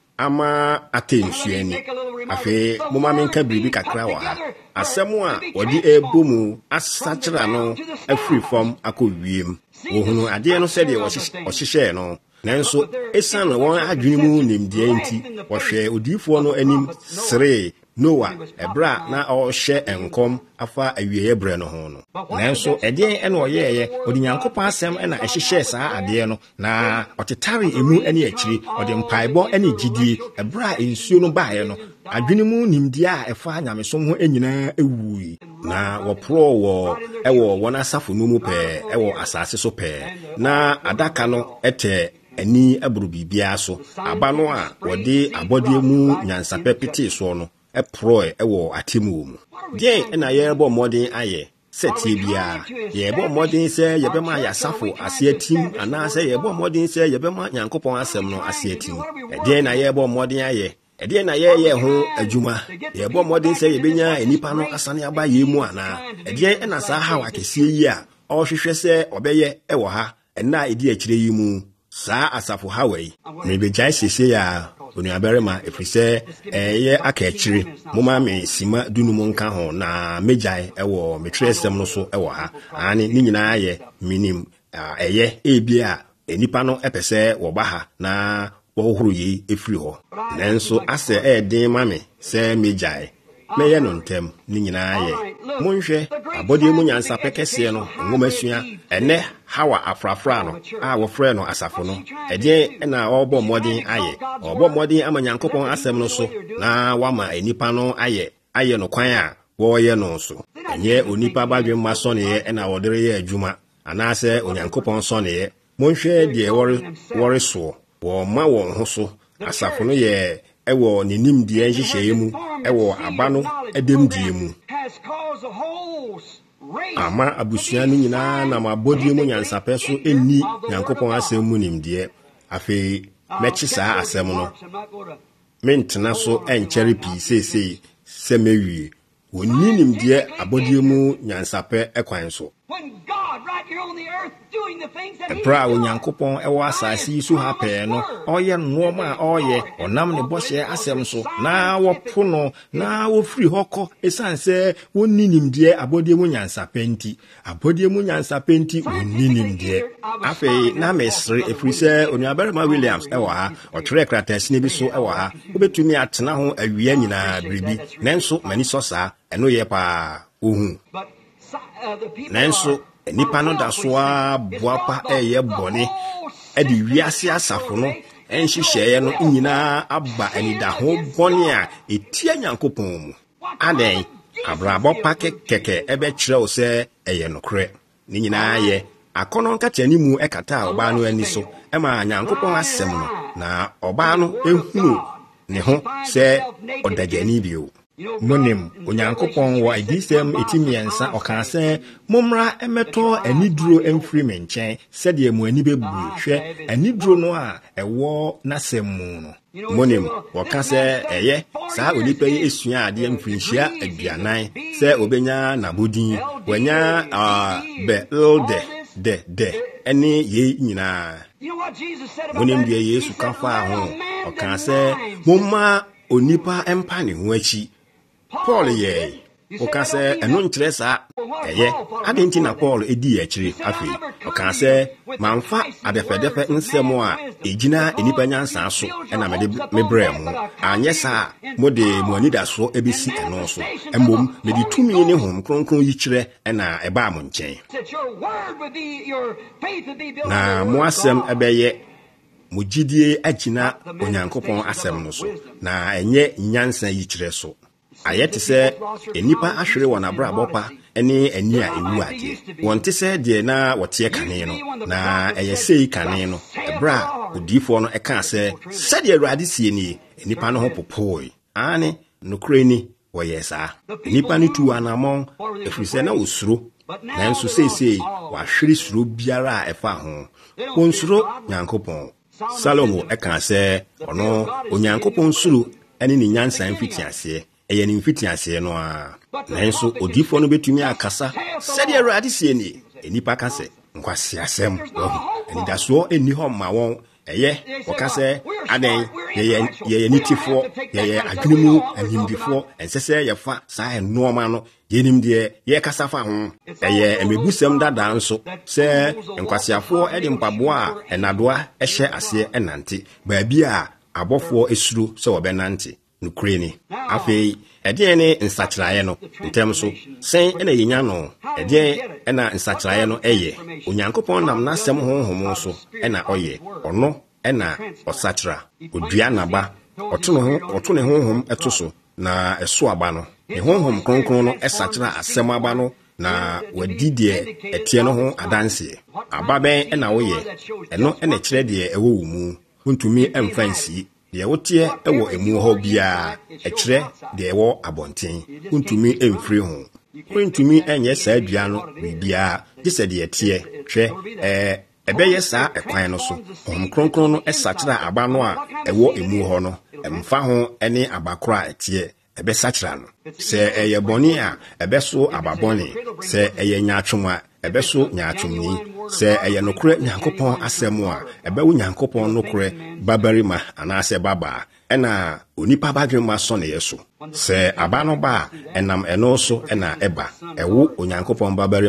ama atensuani afi moma menka biribi kakra wa ha asɛm a wodi ebomu asachira no afiri fam akɔwiem ohunu ade no sɛ de ɔhyehyɛ no nanso esan won adwene mu nimdeɛ nti wɔhwɛ odifo no anim sere Noah ebra na ohye enkom afa awieye bre no ho no nanso ede ene oyeye odi Nyankopon asem ena ehyehyɛ saa ade no na otetare emu ene akiri odi mpaibɔ ene gidie ebra ensuo no baaye no adwene mu nimdia a efa nyamesom ho enyina ewui na wopro wo ewo wona asafo no mu pe ewo asase so pe na adaka no ete ani aburu bibia so aba no a wode abode mu nyansa pepete so no eproi ewo atimu mu die na yebo modern aye setie bia yebo modern se yebema ya safo ase atim ana se yebo modern se yebema Nyankopon asem no ase atim die na yebo modern aye die na ye ye ho adwuma yebo modern se yebenya enipa no asane aba ye mu ana die na sa ha wakesie yi a ohwehwe se obeye ewo ha na edi akire yi mu sa asafo hawai mebejai sese ya onu aberema efrise eye akachiri moma me sima dunum nka ho na mejai ewo metresem no so ewo ha ani ni nyina aye minim eye ebia enipa no epese wo ba ha na wo huru yi efiri ho nanso ase e den ma me se mejai meye no ntem ni nyina ye monhwe abodi mu nyansa pekese no ngomasua ene hawa afrafra no a wo frɛ no asafo no ede na obo modin aye obo modin amanyankopon asem no so na wama enipa no aye aye no kwan a wo ye no so enye onipa badwen ma so ne e na wodere ye adwuma anase onyankopon so ne ye monhwe de wore wore so wo ma won ho so asafo no ye ewo ninim de nhyehyeye mu ewo aba no edem die mu ama abusua ni nyina na mabodi mu nyansapɛ so enni nyankopɔn asɛm mu nimdeɛ afei mechi saa asɛm no mentena so enkyere pii sesei sɛ mewie wonni nimdeɛ abodi mu nyansapɛ ekwan so Ebra onyankopɔn ewo asase so ha pɛ no ɔyɛ nnoɔma a ɔyɛ ɔnam ne bɔhyɛ asɛm so na wɔpo no na wofiri hɔ kɔ esan sɛ wonni nimdeɛ abodie mu nyansapɛ nti abodie mu nyansapɛ nti wonni nimdeɛ afei na mesre efiri sɛ onuabarima Williams ɛwɔ ha ɔtwerɛ kratasine bi so ɛwɔ ha obetumi atena ho awia nyinaa biribi nanso mani so saa ɛno yɛ pa ohu nanso nipa no da so a boapa eye bone e di wiase asafo no enhyehyeye no nyina aba anida ho bone a etia nyankopon mu aden abrabo pake keke ebe kire o se eye nokre ni nyina ye akono nkata ni mu ekata oba no ani so e ma nyankopon asem no na oba no ehunu ne ho se odagani bio monim onyankopɔn wɔ adisɛm etimiensa ɔka sɛ momra emeto aniduro emfiri me nkyɛn sɛdeɛ mu ani bebu hwɛ aniduro no a ɛwɔ n'asɛm mu no monim wɔka sɛ ɛyɛ saa onipa yi esua ade mfirinhyia aduanan sɛ obenya nabodin wanya a be ilde de de ɛne ye nyinaa monim deɛ Yesu ka fa ho ɔka sɛ momma onipa empa ne ho akyi Paul ye oka se eno nkyere saa eye adenti na Paul edi akire afi oka se manfa adefedefe nsem a ejina enipa nyansa so na mede mebrɛ mu anye saa mode mu anida so ebisi eno so emom mede tumi ne hom kronkron yi kyerɛ na eba mo nkyɛn na mo asɛm ebɛyɛ mo gidie agina onyankopɔn asɛm no so na enye nyansa yi kyerɛ so ayete sɛ enipa ahwere wɔ n'abrabɔpa ɛne ani a ewu ade wɔnte sɛ deɛ na wɔteɛ kane no na ɛyɛ sei kane no ɛbra odiifo no ɛka sɛ sɛdeɛ Awurade sie nie enipa no ho popoi ane nokore ni wɔyɛ saa enipa no tu anamɔn efiri sɛ na osuro nanso seisei wɔahwere suro biara a ɛfa ho wɔnsuro nyankopɔn Salomo ɛka sɛ ɔno onyankopɔn suro ɛne ne nyansa mfiti aseɛ eye ni mfiti ase no a nanso odifo no betumi akasa sɛde Awurade sie ni enipa ka sɛ nkwase asɛm enidaso eni hɔ ma wɔn eye wɔka sɛ aden ye ye nitifo ye ye adwenimu animdifo ensese ye fa saa enoma no yenim de ye kasa fa ho eye emebusɛm dada nso sɛ nkwasiafo ede mpaboa a enadoa ɛhyɛ ase enante baabi a abɔfo esuro sɛ wɔbɛnante nukure ni afei ɛdeɛ ne nsakyerɛeɛ no ntɛm so sɛn ɛna yenya no ɛdeɛ ɛna nsakyerɛeɛ no ɛyɛ onyankopɔn nam n'asɛm honhom so ɛna ɔyɛ ɔno ɛna ɔsakyera odua naba ɔto ne ho ɔto ne honhom ɛto so na ɛso aba no ne honhom kronkron no ɛsakyera asɛm aba no na wadi deɛ ɛteɛ no ho adanseɛ aba bɛn ɛna woyɛ ɛno ɛna kyerɛ deɛ ɛwɔ wo mu wontumi ɛmfa nsie deɛ woteɛ ɛwɔ emu hɔ biara ɛkyerɛ deɛ ɛwɔ abɔnten wontumi ɛmfiri ho wontumi ɛnyɛ saa dua no biribiara gye sɛ deɛ teɛ hwɛ ɛɛ ɛbɛyɛ saa ɛkwan no so ɔhom kronkron no ɛsakyerɛ aba no a ɛwɔ emu hɔ no ɛmfa ho ɛne abakoro a ɛteɛ ɛbɛsakyerɛ no sɛ ɛyɛ bɔne a ɛbɛso ababɔne sɛ ɛyɛ nyaatwom a ɛbɛso nyaatwomni sɛ ɛyɛ nokore nyankopɔn asɛm a ɛbɛwo nyankopɔn nokore babarima anaasɛ baba ɛna onipa badwemma sɔ ne yɛ so sɛ aba no ba a ɛnam ɛno so ɛna ɛba ɛwo onyankopɔn babarima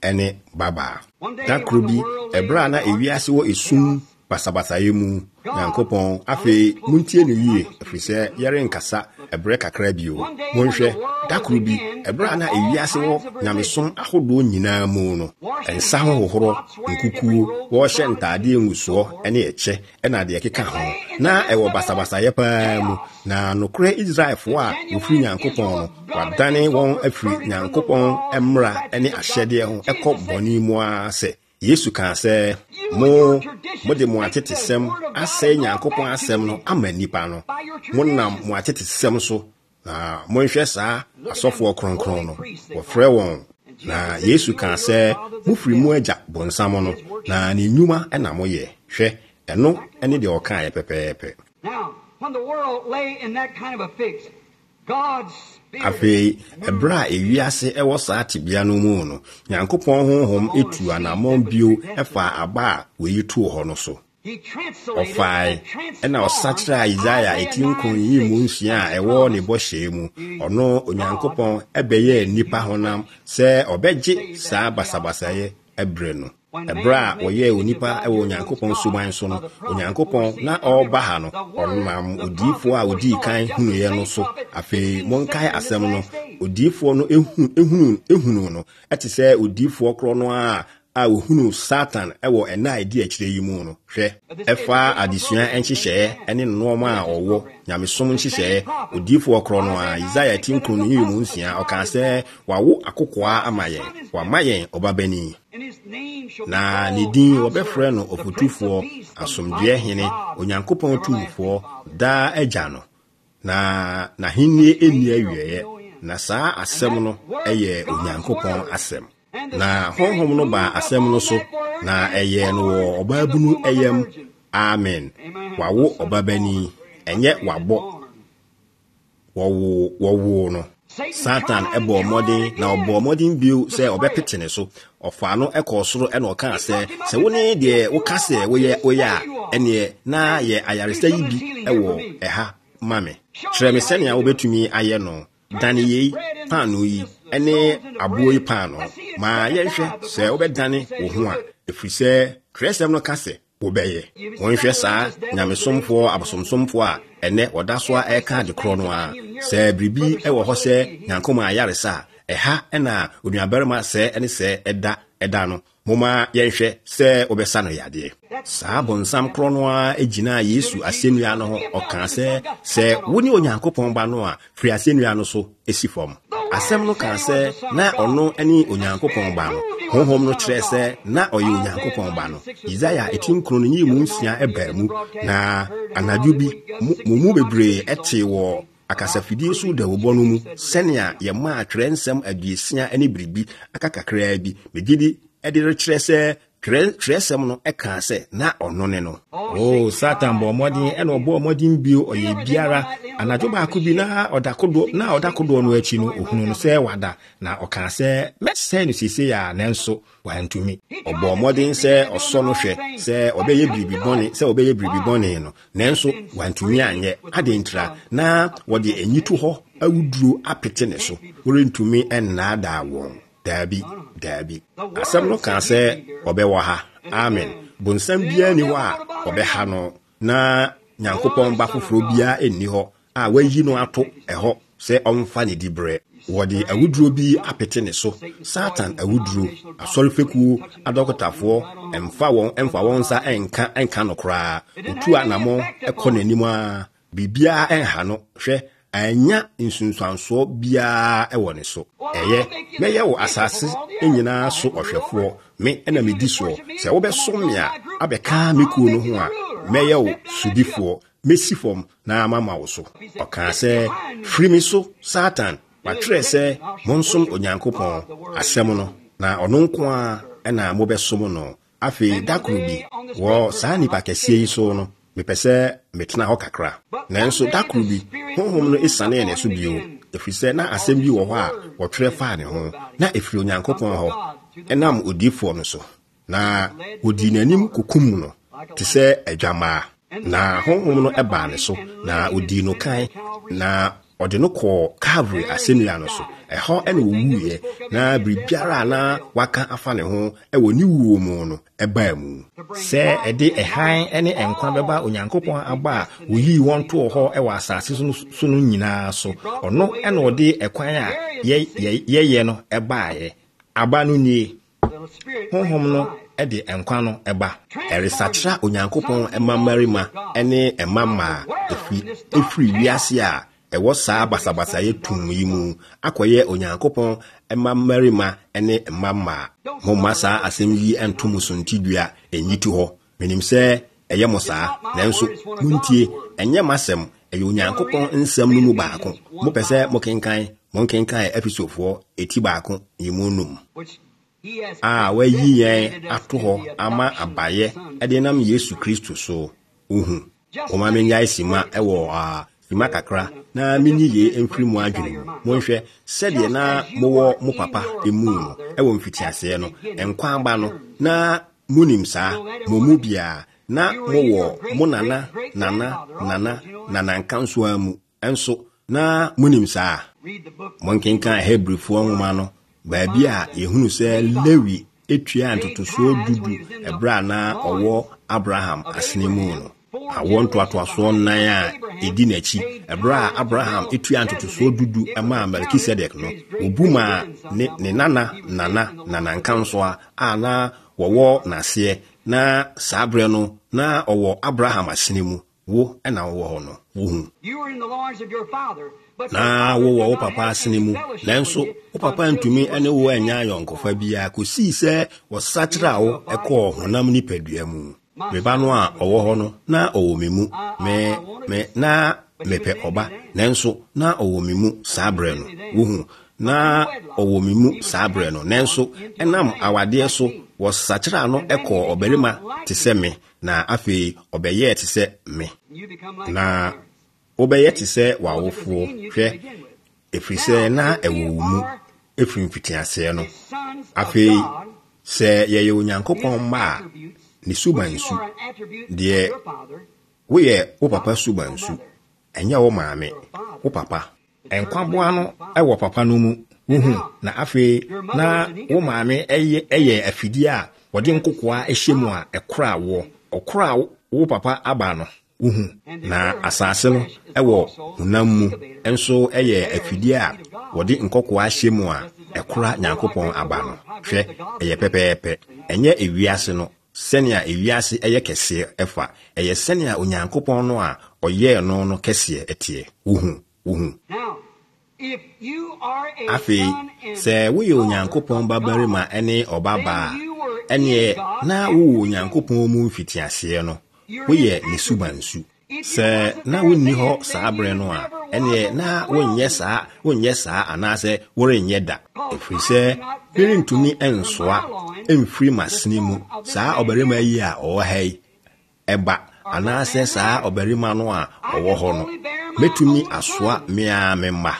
ene baba da kro bi ebra na ewiase wo esum basabasaye mu Nyankopon afi muntie ne yie afise yere nkasa ebre kakra bio monhwe da kro bi ebra na ewiase wo nyamesom ahodo nyina mu no ensa ho hohoro nkuku wo hye ntade enguso ene eche ena de ekeka ho na ewo basabasaye pa mu na nokre Israelfo a ofri Nyankopon no wadane won afri Nyankopon emra ene ahyede ho ekọ boni mu ase Yesu kan sɛ mo mo de mo atete sem asɛ Nyankopon asɛm no ama nipa no mo nam mo atete sem so na mo nhwɛ saa asɔfo kronkron no wɔfrɛ wɔn na Yesu kan sɛ mo firi mo agya bonsam no na ne nnwuma ɛna mo yɛ hwɛ ɛno ɛne de ɔka yɛ pɛpɛɛpɛ. Now when the world lay in that kind of a fix, God's Afi ebra ewiase ewo saa tibia no mu no Nyankopon honhom etu anamon bio efa aba we tu ho no so ofai ena osatra Isaiah etinkun yi mu nsia ewo ne bohye mu ono Onyankopon ebeye nipa honam se obegye saa basabasaye ebre no ebra oye onipa ewo Onyankopon suban so no Onyankopon na oba ha no onam odifo a odi kan hunu ye no so afi monkai asem no odifo no ehunu ehunu ehunu no etise odifo kro no a a ohunu Satan ewo ena ide akire yi mu no hwe efa adesua enhyehye ene nooma a owo nyamesom nhyehye odifo kro no a Isaiah tinkun no yi mu nsia oka se wawo akokoa amaye wamaye obabani na ne din wɔbɛfrɛ no ofutufo asomdwe hene Onyankopɔn tumfo da agya no na na henni eni awieye na saa asɛm no ɛyɛ Onyankopɔn asɛm na honhom no ba asɛm no so na ɛyɛ no wɔ ɔbaabunu ɛyam amen wawo ɔbabani ɛnyɛ wabɔ wɔwo wɔwo no Satan ebo modin na obo modin bio se obepete ne so ofa no ekọ soro ena oka se se woni de wo ka se wo ye wo ya ene na ye ayaresa yi bi ewo eha mame kire me se ne wo betumi aye no dane yi pano yi ene abo yi pano ma ye hwe se wo be dane wo ho a efrise kresem no ka se wo beye won hwe saa nyamesomfo abosomsomfo a ene odaso a eka de kro no a se bribi ewo ho se Nyankoma ayaresa eha ena onuabarima se ene se eda eda no moma yenhwe se obesa no yade saa bonsam kro no a ejina Yesu asenua no ho oka se se woni Onyankopon ba no a firi asenua no so esifom asem no ka se na ono eni Onyankopon ba no honhom no kyerɛ sɛ na ɔyɛ Onyankopɔn ba no Isaiah etinkron no nyi mu nsia eba mu na anadwo bi mu mu bebree ɛte wɔ akasafidie so da wobɔ no mu sɛnea yɛ ma atwerɛ nsɛm aduesia ne biribi akakakraa bi megidi ɛde rekyerɛ sɛ Tresem no eka sɛ na ɔno ne no oh Satan bo modin ena obo modin bio oye biara anadwo ba ko bi na odakodo na odakodo no achi no ohunu no sɛ wada na ɔka sɛ mɛsɛ no sisi ya nanso wantumi obo modin sɛ ɔsɔ no hwɛ sɛ obɛyɛ biribi bɔne sɛ obɛyɛ biribi bɔne no nanso wantumi anyɛ adentra na wɔde enyitu hɔ awuduro apete ne so worentumi enna da wɔn dabi dabi asɛm no ka sɛ ɔbɛwɔ ha amen bonsam bia ni hɔ a ɔbɛha no na Nyankopɔn ba foforo bia enni hɔ a wayi no ato ɛhɔ sɛ ɔmfa ne dibrɛ wɔde awuduro bi apete ne so Satan awuduro asɔrefeku adɔkotafoɔ ɛmfa wɔn ɛmfa wɔn nsa ɛnka ɛnka no koraa otu anamo ɛkɔ n'anim a bibia ɛnha no hwɛ anya nsunsuanso bia ɛwɔ ne so ɛyɛ mɛyɛ wo asase enyina so ɔhwɛfoɔ me ɛna me di so sɛ wobɛsom me a abɛka me kuo no ho a mɛyɛ wo sudifoɔ mesifom na mama wo so ɔka sɛ firi me so Satan watrɛ sɛ monsom Onyankopɔn asɛm no na ɔno nko a ɛna mobɛsom no afei dakoro bi wɔ saa nipa kɛseɛ yi so no mepɛ sɛ metena hɔ kakra nanso dakoro bi honhom no esane ne so bio efiri sɛ na asɛm bi wɔ hɔ a wɔtwerɛ faa ne ho na efiri Onyankopɔn hɔ ɛnam odifoɔ no so na wodi n'anim kokum no te sɛ adwamaa na honhom no ɛbaa ne so na odi no kan na ɔde no kɔ Calvary asɛnnua no so ɛhɔ ɛna ɔwuiɛ na biribiara na waka afa ne ho ɛwɔ ne wuo mu no ɛbaa mu sɛ ɛde ɛhan ɛne ɛnkwa bɛba Onyankopɔn aba a oyii wɔn too hɔ ɛwɔ asase so no nyinaa so ɔno ɛna ɔde ɛkwan a yɛyɛ no ɛbaeɛ aba no nie honhom no ɛde ɛnkwa no ɛba ɛresakyera Onyankopɔn ɛma mmarima ɛne ɛma mmaa ɛfiri wiase a ɛwɔ saa basabasa yɛ tum yi mu akɔyɛ Onyankopɔn ɛma mmarima ɛne ɛma mmaa momma saa asɛm yi ɛntom so ntidua ɛnyitu hɔ menim sɛ ɛyɛ mo saa nanso muntie ɛnyɛ masɛm ɛyɛ Onyankopɔn nsɛm no mu baako mopɛ sɛ mokenkan monkenkan episodefoɔ eti baako yi mu num a wayi yɛn ato hɔ ama abayɛ ɛde nam Yesu Kristo so uhu oma menyae sima ɛwɔ a sima kakra na mini ye emfiri mu adwene mu monhwɛ sɛdeɛ na mowɔ mo papa emu no ɛwɔ mfitiaseɛ no ɛnkwa aba no na munim saa mo mu bia na mowɔ mo nana nana nana nana nkanso amu ɛnso na munim saa monkenkan Hebrifoɔ nwoma no baabi a yehunu sɛ Lewi etua ntotosoɔ dudu ɛbra na ɔwɔ Abraham asene mu no awɔ ntoatoasoɔ nan a edi n'akyi ɛbra a Abraham etua ntotosoɔ dudu ɛma Melkisedek no obuma ne ne nana nana nana nkanso a na wɔwɔ n'aseɛ na saa brɛ no na ɔwɔ Abraham asene mu wo ɛna wɔwɔ hɔ no wohu na wowɔ wo papa asene mu nanso wo papa ntumi ɛne wo anya ayɔnkofa biara kosii sɛ wɔsakyerɛ wo ɛkɔɔ honam nipadua mu meba no a ɔwɔ hɔ no na ɔwɔ me mu me me na mepɛ ɔba nanso na ɔwɔ me mu saa brɛ no wohu na ɔwɔ me mu saa brɛ no nanso ɛnam awadeɛ so wɔsakyerɛ no ɛkɔɔ ɔbarima te sɛ me na afei ɔbɛyɛɛ te sɛ me na wobɛyɛ te sɛ wawofoɔ hwɛ ɛfiri sɛ na ɛwɔ wo mu ɛfiri mfitiaseɛ no afei sɛ yɛyɛ Onyankopɔn mma a ne suba nsu deɛ woyɛ wo papa suba nsu ɛnyɛ wo maame wo papa ɛnkwaboa no ɛwɔ papa no mu wohu na afei na wo maame ɛyɛ ɛyɛ afidie a wɔde nkokoa ɛhyɛ mu a ɛkora wɔ ɔkora wo papa aba no uhu na asase no ɛwɔ honam mu enso ɛyɛ afidie a wɔde nkɔkoa ahyɛ mu a ɛkora Nyankopɔn aba no hwɛ ɛyɛ pɛpɛɛpɛ ɛnyɛ ewiase no sɛnea ewiase ɛyɛ kɛse ɛfa ɛyɛ sɛnea Onyankopɔn no a ɔyɛ no no kɛse ɛteɛ uhu uhu afei sɛ woyɛ Onyankopɔn babarima ɛne ɔbaba ɛne na wo Onyankopɔn mu mfitiaseɛ no woyɛ ne suba nsu sɛ na wonni hɔ saa brɛ no a ɛne na wonyɛ saa wonyɛ saa anaasɛ worenyɛ da ɛfiri sɛ ɛrentumi ɛnsoa ɛmfiri masene mu saa ɔbarima yi a ɔwɔ ha yi ɛba anaasɛ saa ɔbarima no a ɔwɔ hɔ no mɛtumi asoa mea me mma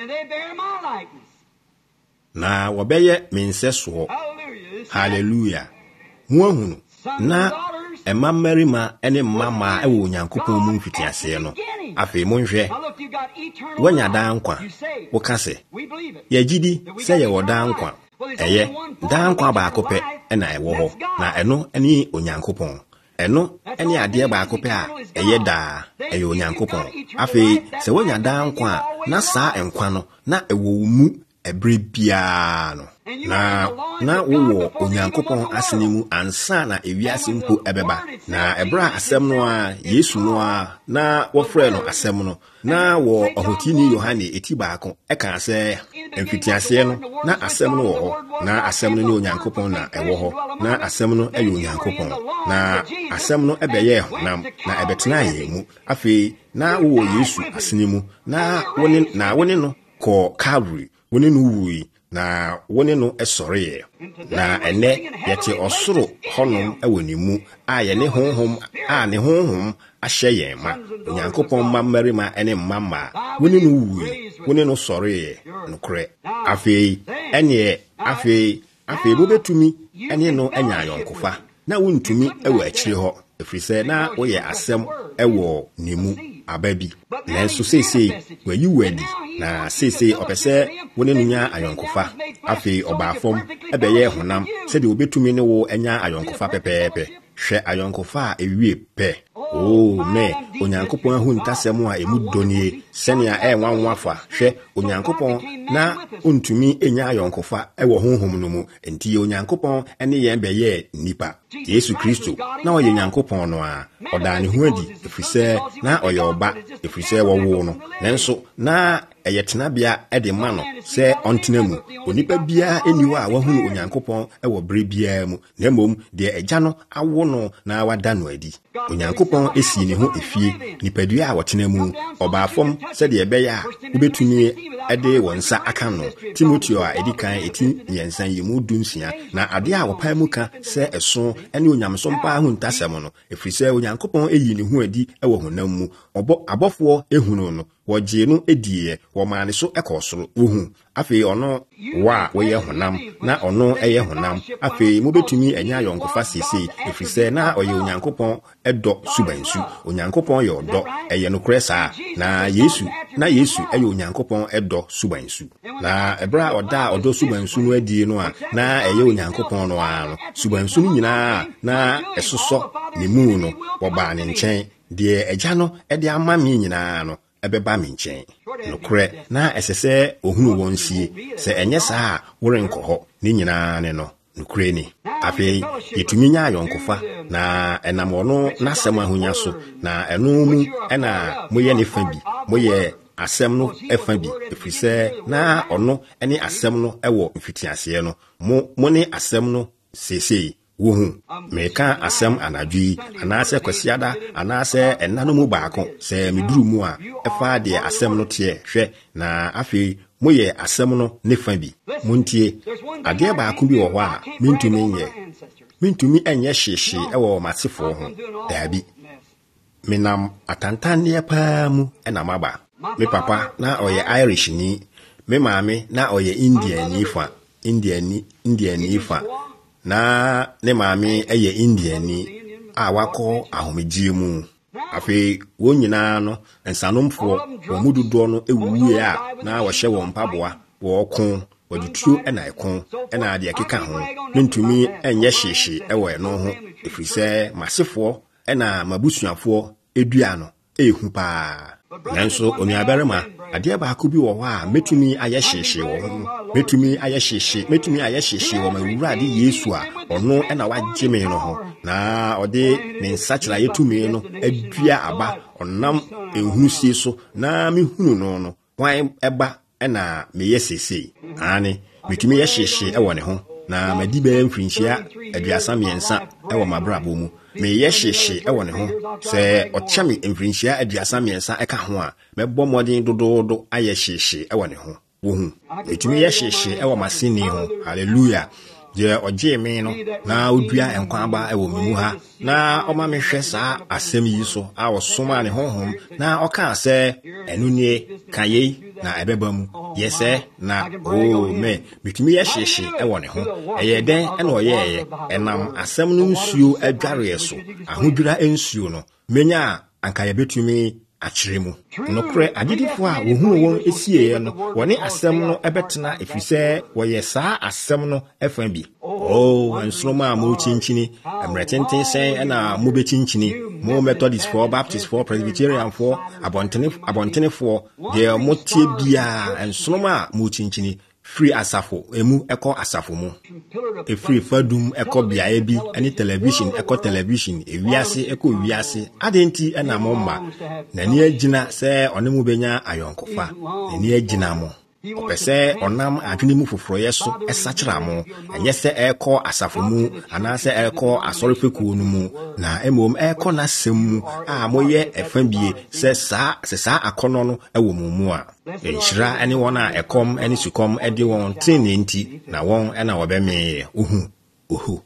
na wɔbɛyɛ me nsɛsoɔ hallelujah mu ahunu na ɛma mmarima ɛne mmama ɛwɔ Onyankopɔn mu mfitiaseɛ no afei monhwɛ wanya daa nkwa woka sɛ yɛgyidi sɛ yɛwɔ daa nkwa ɛyɛ daa nkwa baako pɛ ɛna ɛwɔ hɔ na ɛno ɛne Onyankopɔn ɛno ɛne adeɛ baako pɛ a ɛyɛ daa ɛyɛ Onyankopɔn afei sɛ wanya daa nkwa a na saa nkwa no na ɛwɔ mu ɛbere biara no na na wowɔ Onyankopɔn asene mu ansa na ewiase mpo ɛbɛba na ɛbra asɛm no a Yesu no a na wɔfrɛ no asɛm no na wɔ ɔhotini Yohane eti baako ɛka sɛ mfitiaseɛ no na asɛm no wɔ hɔ na asɛm no ne Onyankopɔn na ɛwɔ hɔ na asɛm no ɛyɛ Onyankopɔn na asɛm no ɛbɛyɛ honam na ɛbɛtena yɛn mu afei na wowɔ Yesu asene mu na wone na wone no kɔ Calvary wone no wui na wone no ɛsɔreɛ na ɛnɛ yɛte ɔsoro hɔnom ɛwɔ ne mu a yɛne honhom a ne honhom ahyɛ yɛn ma Onyankopɔn mma mmarima ɛne mma mma wone no wui wone no sɔreɛ nokorɛ afei ɛneɛ afei afei mobɛtumi ɛne no anya ayɔnkofa na wontumi ɛwɔ akyire hɔ ɛfiri sɛ na woyɛ asɛm ɛwɔ ne mu ababi nanso seesei wayi wadi na seesei opese wone nunya ayonkofa afi obaafom ebeye honam sɛ de obetumi ne wo anya ayonkofa pepepe hwɛ ayonkofa a ewie pɛ oh me onyankopɔn ahu ntasɛm a emu donie sɛnea ɛnwanwa fa hwɛ onyankopɔn na ontumi enya ayonkofa ɛwɔ honhom no mu enti onyankopɔn ɛne yɛn bɛyɛ nipa Yesu Kristo na ɔyɛ onyankopɔn no a ɔda ne ho adi efisɛ na ɔyɛ ɔba efisɛ wɔwo no nanso na ɛyɛ tenabea ɛde ma no sɛ ɔntena mu onipa biara eniwa a wahunu onyankopɔn ɛwɔ bere biara mu na mmom deɛ agya no awo no na wada no adi onyankopɔn esi ne ho efie nipadua a wɔtena mu ɔbaafom sɛdeɛ ɛbɛyɛ a wobetumi ɛde wɔn nsa aka no Timoteo a edi kan eti mmiɛnsa yi mu dunsia na ade a wɔpae mu ka sɛ ɛso ɛne onyamsom pa ho ntasɛm no efisɛ onyankopɔn eyi ne ho adi ɛwɔ honam mu ɔbɔ abɔfoɔ ehunu no wɔgye no edie wɔmaa ne so ɛkɔ soro wohu afei ɔno wa wɔyɛ honam na ɔno ɛyɛ honam afei mobetumi anya ayɔnkofa sesei efisɛ na ɔyɛ onyankopɔn ɛdɔ subansu onyankopɔn yɛ ɔdɔ ɛyɛ nokorɛ saa na Yesu na Yesu ɛyɛ onyankopɔn ɛdɔ subansu na ɛbra a ɔda ɔdɔ subansu no adie no a na ɛyɛ onyankopɔn no a no subansu no nyinaa na ɛsosɔ ne mu no wɔbaa ne nkyɛn deɛ agya no ɛde ama me nyinaa no ɛbɛba me nkyɛn nokorɛ na ɛsɛ sɛ ohunu wɔn sie sɛ ɛnyɛ saa a worenkɔ hɔ ne nyinaa ne no nokorɛ ni afei yɛtumi nya ayɔnkofa na ɛnam ɔno n'asɛm ahonya so na ɛno mu ɛna moyɛ ne fa bi moyɛ asɛm no ɛfa bi efisɛ na ɔno ɛne asɛm no ɛwɔ mfitiaseɛ no mo mo ne asɛm no seesei wohu meka asɛm anadwo yi anaasɛ kwasiada anaasɛ ɛna no mu baako sɛ meduru mu a ɛfa deɛ asɛm no teɛ hwɛ na afei moyɛ asɛm no ne fa bi montie adeɛ baako bi wɔ hɔ a mentumi nyɛ mentumi ɛnyɛ hyehyee ɛwɔ masefoɔ ho daabi menam atantanneɛ paa mu ɛna maba me papa na ɔyɛ Irishni me maame na ɔyɛ Indiani fa Indiani Indiani fa na ne maame ɛyɛ Indiani a wakɔ ahomegye mu afei wɔn nyinaa no nsanomfoɔ wɔn mu dodoɔ no ewuwie a na wɔhyɛ wɔn mpaboa wɔko wɔde tuo ɛna ɛko ɛna adeɛ keka ho ntumi ɛnyɛ hyehyee ɛwɔ ɛno ho efisɛ masefoɔ ɛna mabusuafoɔ edua no ehu paa nanso onuabarima adeɛ baako bi wɔ hɔ a metumi ayɛ hyehyee wɔ ho metumi ayɛ hyehyee metumi ayɛ hyehyee wɔ mawurade Yesu a ɔno ɛna wagye me no ho na ɔde ne nsakyera yɛtumi no adua aba ɔnam ehunusie so na mehunu no no wan ɛba ɛna meyɛ sesei ane metumi yɛ hyehyee ɛwɔ ne ho na madi bɛyɛ mfirinhyia aduasa mmiɛnsa ɛwɔ mabrabɔ mu meyɛ hyehyee ɛwɔ ne ho sɛ ɔkyɛ me mfirinhyia aduasa mmiɛnsa ɛka ho a mɛbɔ mmɔden dodoodo ayɛ hyehyee ɛwɔ ne ho wohu metumi yɛ hyehyee ɛwɔ maseni ho hallelujah deɛ ɔgyee me no na odua nkwa aba ɛwɔ me mu ha na ɔma me hwɛ saa asɛm yi so a ɔsoma ne honhom na ɔkaa sɛ ɛno nie ka yei na ɛbɛba mu yɛsɛ na oh me metumi yɛ hyehyee ɛwɔ ne ho ɛyɛ dɛn ɛna ɔyɛɛyɛ ɛnam asɛm no nsuo adwareɛ so ahodwira nsuo no menya a anka yɛbɛtumi akyerɛ mu nokorɛ agyedifoɔ a wɔhunu wɔn esieɛ no wɔne asɛm no ɛbɛtena efisɛ wɔyɛ saa asɛm no ɛfa bi oh nsoroma a mo kyinkyini mmerɛtenten sɛn ɛna mo bɛkyinkyini mo methodistfoɔ baptistfoɔ presbyterianfoɔ abɔntene abɔntenefoɔ deɛ mo tie biara nsoroma a mo kyinkyini free asafo emu ɛkɔ asafo mu efiri fadum ɛkɔ biae bi ɛne television ɛkɔ television ewiase ɛkɔ wiase adenti ɛna mo mma nani agyina sɛ ɔne mu benya ayɔnkofa nani agyina mo ɔpɛ sɛ ɔnam adwene mu foforoyɛ so ɛsakyera mo ɛnyɛ sɛ ɛkɔ asafo mu anaasɛ ɛkɔ asɔrefekuo no mu na emom ɛkɔ n'asɛm mu a moyɛ ɛfa bie sɛ saa sɛ saa akɔnɔ no ɛwɔ mu mu a nhyira ɛne wɔn a ɛkɔm ɛne sukɔm ɛde wɔn tene nti na wɔn ɛna wɔbɛmee ohu ohu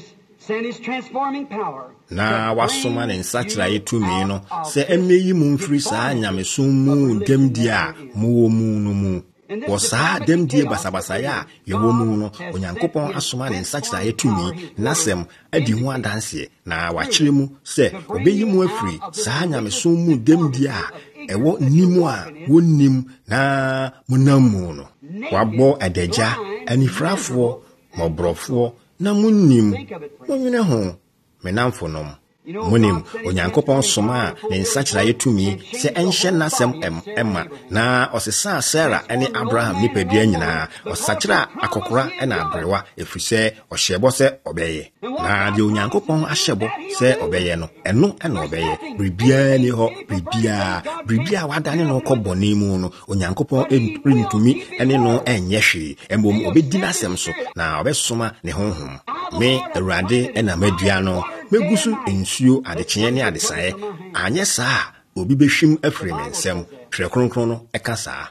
na wasoma ne nsakyera yɛtumi no sɛ ɛmɛyi mu mfiri saa nyamesom mu ndɛmdi a mowɔ mu no mu Wasa dem die basabasa ya yewo mu no onyankopon asoma ne nsakira yetumi nasem adi ho adanse na wakyere mu se obeyi mu afiri saa nyamesom mu dem die a ewo nimu a wonnim na munamu no wabo adagya anifrafo mobrofo na munnim wonwene ho menamfonom munim onyankopon soma ne nsakira yetumi se enhye nasem em ema na osesa Sarah ene Abraham nipadua nyina osakira akokora ena abrewa efrise ohyebo se obeye na de onyankopon ahyebo se obeye no eno ena obeye bribia ni ho bribia bribia wadane no kobone mu no onyankopon entumi ene no enye hwe embom obedi nasem so na obesoma ne honhom me Awurade ena madua no megusu ensuo adekye ne adesae anye saa obi behwim afiri me nsem hwe kronkron no eka saa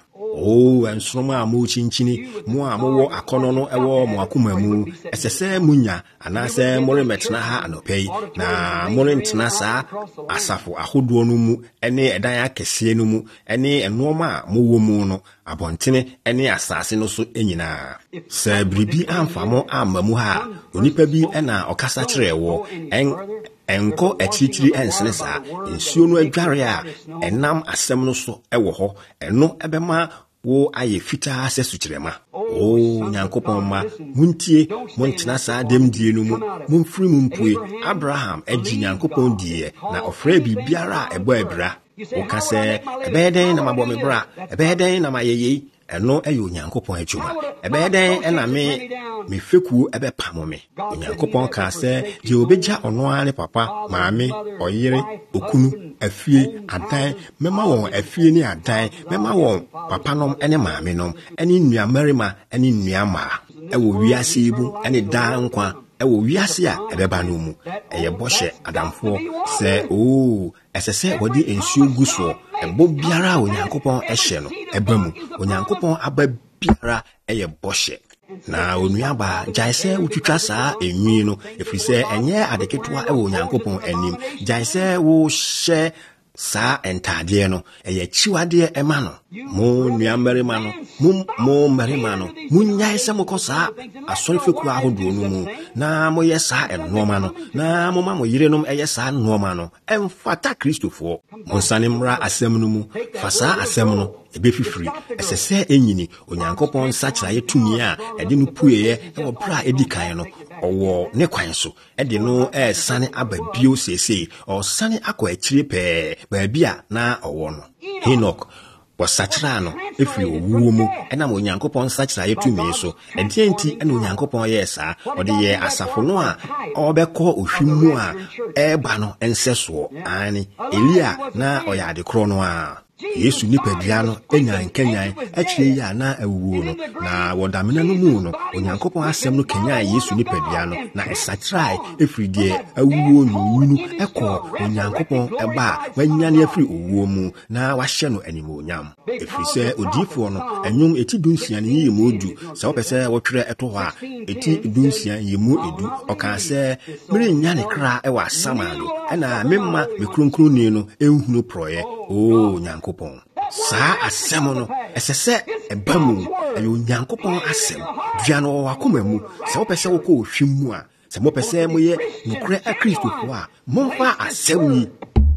o ensroma amu chinchini mu amu akono no ewo mu akoma mu esese munya anase more metna ha anopei na more ntna saa asafo ahodo no mu ene edan akese no mu ene enoma mu wo mu no abontene ene asase no so enyina sa bribi amfamo amamu ha onipa bi ena okasa kirewo en enko achichiri ensene saa ensuo no adware a enam asem no so ewo ho eno ebema wo aye fita ase suchirema o nyankopon ma muntie montena saa dem die no mu mumfiri mumpue Abraham agi nyankopon die na ofra bibiara ebo abira o ka se ebeden na mabɔ me bra ebeden na mayeye eno eyo nyankopon adwuma ebeden ena me me feku ebe pamo me nyankopon ka se je obegya ono ane papa maame oyere okunu afie adan mema won afie ni adan mema won papa nom ene maame nom ene nua marima ene nua ma ewo wiase ibu ene da nkwa ewo wiase a ebeba no mu eye bohye adamfo se o esese wodi ensuo guso ebo biara onyankopon ehye no ebamu onyankopon aba biara eye bohye na onuaba jaise utwitwa saa enwi no efrise enye adeketwa ewo onyankopon anim jaise wo hye saa entade no eye chiwade ema no mo nuamarima no mo mo marima no munyai se mokosa asorefeku ahodo no mu na mo yesa enoma no na mo ma mo yirenom eye saa noma no emfata Kristofo monsane mra asem no mu fasa asem no ebefifiri esese enyini onyankopon sakira yetumi a ede no pueye e bra edikan no owo ne kwan so ede no e sane ababio sese o sane akwa akire pe ba bia na owo no Enoch wasakira no efiri owuo mu ena mo onyankopon sakira yetumi so ede enti ena onyankopon yesa ode ye asafo no a obekọ ohwimu a eba no enseso ani Elia na oyade kro no a Yesu nipadua no enyan kenyan akire ya na awuo no na wodamena no mu no onyankopon asem no kenyan Yesu nipadua no na esakira efiri die awuo nyunu ekọ onyankopon eba wanyane afiri owuo mu na wahye no animonyam efiri se odifo no enwom eti dunsia ne yemu odu se wopese wotwere eto ho a eti dunsia yemu edu oka se mere nyane kra e wa samado ena memma mekronkron no enhunu proye o nyankopon saa asem no esese ebamu ayo nyankopon asem dua no wakoma mu se wopese wokọ ohwimu a se mopese moye nokre a Kristofo a momfa asem yi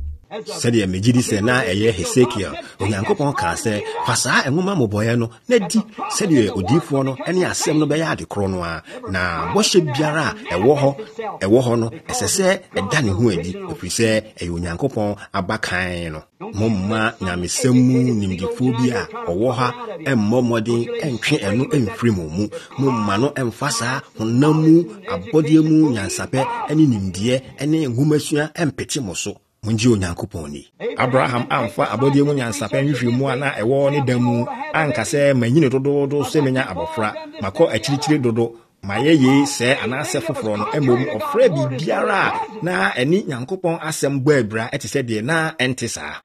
sɛdeɛ megidi sɛ na ɛyɛ Hesekiel onyankopɔn kaa sɛ fa saa enwoma mobɔyɛ no na di sɛdeɛ odiifoɔ no ɛne asɛm no bɛyɛ ade korɔ no a na bɔhyɛ biara a ɛwɔ hɔ ɛwɔ hɔ no ɛsɛ sɛ ɛda ne ho adi ɛfiri sɛ ɛyɛ onyankopɔn abakan no momma nyamesɛm mu nimdifoɔ bi a ɔwɔ ha ɛmmɔ mmɔden ɛntwe ɛno ɛmfiri mu mu momma no ɛmfa saa honam mu abɔdeɛ mu nyansapɛ ɛne nimdeɛ ɛne nhomasua ɛmpete mo so munji onyankopɔn ni Abraham amfa abɔdeɛ mu nyansapɛ nhwehwɛ mu a na ɛwɔ ne da mu anka sɛ manyine dododo sɛ menya abɔfra makɔ akyirikyiri dodo mayeye sɛ anasɛ foforɔ no emom ɔfrɛ bibiara na ɛni nyankopɔn asɛm bɔ abira ɛte sɛ deɛ na ɛnte saa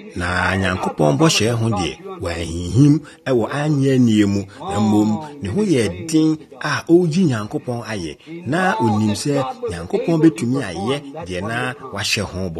na nyankopɔn bɔhyɛ ho deɛ wahihim ɛwɔ anya nie mu emom ne ho yɛ din a oji nyankopɔn ayɛ na onim sɛ nyankopɔn betumi ayɛ deɛ na wahyɛ ho bɔ no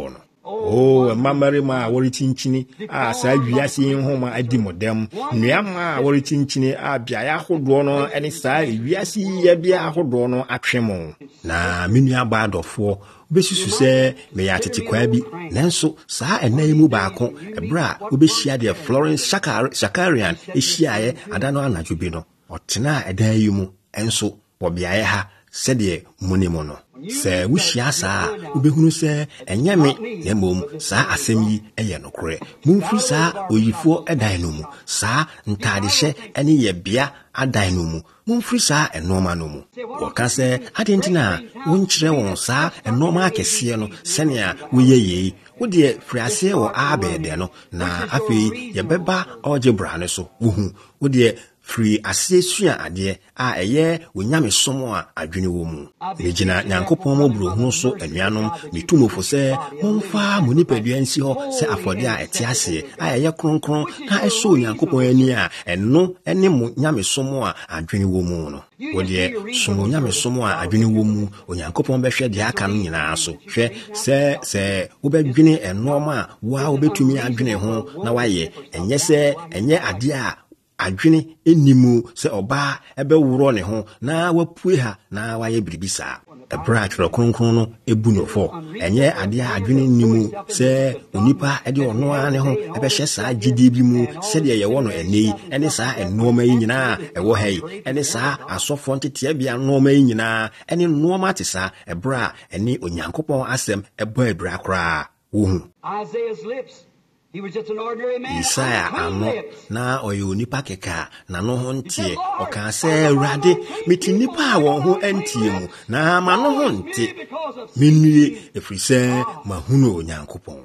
Oh, mamarima wori chinchini a sa wiase nhoma adi modem nuama wori chinchini a bia ya hodo no ene sa wiase ya bia hodo no atwemo na menua ba adofo besusu se me ya tete kwa bi nanso saa enan mu baako ebra obehia de Florence Shakar Shakarian ehia adano anadwo bi no otena edan yi mu enso wo bia ye ha sede munimo no se wuhia saa ubehunu se enyame na mom saa asem yi eye nokore mumfiri saa oyifo edan no mu saa ntadehye ene ye bia adan no mu mumfiri saa enoma no mu woka se adentina wonkyere won saa enoma akese no senia woyeye wode friase wo abede no na afei ye beba ogebra ne so wohu wode free asesua ade a eye wonyame somo a adwene wo mu regina nyankopon mobro hu so anuanom metumofo se momfa monipadua nsi ho se afode a ete ase a eye kronkron na eso nyankopon ani a eno ene mo nyame somo a adwene wo mu no wode somo nyame somo a adwene wo mu onyankopon behwe de aka no nyina so hwe se se wobedwene enoma a wa wobetumi adwene ho na waye enye se enye ade a adwene enimu se oba ebe wuro ne ho na wapue ha na waye biribisa ebra twro kronkron no ebu no fo enye ade adwene enimu se onipa ede ono a ne ho ebe hye saa gidi bi mu se de ye wo no enei ene saa enoma yi nyina ewo hei ene saa asofo ntete bia noma yi nyina ene noma te saa ebra ene onyankopon asem ebo ebra kra wo hu Isaiah's lips. He was just an ordinary man. Isaiah ano na oyo nipa keka na no ho ntie oka se awurade meti nipa won ho antie mu na ma no ho ntie menwie efrise mahunu onyankopon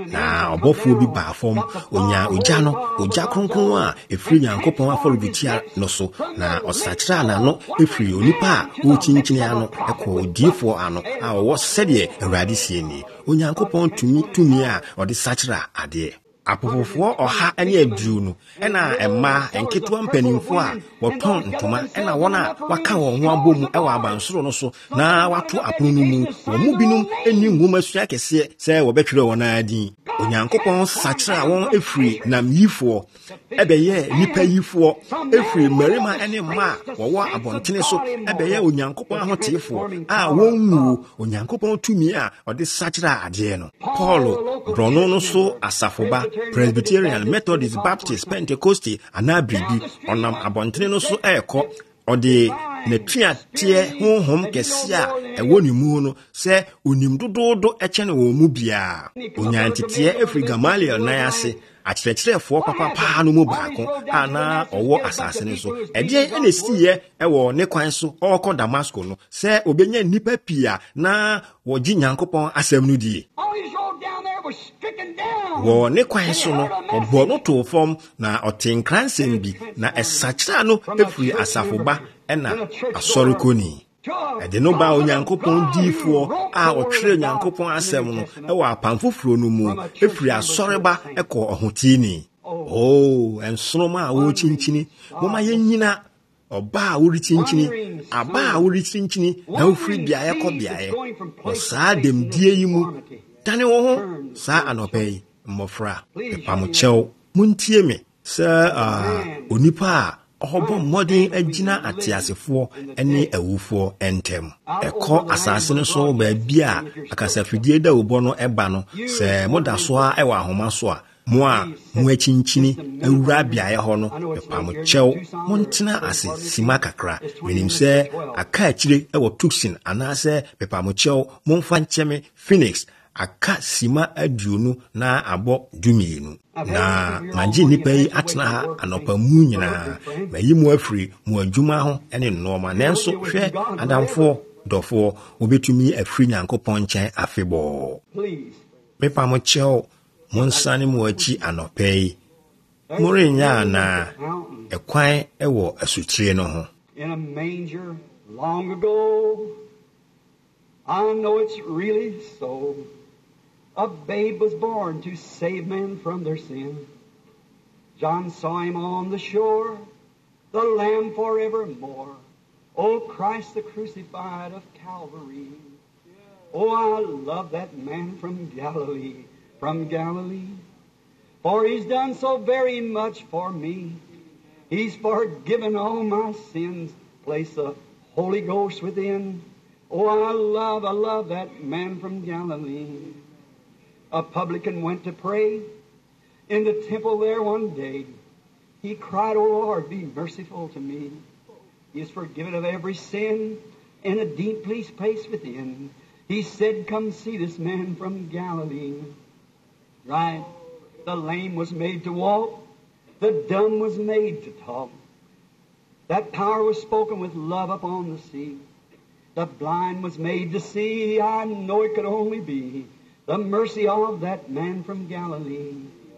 na obofo bi ba fom onya ogya no ogya kronkron a efiri nyankopon afọlọbitia no so na osakira na no efiri onipa o chinchini ano ekọ difo ano a wo sede awurade sie ni onyankopon tumi tumi a ode sakira ade apopofo oha ene aduru no ena emma enketo mpanimfo a woton ntoma ena wona waka won ho abom ewa abansoro no so na wato apono no mu wo mu binum eni nwoma sua kese se wo betwere wona adi onyankopon sakira won efiri nam yifo ebeye nipa yifo efiri marima ene ma wo abontene so ebeye onyankopon ahoteefo a wonwu onyankopon tumi a ode sakira ade no Paul brono no so asafoba Presbyterian, Methodist, Baptist, Pentecostal anabribi onam abontene no so eko ode netria tie honhom kese a ewo ni mu no se onim dododo eche ne wo mu bia onyantetie Efri Gamaliel na yase akyerɛkyerɛfoɔ papa paa no mu baako ana ɔwɔ asase ne so ɛdeɛ ene siye ɛwɔ ne kwan so ɔkɔ Damascus no sɛ obenya nipa pia na wɔgye Nyankopɔn asɛm no die wɔ ne kwan so no ɔbɔ no to fam na ɔtenkransɛm bi na ɛsakyera no efiri asafoba ɛna asɔrekoni ɛde no ba onyankopɔn diifoɔ a ɔtwere nyankopɔn asɛm no ɛwɔ apamfoforo no mu efiri asɔreba ɛkɔ ɔhotini oh ensoroma a wo chinchini moma yenyina ọba a wori chinchini aba a wori chinchini na ofiri biaye kɔ biaye ɔsaa demdie yi mu tane wo ho saa anɔpɛ yi mmɔfra epamokyɛw muntie me sɛ onipa a ɔhɔbɔ mmɔden agyina ateasefoɔ ne awufoɔ ntɛm ɛkɔ asase no so baabi a akasafidie da wobɔ no ɛba no sɛ moda so a ɛwɔ ahoma so a mo a mo achinchini awura biaye hɔ no epamokyɛw montena ase sima kakra menim sɛ aka akyire ɛwɔ Tucson anaasɛ epamokyɛw momfa nkyɛme Phoenix aka sima aduonu na abɔ dumienu na magye nipa yi atena ha anɔpa mu nyinaa mayi mu afiri mu adwuma ho ne nnɔɔma nanso hwɛ adamfoɔ dɔfoɔ wobɛtumi afiri Nyankopɔn nkyɛn afebɔɔ mepa mo kyɛw monsane mu akyi anɔpa yi morenya na ɛkwan ɛwɔ asutire no ho in a manger long ago. I know it's really so. A babe was born to save men from their sin. John saw him on the shore, the Lamb forevermore. O Christ the crucified of Calvary. Oh, I love that man from Galilee, from Galilee. For he's done so very much for me. He's forgiven all my sins, placed the Holy Ghost within. Oh, I love, I love that man from Galilee. A publican went to pray in the temple there one day. He cried, "Oh Lord, be merciful to me." He is forgiven of every sin in a deep place within. He said, "Come see this man from Galilee." Right. The lame was made to walk. The dumb was made to talk. That power was spoken with love upon the sea. The blind was made to see. I know it could only be the mercy of that man from Galilee.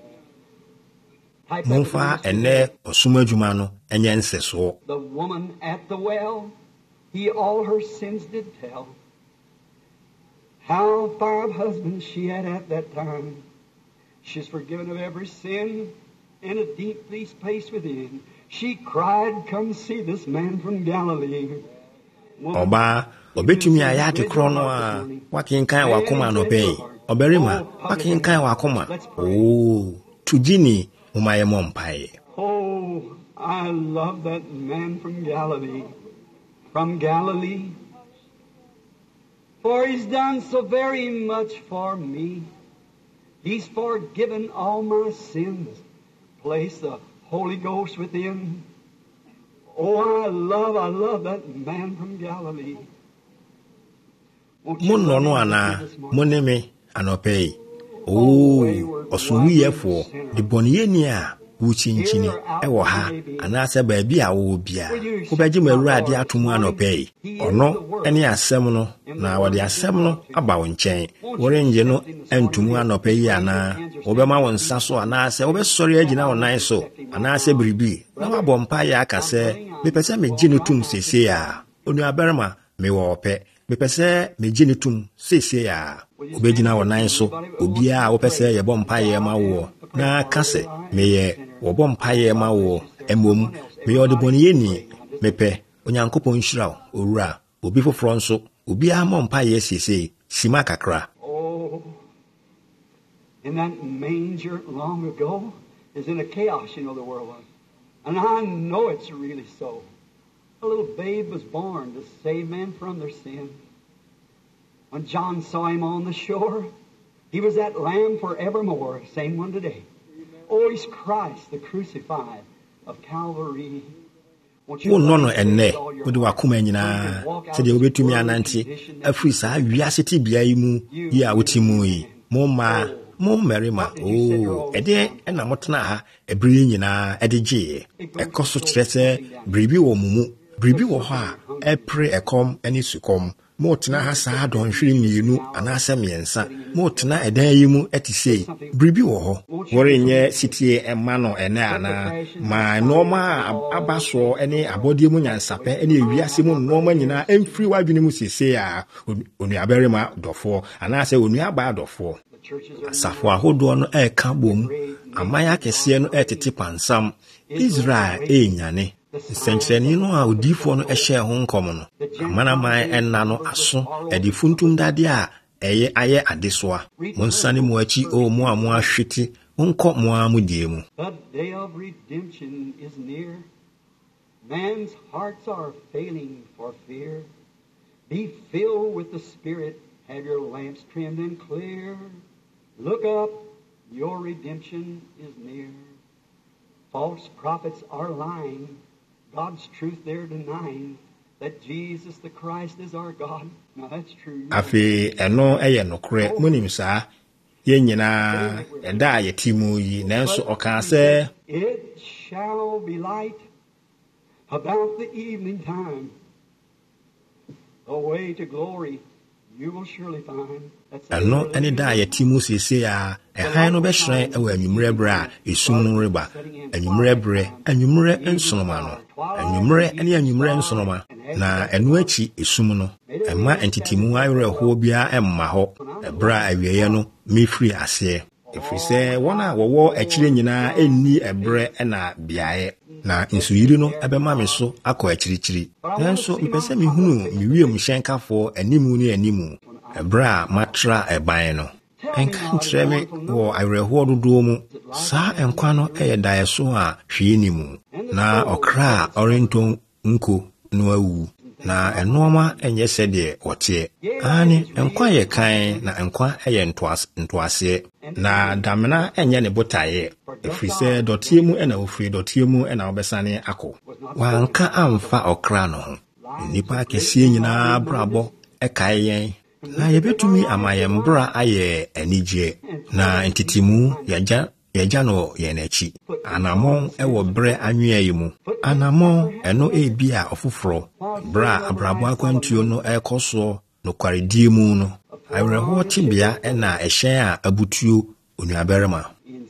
Monfa ene osumajuma no enye nseso. The woman at the well, he all her sins did tell. How five husbands she had at that time. She's forgiven of every sin in a deep place within. She cried, "Come see this man from Galilee." Oba obetumi ayate krono a wakinkan wakoma no pay. Oberima wakinkan wakoma. Oh, tujini umaye mompaye. Oh, I love that man from Galilee. From Galilee. For he's done so very much for me. He's forgiven all my sins. Place the Holy Ghost within. Oh, I love, I love that man from Galilee. Mono no ana moneme anopei. Oh, osuwiyefo de boniyeni a wuchinchini ewo ha anase ba bia wo bia. Wo beji mawurade atomu anopei. Ono ene asem no na wode asem no aba wo nchen. Wore nje no entumu anopei ana wo be ma wo nsa so anase wo be sori agina wo nan so anase biribi. Na wabɔ mpa ya aka sɛ mepɛsɛ megye no tum sese a onu abarima me wo pɛ mepɛsɛ megye no tum sese a obegyina wo nan so obia a wopɛsɛ yɛbɔ mpa yɛ ma wo na ka sɛ meyɛ wɔbɔ mpa yɛ ma wo emom me yɛ ɔdebɔne yɛni mepɛ onyankopɔn nhyira wo owura obi foforɔ nso obia ma mpa yɛ sese sima kakra. Oh, in that manger long ago is in a chaos, you know, the world was. And I know it's really so. A little babe was born to save men from their sin. When John saw him on the shore, he was that lamb forevermore, same one today. Oh, he's Christ, the crucified of Calvary. Wo nono enne wode wakoma nyina se de obetumi ananti afri saa wiase ti bia yi mu yi a wotimu yi mo ma mo merima oh ede na motena ha ebiri nyina ede gye ekoso kire se bribi wo mumu bribi wo ho a epre ekom ani sukom mo tena ha saa don hwiri mienu anasa miensa mo tena edan yi mu etisei bribi wo ho wore nye sitie emma no ene ana ma noma abaso ene abodie mu nyansape ene ewiase mu noma nyina emfiri wadwene mu sese a onu aberema dofo anasa onu aba dofo asafo ahodo no eka bom amaya kese no etete pansam Israel enyane sentreni no a odifo no ehye ho nkom no amana man enna no aso edifuntum dade a eye aye adesoa monsane mu achi o mu amu ahwete nko mu amudie mu. The day of redemption is near. Man's hearts are failing for fear. Be filled with the Spirit, have your lamps trimmed and clear. Look up, your redemption is near. False prophets are lying, God's truth they're denying, that Jesus the Christ is our God. Now that's true. Afi eno eye nokre munim sa ye nyina eda yetimu yi nanso oka se it shall be light about the evening time. The way to glory you will surely find. Ano ene da yetimu sese a ehan no be hran ewa anwumre bre a esum no reba anwumre bre anwumre nsonoma no anwumre ene anwumre nsonoma na eno achi esum no ema entitimu ayre ho bia emma ho ebra awieye no mefiri ase efise wona wowo akire nyina enni ebre na biae na nsuyiri no ebema me so akọ akirichiri nanso mpese me hunu me wiem hyenkafo animu ne animu ebra matra eban no enka nkyerɛ me wɔ awerɛhoɔ dodoɔ mu saa enkwa no ɛyɛ daeso a hwee ni mu na ɔkra ɔrentɔn nko no awu na enoma enye sɛdeɛ wɔteɛ ani enkwa yɛ kan na enkwa ɛyɛ ntoas ntoaseɛ na damena enye ne botaeɛ efiri sɛ dɔteɛ mu ɛna ofiri dɔteɛ mu ɛna wɔbɛsane akɔ wanka amfa ɔkra no ho nipa kɛseɛ nyinaa brabɔ ɛkae yɛn na yɛbɛtumi ama yɛn bra ayɛ anigye na ntitimu yɛgya yɛgya no yɛn akyi anamon ɛwɔ brɛ anwea yi mu anamon ɛno ebi a ɔfoforɔ bra abrabo akwantuo no ɛkɔ so no kwaredie mu no awerɛhoɔ tibea ɛna ɛhyɛn a abutuo onuabarima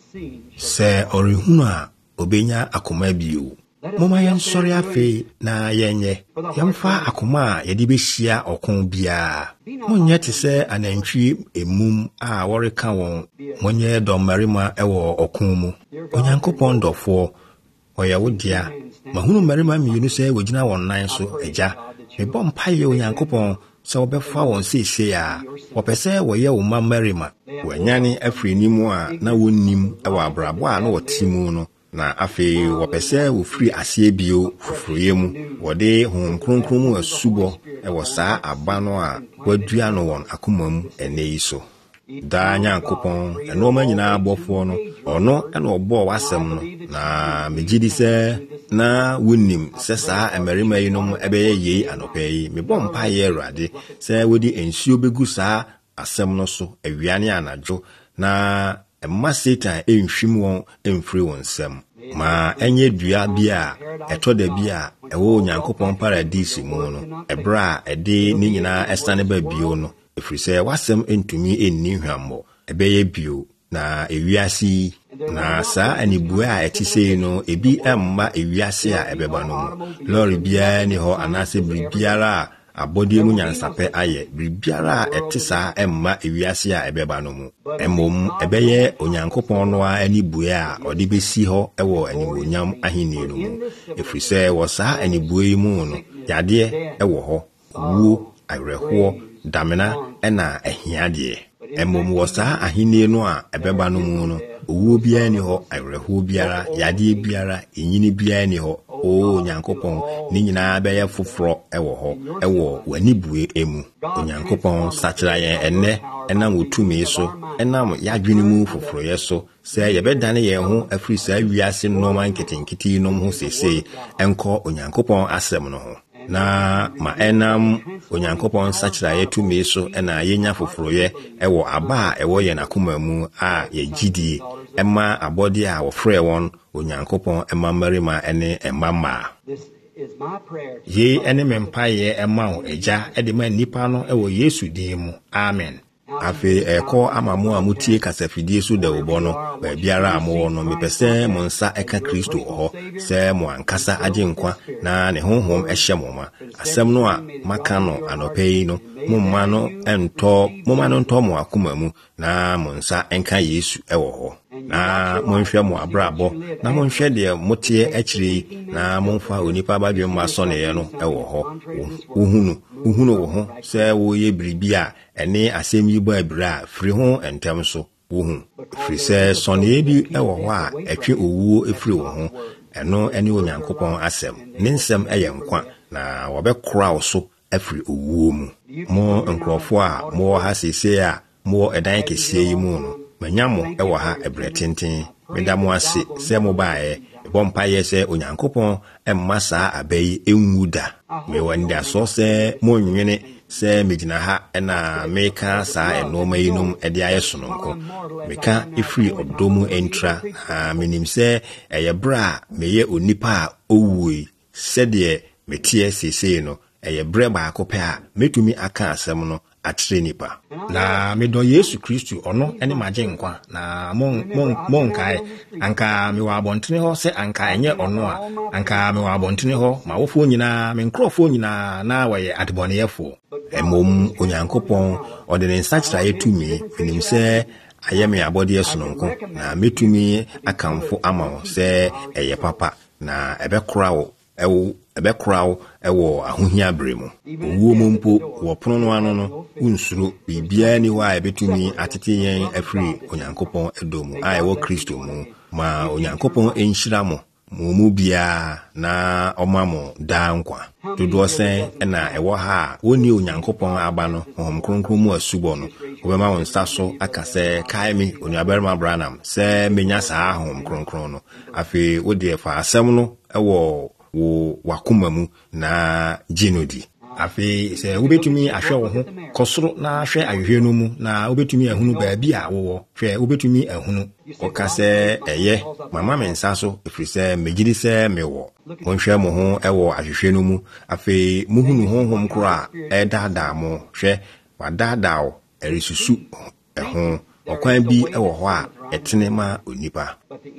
sɛ ɔrehunu a obenya akoma bio moma yɛn sɔre afei na yɛnyɛ yɛmfa akoma a yɛde bɛhyia ɔko biara monyɛ te sɛ anantwi emum a wɔreka wɔn monyɛ dɔmmarima ɛwɔ ɔko mu onyankopɔn dɔfoɔ ɔyɛ wo dea mahunu mmarima mmienu sɛ wɔgyina wɔn nan so agya mebɔ mpaeɛ onyankopɔn sɛ wɔbɛfa wɔn seesei a wɔpɛ sɛ wɔyɛ wo ma mmarima wɔanyane afiri ni mu a na wonnim ɛwɔ abrabɔ a na wɔte mu no na afei wɔpɛ sɛ wofiri aseɛ bio fuforoyɛ mu wɔde honhom kronkron mu asubɔ ɛwɔ saa aba no a wɔadua no wɔn akoma mu ɛnɛ yi so daa Nyankopɔn ɛnɔɔma nyinaa bɔfoɔ no ɔno ɛna ɔbɔɔ w'asɛm no na megye di sɛ na wonnim sɛ saa mmarima yi nom ɛbɛyɛ yei anɔpɛ yi mebɔ mpaeɛ Awurade sɛ wɔde nsuo bɛgu saa asɛm no so awia ne anadwo na ɛma Satan ɛnhwim wɔn ɛmfiri wɔn nsɛm ma ɛnyɛ dua bi a ɛtɔ da bi a ɛwɔ Onyankopɔn paradise mu no ɛberɛ a ɛde ne nyinaa ɛsane ba bio no ɛfiri sɛ w'asɛm ɛntumi ɛnni hwammɔ ɛbɛyɛ bio na ewiase na saa anibue a ɛte sei no ebi ɛmma ewiase a ɛbɛba no mu lɔre biara ni hɔ anaasɛ biribiara a abɔdeɛ mu nyansapɛ ayɛ biribiara a ɛte saa ɛmma ewiase a ɛbɛba no mu mmom ɛbɛyɛ Onyankopɔn no a anibue a ɔde bɛsi hɔ ɛwɔ animuonyam ahenni no mu ɛfiri sɛ wɔ saa anibue yi mu no yadeɛ ɛwɔ hɔ wuo awerɛhoɔ damena ɛna ahiadeɛ mmom wɔ saa ahenni no a ɛbɛba no mu no owuo biara ni hɔ awerɛhoɔ biara yadeɛ biara enyini biara ni hɔ o Onyankopɔn ne nyinaa bɛyɛ foforɔ ɛwɔ hɔ ɛwɔ w'anibue emu Onyankopɔn sakyera yɛn ɛnnɛ ɛnam wotumi so ɛnam yɛadwene mu foforoyɛ so sɛ yɛbɛdane yɛn ho afiri saa wiase nnɔma nketenkete nom ho sesei ɛnkɔ Onyankopɔn asɛm no ho na ma ɛnam Onyankopɔn sakyera yɛ tumi so ɛna yɛnya foforoyɛ ɛwɔ aba a ɛwɔ yɛn akoma mu a yɛgyidie ɛma abɔde a wɔfrɛ wɔn Onyankopɔn ɛma mmarima ɛne ɛma mmaa yei ɛne me mpaeɛ ɛma wo agya ɛde ma nnipa no ɛwɔ Yesu din mu amen afei ɛkɔ ama mo a mutie kasafidie so da wobɔ no baabiara a mowɔ no mepɛ sɛ mo nsa ɛka Kristo hɔ sɛ mo ankasa agye nkwa na ne honhom ɛhyɛ mo ma asɛm no a maka no anɔpɛ yi no momma no ɛntɔ momma no ntɔ mo akoma mu na mo nsa ɛnka Yesu ɛwɔ hɔ na monhwɛ mo abrabɔ na monhwɛ deɛ moteɛ akyire na momfa onipa badwem ma sɔneɛ no ɛwɔ hɔ wohunu wohunu wo ho sɛ woyɛ biribi a ɛne asɛm yi bɔ abira a firi ho ntɛm so wohu firi sɛ sɔneɛ bi ɛwɔ hɔ a ɛtwe owuo ɛfiri wo ho ɛno ɛne Onyankopɔn asɛm ne nsɛm ɛyɛ nkwa na wɔbɛkora wo so afiri owuo mu mo nkurɔfoɔ a mowɔ ha seesei a mowɔ ɛdan kɛseɛ yi mu no manya mo ɛwɔ ha ɛbrɛ tenten meda mo ase sɛ mo baeɛ bɔ mpaeɛ sɛ Onyankopɔn ɛmma saa aba yi ɛnwu da mewɔ ndiasɔ sɛ monwene sɛ megyina ha ɛna meka saa ɛnɔɔma yi nom ɛde ayɛ sononko meka ɛfiri ɔdɔ mu ɛntra na menim sɛ ɛyɛ berɛ a meyɛ onipa a ɔwuoi sɛdeɛ meteɛ seesei no ɛyɛ berɛ baako pɛ a metumi aka asɛm no akyerɛ nipa na medɔ Yesu Kristo ɔno ɛne magye nkwa na mon mon monkae anka mewɔ abɔntene hɔ sɛ anka ɛnyɛ ɔno a anka mewɔ abɔntene hɔ ma wofoɔ nyinaa me nkurɔfoɔ nyinaa na wɔyɛ adebɔneyɛfoɔ mmom Onyankopɔn ɔde ne nsakyerɛeɛ tumi menim sɛ ayɛ me abɔdeɛ sononko na metumi akamfo ama wo sɛ ɛyɛ papa na ɛbɛkora wo ewo ebekra ewo ahohia bere mu owo mu mpo wo pono no ano no unsuro bibia ni wa ebetumi atete yen afiri onyankopon edomu a ewo Kristo mu ma onyankopon enhyira mo mu bia na omamo da nkwa dodo sen na ewo ha woni onyankopon aba no hom kronkron mu asubo no obema won saso akase kaimi onuaberma Branham se menya sa hom kronkron no afi wodi fa asem no ewo wo wakumamu na jinodi afi se ubetumi ahwe wo ho kosoro na ahwe ahwe no mu na ubetumi ahunu baabi a wo hwe ubetumi ahunu okase eye mama mensa so efrise megiri se mewo wonhwe mo ho ewo ahwe no mu afi muhunu honhom kora edada mo hwe wadada o erisusu eho okwan bi ewo ho a etene ma onipa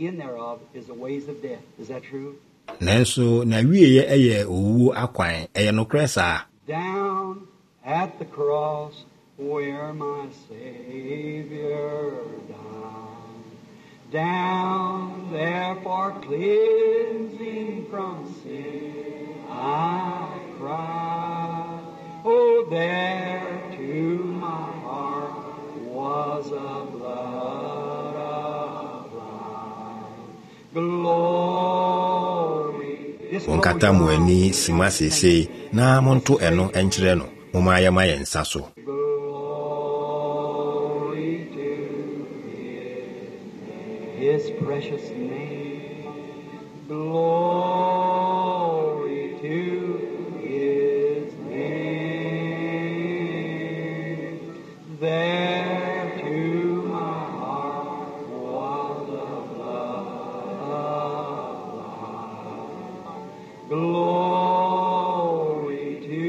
Nanso na wiye eye owu akwan eye no kresa down at the cross where my Savior died, down there for cleansing from sin I cried. Oh, there to my heart was a blood of life. Glory. Onkata mueni simase se na monto eno enkyere no moma ya ma yensa so Glory to his precious name. Glory to his name. There to my heart was the blood of life. Glory to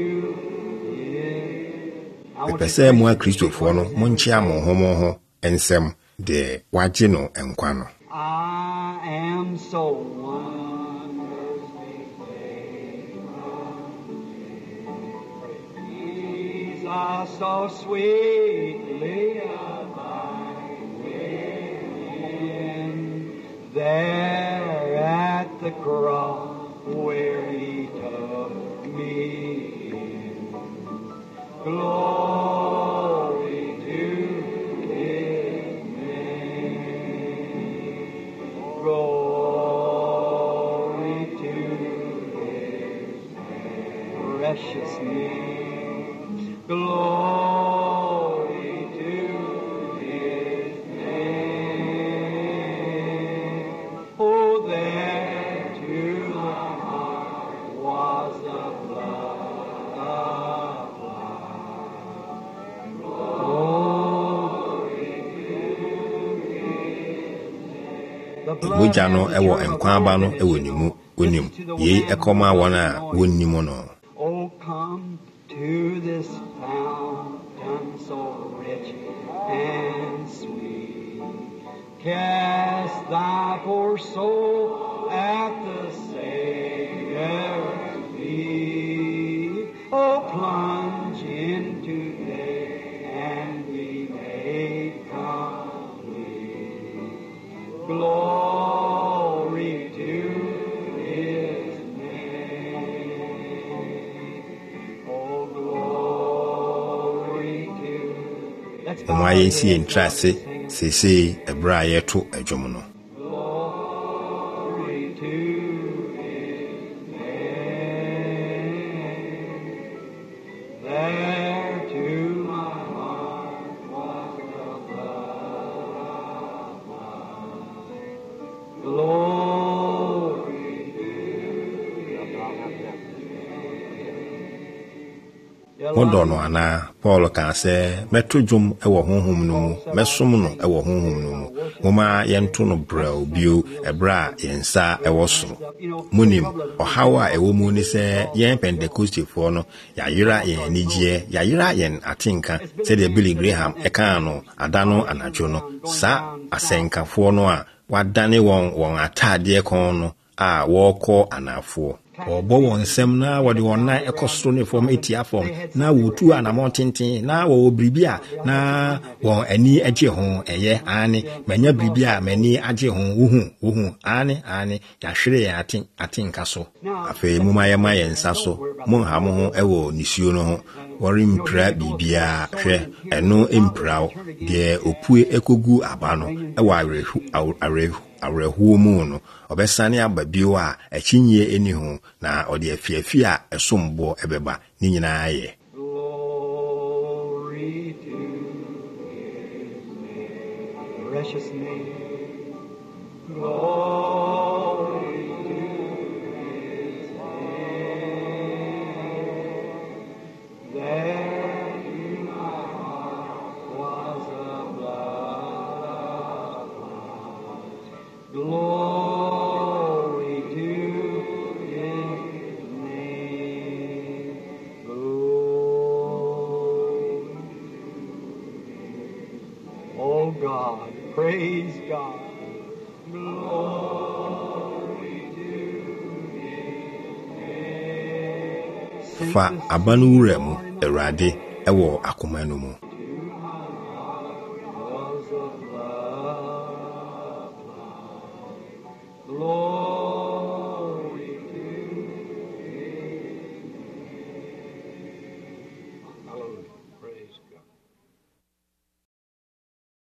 his. Pese mu a Kristofo no monchia mo ho mo ho ensem de waje no enkwa no I am so wonderfully made. Jesus so sweetly abide within. There at the cross where he took me in. Glory to his name. Glory to his precious name. Glory to his name. Oh, there to my heart was the blood of life. Glory to his name. moja no ewo enkwa aba no ewo nimu onim ye ekoma wona wonnim no Oh, come to this fountain so rich and sweet. Cast thy poor soul at the Savior's feet. Oh, plunge into day and be made complete. Glory to his name. Oh, glory to. Oma yensi entrase sese ebra yeto adwom no Glory to his name. There to my heart was the blood of life. Glory to Modo no ana Paul kan se meto dwom ewo honhom no mu mesom no ewo honhom no mu moma yento no brao bio ebra yensa ewo soro munim ohawa ewo mu ni se yen Pentecostal no yayira yen nigye yayira yen atinka se de Billy Graham eka no adano anacho no sa asenkafo no a wadane won won atade kon no a woko anafo ɔbɔ wɔn nsɛm na wɔde wɔn nan ɛkɔ soro ne fam etia fam na wotu anamɔ tenten na wɔwɔ biribi a na wɔn ani agye ho ɛyɛ ane manya biribi a mani agye ho wohu wohu ane ane yɛahwere yɛn aten atenka so afei muma yɛ ma yɛn nsa so mo nha mo ho ɛwɔ nisuo no ho wɔre mpira bibia hwɛ ɛno mpraw deɛ opue ekogu aba no ɛwɔ arehu arehu arehu mu no ɔbɛsane aba bio a akyinye eni ho na ɔde afiafi a ɛsombo ɛbɛba ne nyinaa yɛ Glory to his name, precious name. Glory to his name. There in my heart was a blood. Glory to his name. Glory. Oh God, praise God. Glory to his name. fa abanu wura mu Awurade ɛwɔ akoma no mu